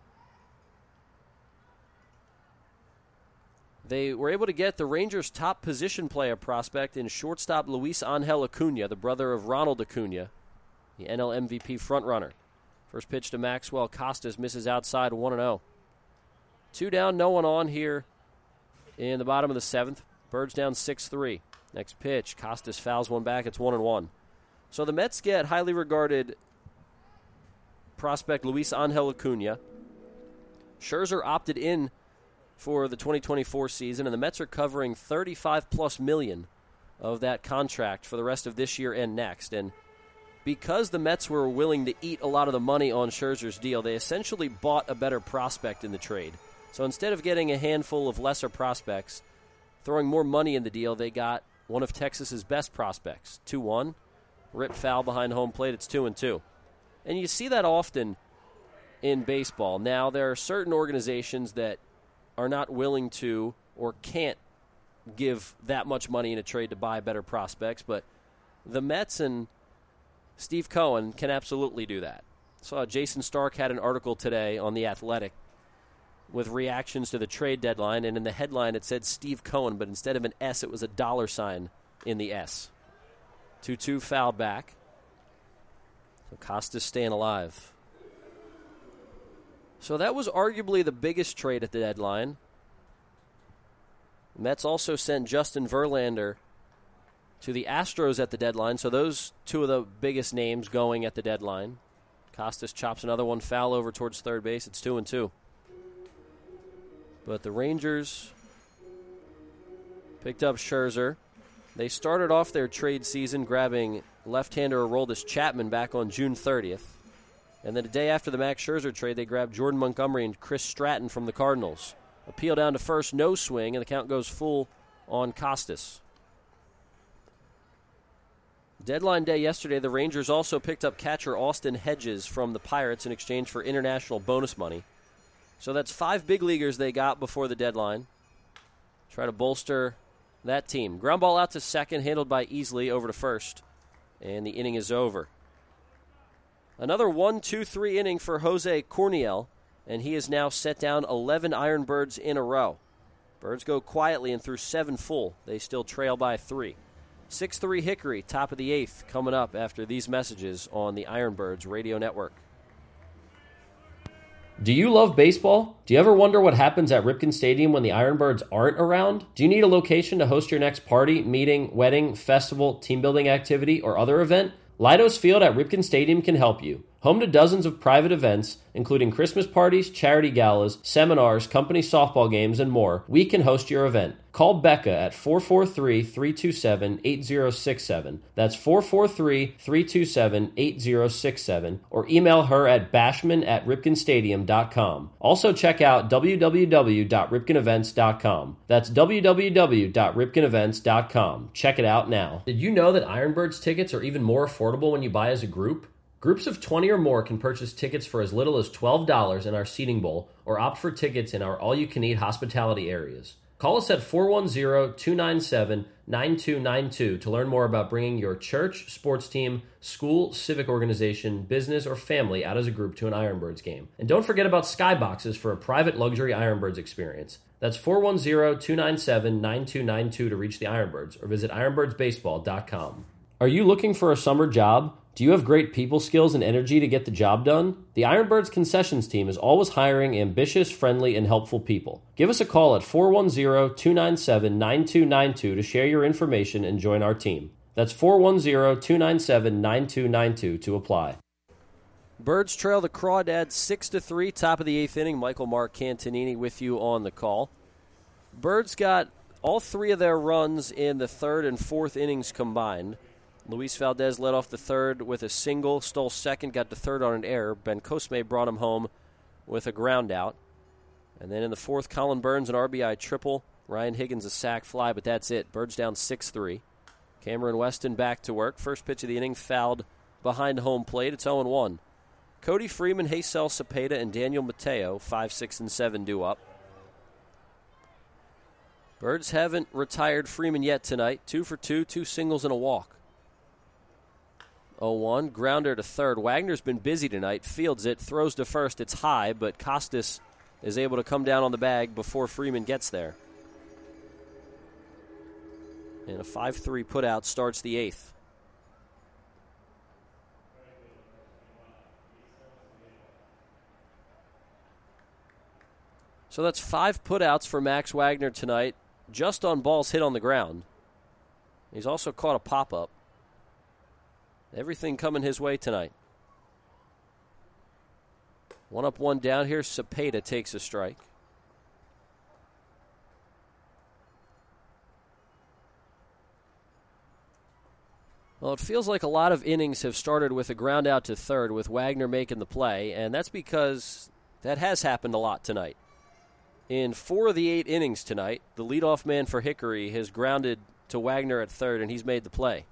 they were able to get the Rangers' top position player prospect in shortstop Luis Angel Acuna, the brother of Ronald Acuna, the NL MVP frontrunner. First pitch to Maxwell. Costas misses outside, 1-0. 2 down, no one on here in the bottom of the 7th. Birds down 6-3. Next pitch, Costas fouls one back. It's 1-1. So the Mets get highly regarded prospect Luis Angel Acuna. Scherzer opted in for the 2024 season, and the Mets are covering $35+ million of that contract for the rest of this year and next. And because the Mets were willing to eat a lot of the money on Scherzer's deal, they essentially bought a better prospect in the trade. So instead of getting a handful of lesser prospects, throwing more money in the deal, they got one of Texas's best prospects. 2-1, rip foul behind home plate. It's 2-2. And you see that often in baseball. Now, there are certain organizations that are not willing to or can't give that much money in a trade to buy better prospects, but the Mets and Steve Cohen can absolutely do that. Saw Jason Stark had an article today on The Athletic with reactions to the trade deadline, and in the headline it said Steve Cohen, but instead of an S, it was a $ in the S. 2-2 foul back. So Costas staying alive. So that was arguably the biggest trade at the deadline. The Mets also sent Justin Verlander to the Astros at the deadline, so those 2 of the biggest names going at the deadline. Costas chops another one foul over towards third base. It's 2-2. But the Rangers picked up Scherzer. They started off their trade season grabbing left-hander Aroldis Chapman back on June 30th. And then the day after the Max Scherzer trade, they grabbed Jordan Montgomery and Chris Stratton from the Cardinals. Appeal down to first, no swing, and the count goes full on Costas. Deadline day yesterday, the Rangers also picked up catcher Austin Hedges from the Pirates in exchange for international bonus money. So that's 5 big leaguers they got before the deadline. Try to bolster that team. Ground ball out to second, handled by Easley, over to first. And the inning is over. Another 1-2-3 inning for Jose Corniel, and he has now set down 11 Ironbirds in a row. Birds go quietly and through 7 full. They still trail by 3. 6-3 Hickory, top of the 8th, coming up after these messages on the Ironbirds Radio Network. Do you love baseball? Do you ever wonder what happens at Ripken Stadium when the Ironbirds aren't around? Do you need a location to host your next party, meeting, wedding, festival, team building activity, or other event? Leidos Field at Ripken Stadium can help you. Home to dozens of private events, including Christmas parties, charity galas, seminars, company softball games, and more, we can host your event. Call Becca at 443-327-8067. That's 443-327-8067. Or email her at bashman@ripkenstadium.com. Also check out www.ripkenevents.com. That's www.ripkenevents.com. Check it out now. Did you know that Ironbirds tickets are even more affordable when you buy as a group? Groups of 20 or more can purchase tickets for as little as $12 in our seating bowl or opt for tickets in our all-you-can-eat hospitality areas. Call us at 410-297-9292 to learn more about bringing your church, sports team, school, civic organization, business, or family out as a group to an Ironbirds game. And don't forget about Skyboxes for a private luxury Ironbirds experience. That's 410-297-9292 to reach the Ironbirds or visit ironbirdsbaseball.com. Are you looking for a summer job? Do you have great people skills and energy to get the job done? The Ironbirds concessions team is always hiring ambitious, friendly, and helpful people. Give us a call at 410-297-9292 to share your information and join our team. That's 410-297-9292 to apply. Birds trail the Crawdads 6-3, top of the 8th inning. Michael Marcantonini with you on the call. Birds got all three of their runs in the third and fourth innings combined. Luis Valdez led off the third with a single, stole second, got to third on an error. Ben Cosme brought him home with a ground out. And then in the fourth, Colin Burns an RBI triple. Ryan Higgins a sac fly, but that's it. Birds down 6-3. Cameron Weston back to work. First pitch of the inning fouled behind home plate. It's 0-1. Cody Freeman, Haysel Cepeda, and Daniel Mateo, 5, 6, and 7 due up. Birds haven't retired Freeman yet tonight. 2 for 2, 2 singles and a walk. 0-1, grounder to third. Wagner's been busy tonight, fields it, throws to first. It's high, but Costas is able to come down on the bag before Freeman gets there. And a 5-3 putout starts the 8th. So that's 5 putouts for Max Wagner tonight, just on balls hit on the ground. He's also caught a pop-up. Everything coming his way tonight. 1 up, 1 down here. Cepeda takes a strike. Well, it feels like a lot of innings have started with a ground out to third with Wagner making the play, and that's because that has happened a lot tonight. In 4 of the 8 innings tonight, the leadoff man for Hickory has grounded to Wagner at third, and he's made the play.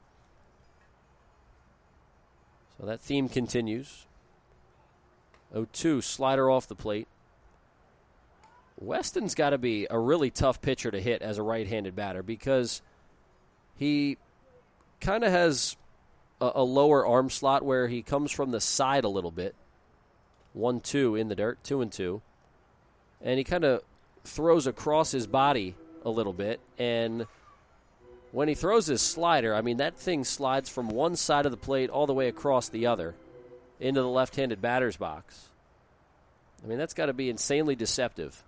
So that theme continues. 0-2, slider off the plate. Weston's got to be a really tough pitcher to hit as a right-handed batter because he kind of has a lower arm slot where he comes from the side a little bit. 1-2 in the dirt, 2-2. And he kind of throws across his body a little bit, and when he throws his slider, I mean, that thing slides from one side of the plate all the way across the other into the left-handed batter's box. I mean, that's got to be insanely deceptive.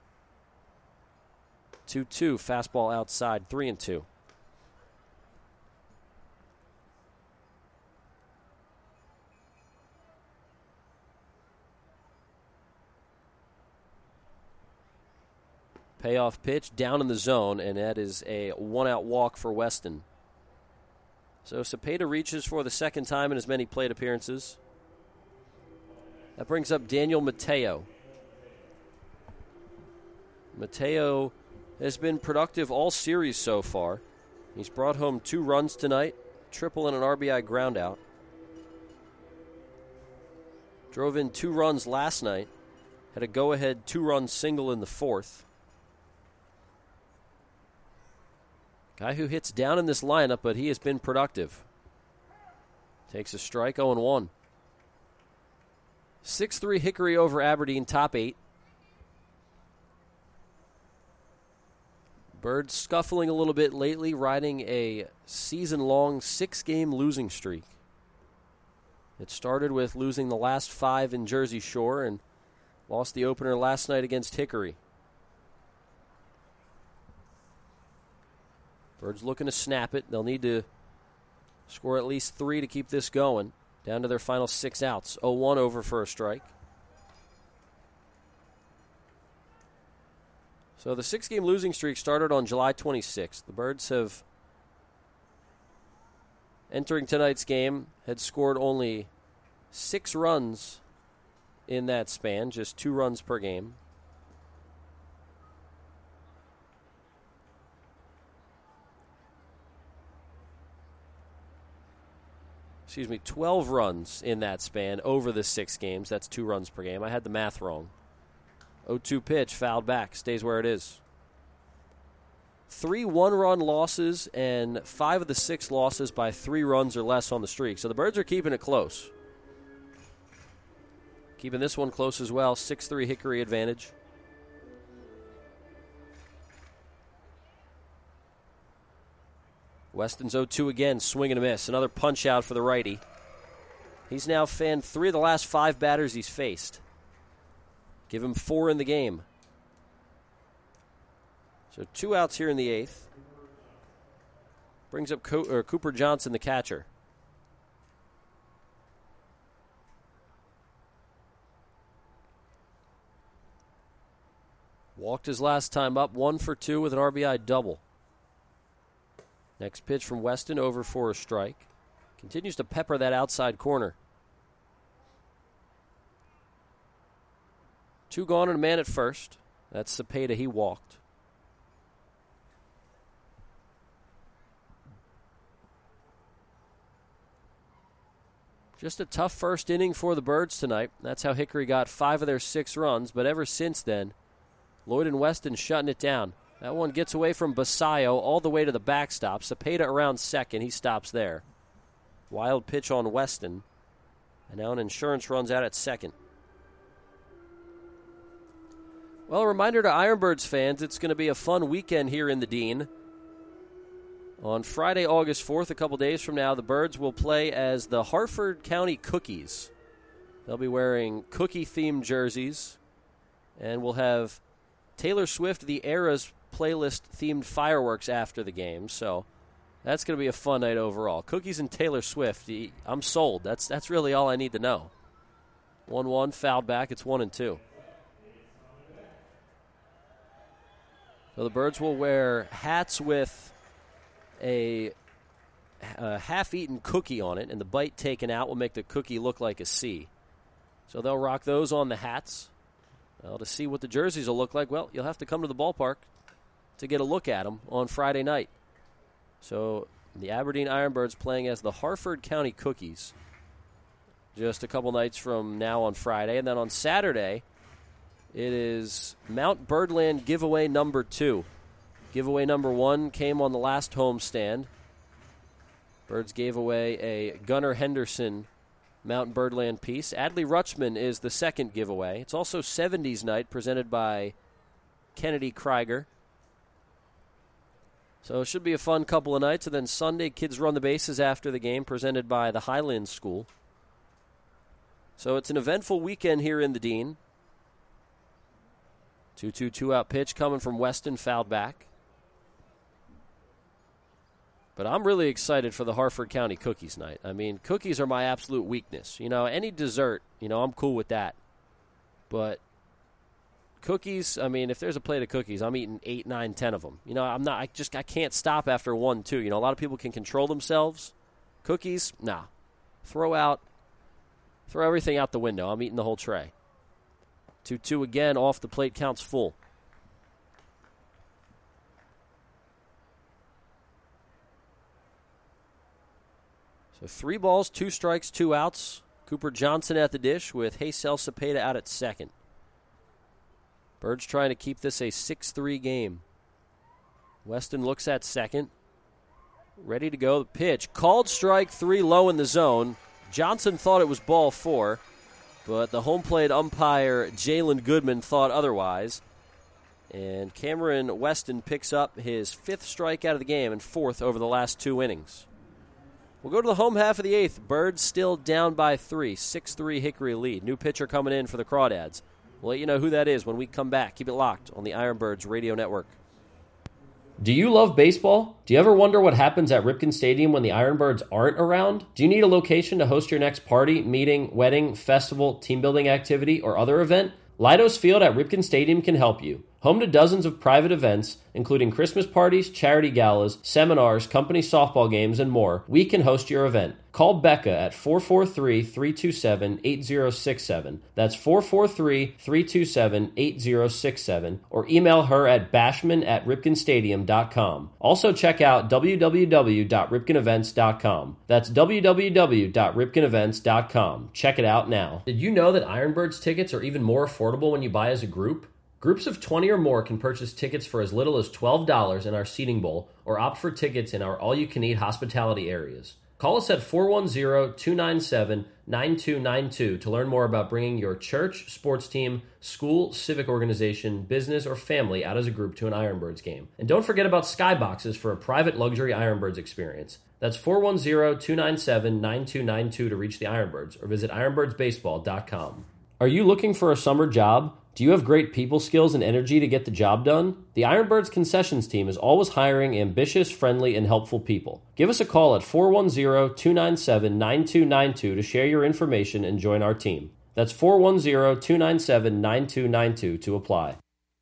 2-2, fastball outside, 3-2. Payoff pitch down in the zone, and that is a 1-out walk for Weston. So Cepeda reaches for the second time in as many plate appearances. That brings up Daniel Mateo. Mateo has been productive all series so far. He's brought home 2 runs tonight, triple and an RBI groundout. Drove in 2 runs last night, had a go-ahead 2-run single in the 4th. Guy who hits down in this lineup, but he has been productive. Takes a strike, 0-1. 6-3 Hickory over Aberdeen, top 8. Birds scuffling a little bit lately, riding a season-long 6-game losing streak. It started with losing the last 5 in Jersey Shore, and Lost the opener last night against Hickory. Birds looking to snap it. They'll need to score at least 3 to keep this going. Down to their final 6 outs. 0-1 over for a strike. So the 6-game losing streak started on July 26th. The Birds have, entering tonight's game, had scored only 6 runs in that span, just 2 runs per game. Excuse me, 12 runs in that span over the 6 games. That's 2 runs per game. I had the math wrong. 0-2 pitch, fouled back, stays where it is. 3 one-run losses and 5 of the 6 losses by 3 runs or less on the streak. So the Birds are keeping it close. Keeping this one close as well. 6-3 Hickory advantage. Weston's 0-2 again, swing and a miss. Another punch out for the righty. He's now fanned 3 of the last 5 batters he's faced. Give him 4 in the game. So 2 outs here in the 8th. Brings up Cooper Johnson, the catcher. Walked his last time up, 1 for 2 with an RBI double. Next pitch from Weston, over for a strike. Continues to pepper that outside corner. 2 gone and a man at first. That's Cepeda, he walked. Just a tough first inning for the Birds tonight. That's how Hickory got 5 of their 6 runs, but ever since then, Lloyd and Weston shutting it down. That one gets away from Basayo all the way to the backstop. Cepeda around second. He stops there. Wild pitch on Weston. And now an insurance runs out at second. Well, a reminder to Ironbirds fans, it's going to be a fun weekend here in the Dean. On Friday, August 4th, a couple days from now, the Birds will play as the Harford County Cookies. They'll be wearing cookie-themed jerseys. And we'll have Taylor Swift, the Eras playlist-themed fireworks after the game. So that's going to be a fun night overall. Cookies and Taylor Swift, I'm sold. That's really all I need to know. 1-1, fouled back. It's 1-2. So the Birds will wear hats with a half-eaten cookie on it, and the bite taken out will make the cookie look like a C. So they'll rock those on the hats. Well, to see what the jerseys will look like, well, you'll have to come to the ballpark to get a look at them on Friday night. So the Aberdeen Ironbirds playing as the Harford County Cookies just a couple nights from now on Friday. And then on Saturday, it is Mount Birdland giveaway number 2. Giveaway number 1 came on the last homestand. Birds gave away a Gunnar Henderson Mount Birdland piece. Adley Rutschman is the second giveaway. It's also 70s night presented by Kennedy Krieger. So it should be a fun couple of nights. And then Sunday, Kids Run the Bases after the game, presented by the Highlands School. So it's an eventful weekend here in the Dean. 2-2 two-out pitch coming from Weston, fouled back. But I'm really excited for the Harford County Cookies night. I mean, cookies are my absolute weakness. You know, any dessert, I'm cool with that. But cookies, I mean, if there's a plate of cookies, I'm eating 8, 9, 10 of them. I can't stop after 1, 2. A lot of people can control themselves. Cookies, nah. Throw everything out the window. I'm eating the whole tray. 2-2 again, off the plate, counts full. So 3 balls, 2 strikes, 2 outs. Cooper Johnson at the dish with Haysel Cepeda out at second. Birds trying to keep this a 6-3 game. Weston looks at second. Ready to go. The pitch. Called strike 3 low in the zone. Johnson thought it was ball 4, but the home plate umpire, Jalen Goodman, thought otherwise. And Cameron Weston picks up his 5th strikeout of the game and 4th over the last 2 innings. We'll go to the home half of the 8th. Birds still down by 3. 6-3 Hickory lead. New pitcher coming in for the Crawdads. We'll let you know who that is when we come back. Keep it locked on the Ironbirds Radio Network. Do you love baseball? Do you ever wonder what happens at Ripken Stadium when the Ironbirds aren't around? Do you need a location to host your next party, meeting, wedding, festival, team building activity, or other event? Leidos Field at Ripken Stadium can help you. Home to dozens of private events, including Christmas parties, charity galas, seminars, company softball games, and more, we can host your event. Call Becca at 443-327-8067. That's 443-327-8067. Or email her at bashman@ripkenstadium.com. Also check out www.ripkenevents.com. That's www.ripkenevents.com. Check it out now. Did you know that Ironbirds tickets are even more affordable when you buy as a group? Groups of 20 or more can purchase tickets for as little as $12 in our seating bowl or opt for tickets in our all-you-can-eat hospitality areas. Call us at 410-297-9292 to learn more about bringing your church, sports team, school, civic organization, business, or family out as a group to an Ironbirds game. And don't forget about Skyboxes for a private luxury Ironbirds experience. That's 410-297-9292 to reach the Ironbirds or visit ironbirdsbaseball.com. Are you looking for a summer job? Do you have great people skills and energy to get the job done? The Ironbirds concessions team is always hiring ambitious, friendly, and helpful people. Give us a call at 410-297-9292 to share your information and join our team. That's 410-297-9292 to apply.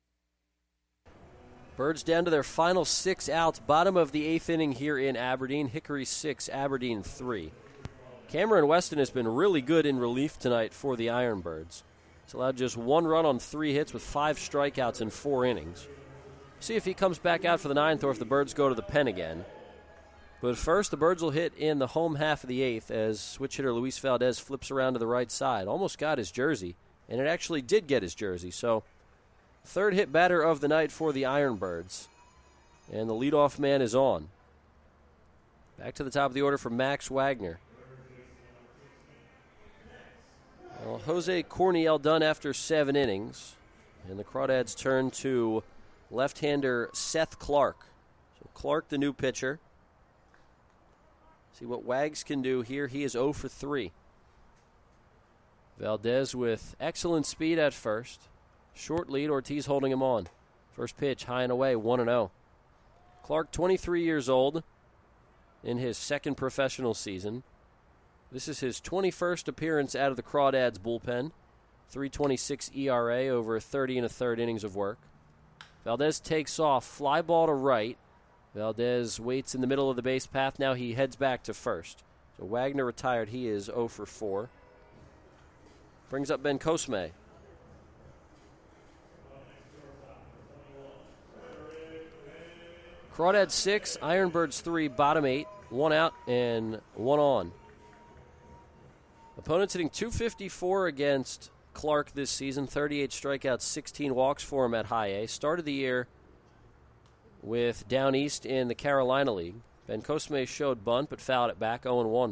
Birds down to their final 6 outs, bottom of the 8th inning here in Aberdeen. Hickory 6, Aberdeen 3. Cameron Weston has been really good in relief tonight for the Ironbirds. He's allowed just 1 run on 3 hits with 5 strikeouts in 4 innings. See if he comes back out for the 9th or if the Birds go to the pen again. But first, the Birds will hit in the home half of the 8th as switch hitter Luis Valdez flips around to the right side. Almost got his jersey, and it actually did get his jersey. So, 3rd hit batter of the night for the Ironbirds. And the leadoff man is on. Back to the top of the order for Max Wagner. Well, Jose Corniel done after 7 innings. And the Crawdads turn to left-hander Seth Clark. So Clark, the new pitcher. See what Wags can do here. He is 0 for 3. Valdez with excellent speed at first. Short lead, Ortiz holding him on. First pitch, high and away, 1-0. Clark, 23 years old, in his 2nd professional season. This is his 21st appearance out of the Crawdads bullpen. 3.26 ERA over 30 1/3 innings of work. Valdez takes off, fly ball to right. Valdez waits in the middle of the base path. Now he heads back to first. So Wagner retired. He is 0 for 4. Brings up Ben Cosme. Crawdads 6, Ironbirds 3, bottom 8. 1 out and 1 on. Opponents hitting .254 against Clark this season. 38 strikeouts, 16 walks for him at high A. Started the year with Down East in the Carolina League. Ben Cosme showed bunt but fouled it back, 0-1.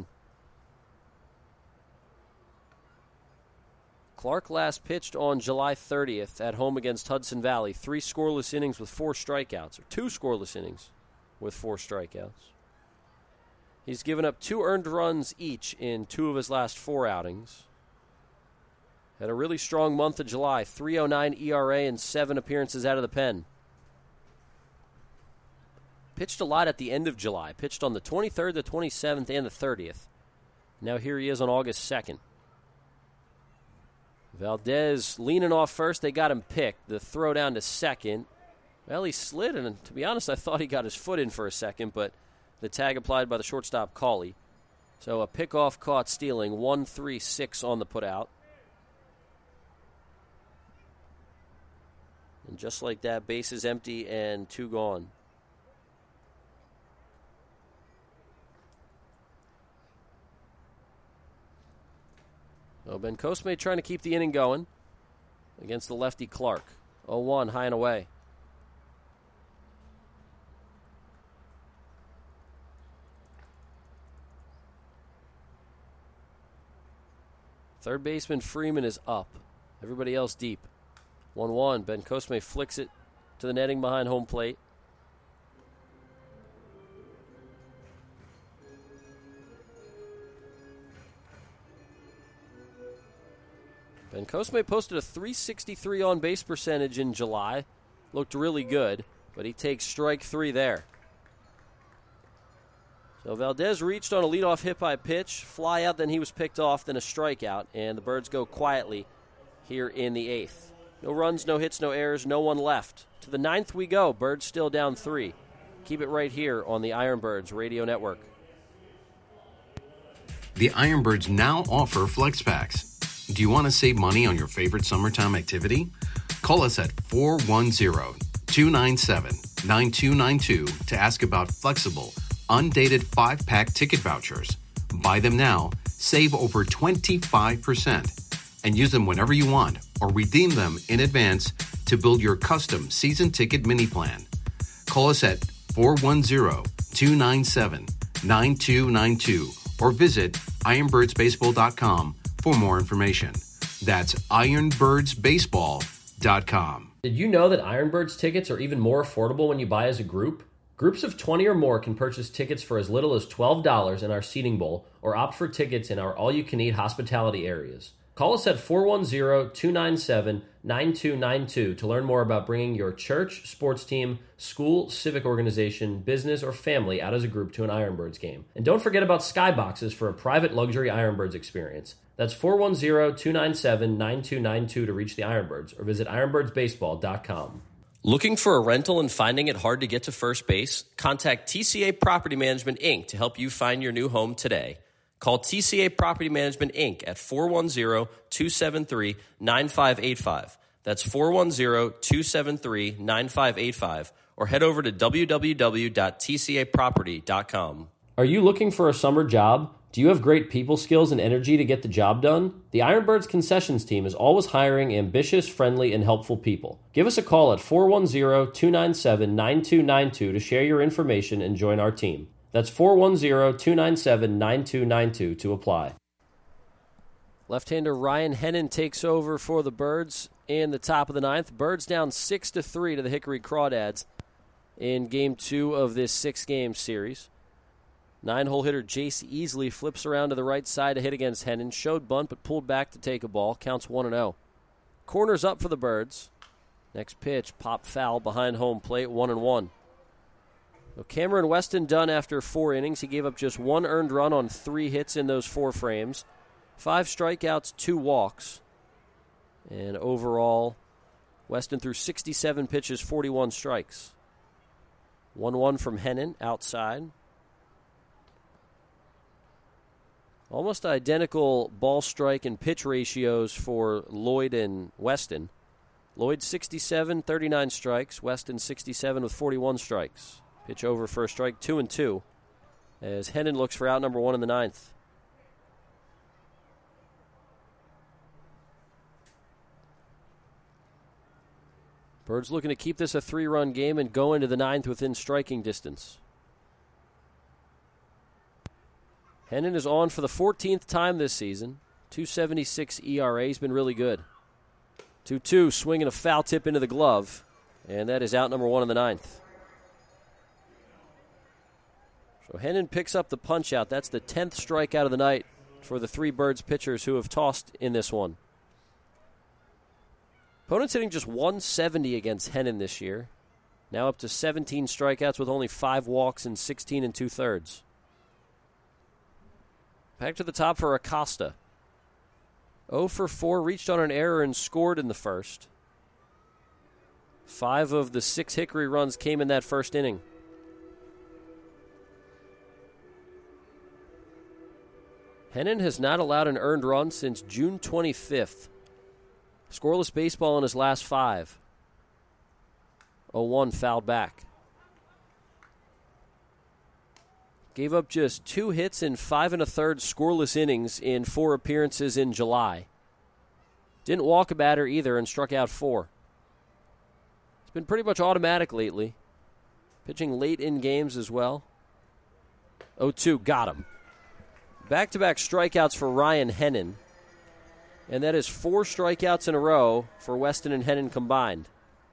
Clark last pitched on July 30th at home against Hudson Valley. 3 scoreless innings with 4 strikeouts, or 2 scoreless innings with 4 strikeouts. He's given up 2 earned runs each in 2 of his last 4 outings. Had a really strong month of July, 3.09 ERA and 7 appearances out of the pen. Pitched a lot at the end of July. Pitched on the 23rd, the 27th, and the 30th. Now here he is on August 2nd. Valdez leaning off first. They got him picked. The throw down to second. Well, he slid, and to be honest, I thought he got his foot in for a second, but the tag applied by the shortstop, Cawley. So a pickoff caught stealing, 1-3-6 on the putout. And just like that, base is empty and 2 gone. So Ben Cosme trying to keep the inning going against the lefty Clark. 0-1, high and away. Third baseman Freeman is up. Everybody else deep. 1-1. Ben Cosme flicks it to the netting behind home plate. And Cosme posted a .363 on-base percentage in July. Looked really good, but he takes strike 3 there. So Valdez reached on a leadoff hit by pitch, fly out, then he was picked off, then a strikeout, and the Birds go quietly here in the 8th. No runs, no hits, no errors, no one left. To the 9th we go. Birds still down 3. Keep it right here on the Ironbirds Radio Network. The Ironbirds now offer Flex Packs. Do you want to save money on your favorite summertime activity? Call us at 410-297-9292 to ask about flexible, undated 5-pack ticket vouchers. Buy them now, save over 25%, and use them whenever you want or redeem them in advance to build your custom season ticket mini plan. Call us at 410-297-9292 or visit ironbirdsbaseball.com for more information. That's ironbirdsbaseball.com. Did you know that Ironbirds tickets are even more affordable when you buy as a group? Groups of 20 or more can purchase tickets for as little as $12 in our seating bowl or opt for tickets in our all-you-can-eat hospitality areas. Call us at 410-297-9292 to learn more about bringing your church, sports team, school, civic organization, business, or family out as a group to an Ironbirds game. And don't forget about skyboxes for a private luxury Ironbirds experience. That's 410-297-9292 to reach the Ironbirds or visit ironbirdsbaseball.com. Looking for a rental and finding it hard to get to first base? Contact TCA Property Management, Inc. to help you find your new home today. Call TCA Property Management, Inc. at 410-273-9585. That's 410-273-9585. Or head over to www.tcaproperty.com. Are you looking for a summer job? Do you have great people skills and energy to get the job done? The Ironbirds concessions team is always hiring ambitious, friendly, and helpful people. Give us a call at 410-297-9292 to share your information and join our team. That's 410-297-9292 to apply. Left-hander Ryan Hennon takes over for the Birds in the top of the 9th. Birds down 6-3 to the Hickory Crawdads in Game 2 of this 6-game series. 9-hole hitter Jace Easley flips around to the right side to hit against Hennon. Showed bunt, but pulled back to take a ball. Counts 1-0. Corner's up for the Birds. Next pitch, pop foul behind home plate, 1-1. So Cameron Weston done after 4 innings. He gave up just 1 earned run on 3 hits in those 4 frames. 5 strikeouts, 2 walks. And overall, Weston threw 67 pitches, 41 strikes. 1-1 from Hennon outside. Almost identical ball strike and pitch ratios for Lloyd and Weston. Lloyd 67, 39 strikes. Weston 67 with 41 strikes. Pitch over for a strike, 2-2, as Hennon looks for out number 1 in the 9th. Birds looking to keep this a 3-run game and go into the 9th within striking distance. Hennon is on for the 14th time this season. 2.76 ERA. He's been really good. 2-2, swinging a foul tip into the glove, and that is out number 1 in the 9th. So Hennon picks up the punch-out. That's the 10th strikeout of the night for the 3 Birds pitchers who have tossed in this one. Opponents hitting just 170 against Hennon this year. Now up to 17 strikeouts with only 5 walks and 16 2/3. Back to the top for Acosta. 0 for 4, reached on an error and scored in the first. 5 of the 6 Hickory runs came in that first inning. Hennon has not allowed an earned run since June 25th. Scoreless baseball in his last 5. 0-1 fouled back. Gave up just 2 hits in 5 1/3 scoreless innings in 4 appearances in July. Didn't walk a batter either and struck out 4. It's been pretty much automatic lately. Pitching late in games as well. 0-2, got him. Back-to-back strikeouts for Ryan Hennon. And that is 4 strikeouts in a row for Weston and Hennon combined.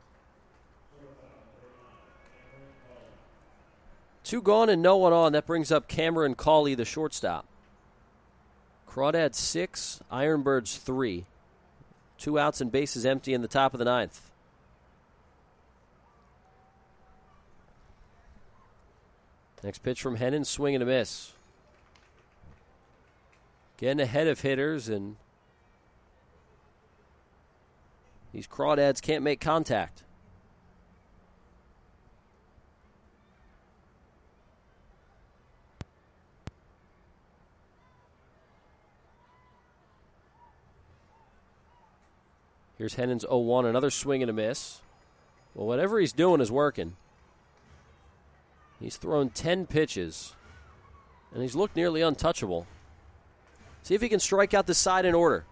2 gone and no one on. That brings up Cameron Cawley, the shortstop. Crawdads 6, Ironbirds 3. 2 outs and bases empty in the top of the 9th. Next pitch from Hennon, swing and a miss. Getting ahead of hitters, and these crawdads can't make contact. Here's Hennon's 0-1, another swing and a miss. Well, whatever he's doing is working. He's thrown 10 pitches, and he's looked nearly untouchable. See if he can strike out the side in order.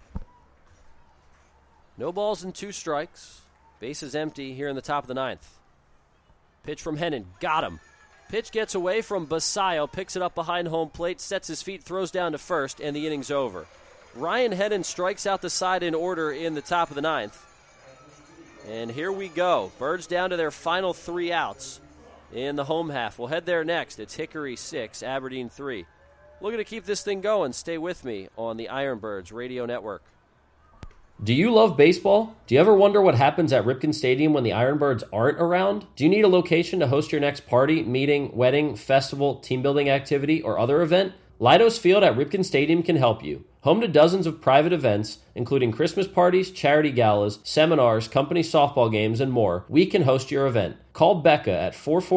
No balls and 2 strikes. Bases empty here in the top of the 9th. Pitch from Hennon. Got him. Pitch gets away from Basayo, picks it up behind home plate, sets his feet, throws down to first, and the inning's over. Ryan Hennon strikes out the side in order in the top of the 9th. And here we go. Birds down to their final 3 outs in the home half. We'll head there next. It's Hickory 6, Aberdeen 3. Looking to keep this thing going. Stay with me on the Ironbirds Radio Network. Do you love baseball? Do you ever wonder what happens at Ripken Stadium when the Ironbirds aren't around? Do you need a location to host your next party, meeting, wedding, festival, team building activity, or other event? Leidos Field at Ripken Stadium can help you. Home to dozens of private events, including Christmas parties, charity galas, seminars, company softball games, and more, we can host your event. Call Becca at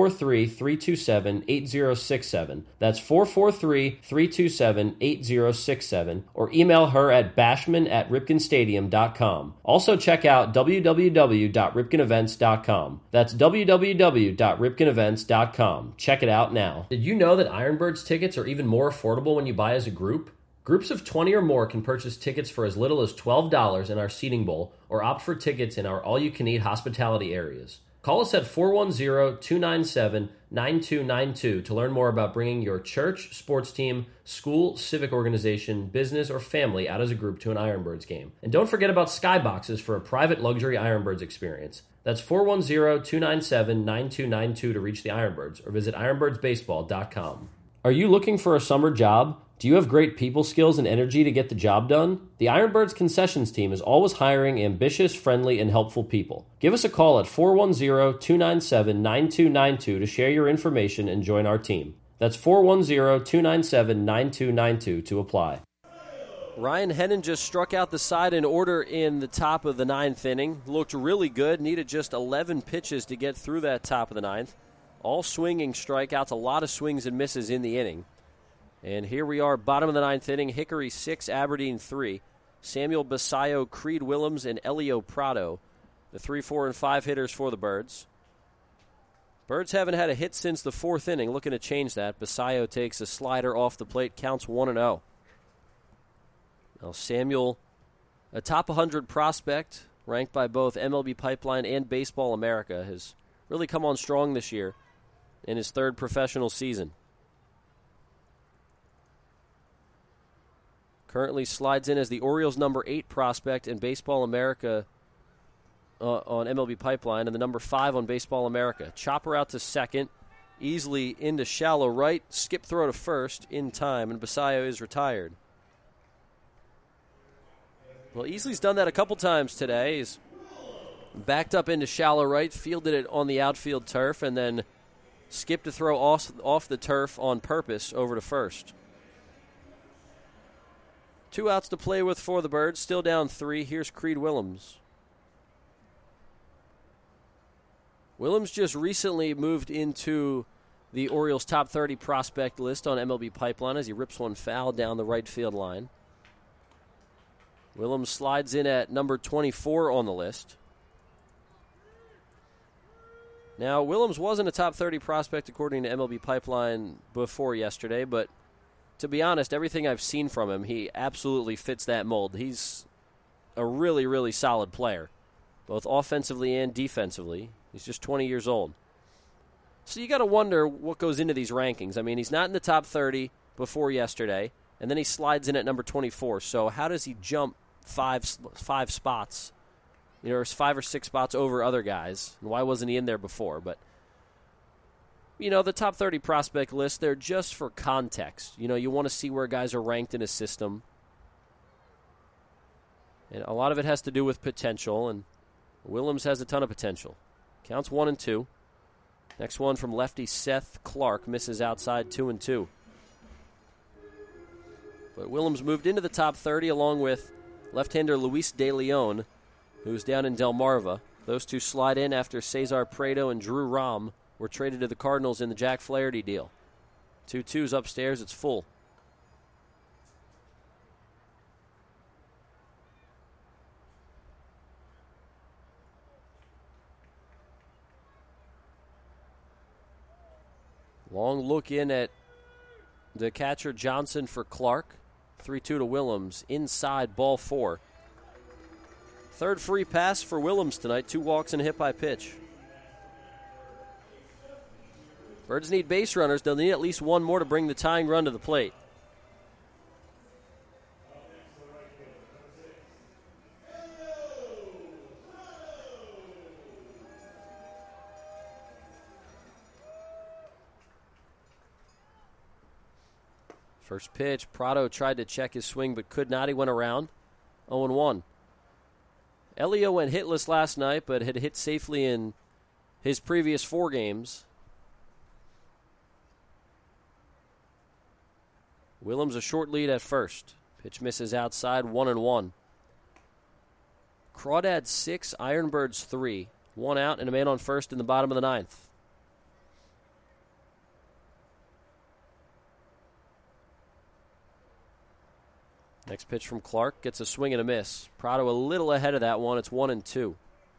443-327-8067. That's 443-327-8067. Or email her at bashman@ripkenstadium.com. Also check out www.ripkenevents.com. That's www.ripkenevents.com. Check it out now. Did you know that Ironbirds tickets are even more affordable when you buy as a group? Groups of 20 or more can purchase tickets for as little as $12 in our seating bowl or opt for tickets in our all-you-can-eat hospitality areas. Call us at 410-297-9292 to learn more about bringing your church, sports team, school, civic organization, business, or family out as a group to an Ironbirds game. And don't forget about Skyboxes for a private luxury Ironbirds experience. That's 410-297-9292 to reach the Ironbirds or visit ironbirdsbaseball.com. Are you looking for a summer job? Do you have great people skills and energy to get the job done? The Ironbirds concessions team is always hiring ambitious, friendly, and helpful people. Give us a call at 410-297-9292 to share your information and join our team. That's 410-297-9292 to apply. Ryan Hennon just struck out the side in order in the top of the 9th inning. Looked really good. Needed just 11 pitches to get through that top of the 9th. All swinging strikeouts, a lot of swings and misses in the inning. And here we are, bottom of the 9th inning, Hickory 6, Aberdeen 3. Samuel Basayo, Creed Willems, and Elio Prado, the 3, 4, and 5 hitters for the Birds. Birds haven't had a hit since the 4th inning, looking to change that. Basayo takes a slider off the plate, counts 1-0. Now Samuel, a top 100 prospect, ranked by both MLB Pipeline and Baseball America, has really come on strong this year in his 3rd professional season. Currently slides in as the Orioles' number 8 prospect in Baseball America on MLB Pipeline and the number 5 on Baseball America. Chopper out to second, easily into shallow right, skip throw to first in time, and Basayo is retired. Well, Easley's done that a couple times today. He's backed up into shallow right, fielded it on the outfield turf, and then skipped to throw off the turf on purpose over to first. 2 outs to play with for the Birds. Still down 3. Here's Creed Willems. Willems just recently moved into the Orioles' top 30 prospect list on MLB Pipeline as he rips one foul down the right field line. Willems slides in at number 24 on the list. Now, Willems wasn't a top 30 prospect according to MLB Pipeline before yesterday, but to be honest, everything I've seen from him, he absolutely fits that mold. He's a really, really solid player, both offensively and defensively. He's just 20 years old. So you got to wonder what goes into these rankings. I mean, he's not in the top 30 before yesterday, and then he slides in at number 24. So how does he jump five spots, or 5 or 6 spots over other guys? And why wasn't he in there before? But the top 30 prospect list, they're just for context. You want to see where guys are ranked in a system. And a lot of it has to do with potential, and Willems has a ton of potential. Counts 1-2. Next one from lefty Seth Clark, misses outside 2-2. But Willems moved into the top 30 along with left-hander Luis De Leon, who's down in Delmarva. Those two slide in after Cesar Prado and Drew Rahm were traded to the Cardinals in the Jack Flaherty deal. 2-2's upstairs, it's full. Long look in at the catcher Johnson for Clark. 3-2 to Willems. Inside, ball 4. Third free pass for Willems tonight. 2 walks and a hit by pitch. Birds need base runners. They'll need at least one more to bring the tying run to the plate. First pitch, Prado tried to check his swing but could not. He went around. 0-1. Elio went hitless last night but had hit safely in his previous 4 games. Willems a short lead at first. Pitch misses outside, 1-1. Crawdads 6, Ironbirds 3. 1 out and a man on first in the bottom of the 9th. Next pitch from Clark gets a swing and a miss. Prado a little ahead of that one. It's 1-2.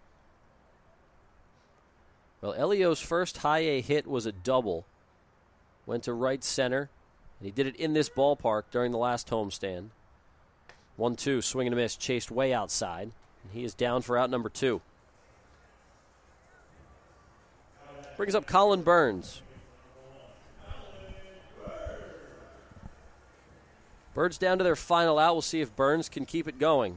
Well, Elio's first high A hit was a double. Went to right center, and he did it in this ballpark during the last homestand. 1-2, swing and a miss, chased way outside. And he is down for out number 2. Brings up Colin Burns. Birds down to their final out. We'll see if Burns can keep it going.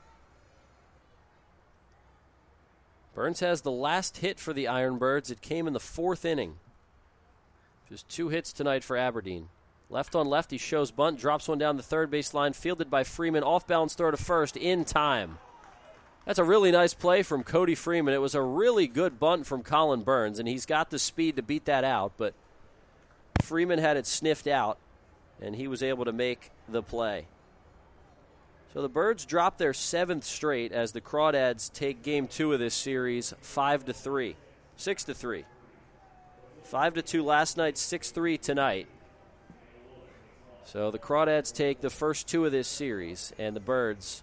Burns has the last hit for the Ironbirds. It came in the 4th inning. Just 2 hits tonight for Aberdeen. Left on left, he shows bunt, drops one down the third base line, fielded by Freeman, off balance throw to first, in time. That's a really nice play from Cody Freeman. It was a really good bunt from Colin Burns, and he's got the speed to beat that out, but Freeman had it sniffed out, and he was able to make the play. So the Birds drop their 7th straight as the Crawdads take Game 2 of this series 5-3, 6-3. 5-2 last night, 6-3 tonight. So the Crawdads take the first 2 of this series, and the Birds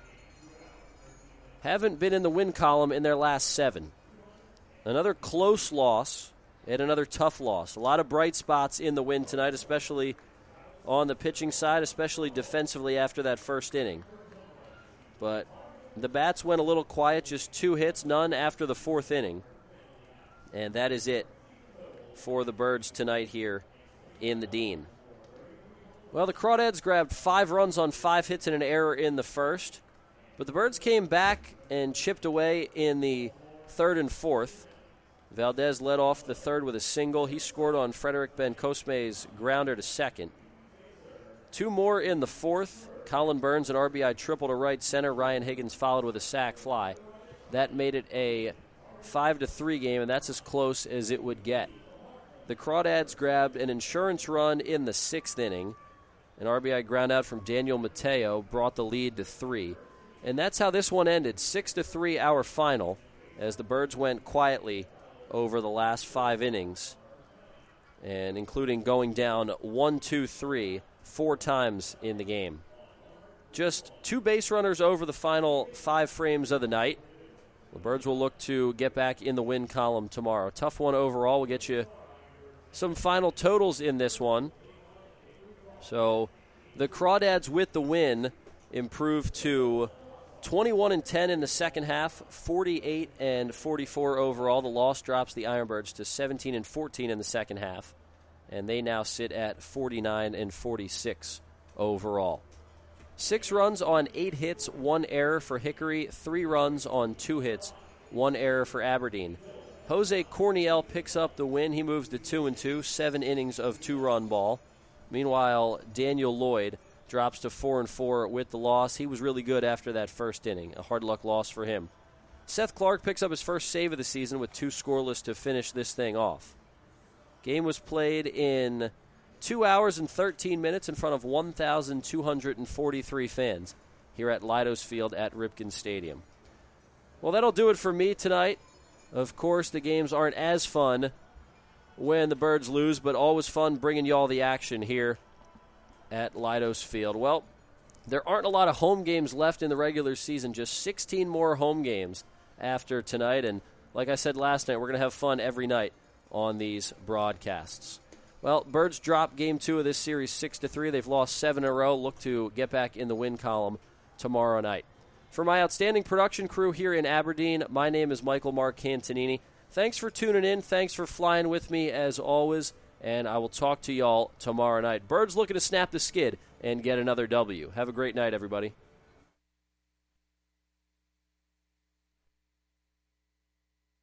haven't been in the win column in their last 7. Another close loss and another tough loss. A lot of bright spots in the win tonight, especially on the pitching side, especially defensively after that first inning. But the bats went a little quiet, just 2 hits, none after the 4th inning. And that is it for the Birds tonight here in the Dean. Well, the Crawdads grabbed 5 runs on 5 hits and an error in the first, but the Birds came back and chipped away in the 3rd and 4th. Valdez led off the 3rd with a single. He scored on Frederick Ben-Cosme's grounder to second. 2 more in the 4th. Colin Burns, an RBI triple to right center. Ryan Higgins followed with a sac fly. That made it a 5-3 game, and that's as close as it would get. The Crawdads grabbed an insurance run in the 6th inning. An RBI ground out from Daniel Mateo brought the lead to 3. And that's how this one ended, 6-3 our final, as the Birds went quietly over the last 5 innings, and including going down 1-2-3 4 times in the game. Just 2 base runners over the final 5 frames of the night. The Birds will look to get back in the win column tomorrow. Tough one overall. We'll get you some final totals in this one. So the Crawdads with the win improved to 21-10 in the second half, 48-44 overall. The loss drops the Ironbirds to 17-14 in the second half, and they now sit at 49-46 overall. 6 runs on 8 hits, 1 error for Hickory, 3 runs on 2 hits, 1 error for Aberdeen. Jose Corniel picks up the win. He moves to 2-2, 7 innings of 2-run ball. Meanwhile, Daniel Lloyd drops to 4-4 with the loss. He was really good after that first inning. A hard luck loss for him. Seth Clark picks up his first save of the season with 2 scoreless to finish this thing off. Game was played in 2 hours and 13 minutes in front of 1,243 fans here at Leidos Field at Ripken Stadium. Well, that'll do it for me tonight. Of course, the games aren't as fun when the Birds lose, but always fun bringing you all the action here at Leidos Field. Well, there aren't a lot of home games left in the regular season, just 16 more home games after tonight. And like I said last night, we're going to have fun every night on these broadcasts. Well, Birds drop Game 2 of this series 6-3. They've lost 7 in a row. Look to get back in the win column tomorrow night. For my outstanding production crew here in Aberdeen, my name is Michael Mark Cantonini. Thanks for tuning in. Thanks for flying with me as always. And I will talk to y'all tomorrow night. Birds looking to snap the skid and get another W. Have a great night, everybody.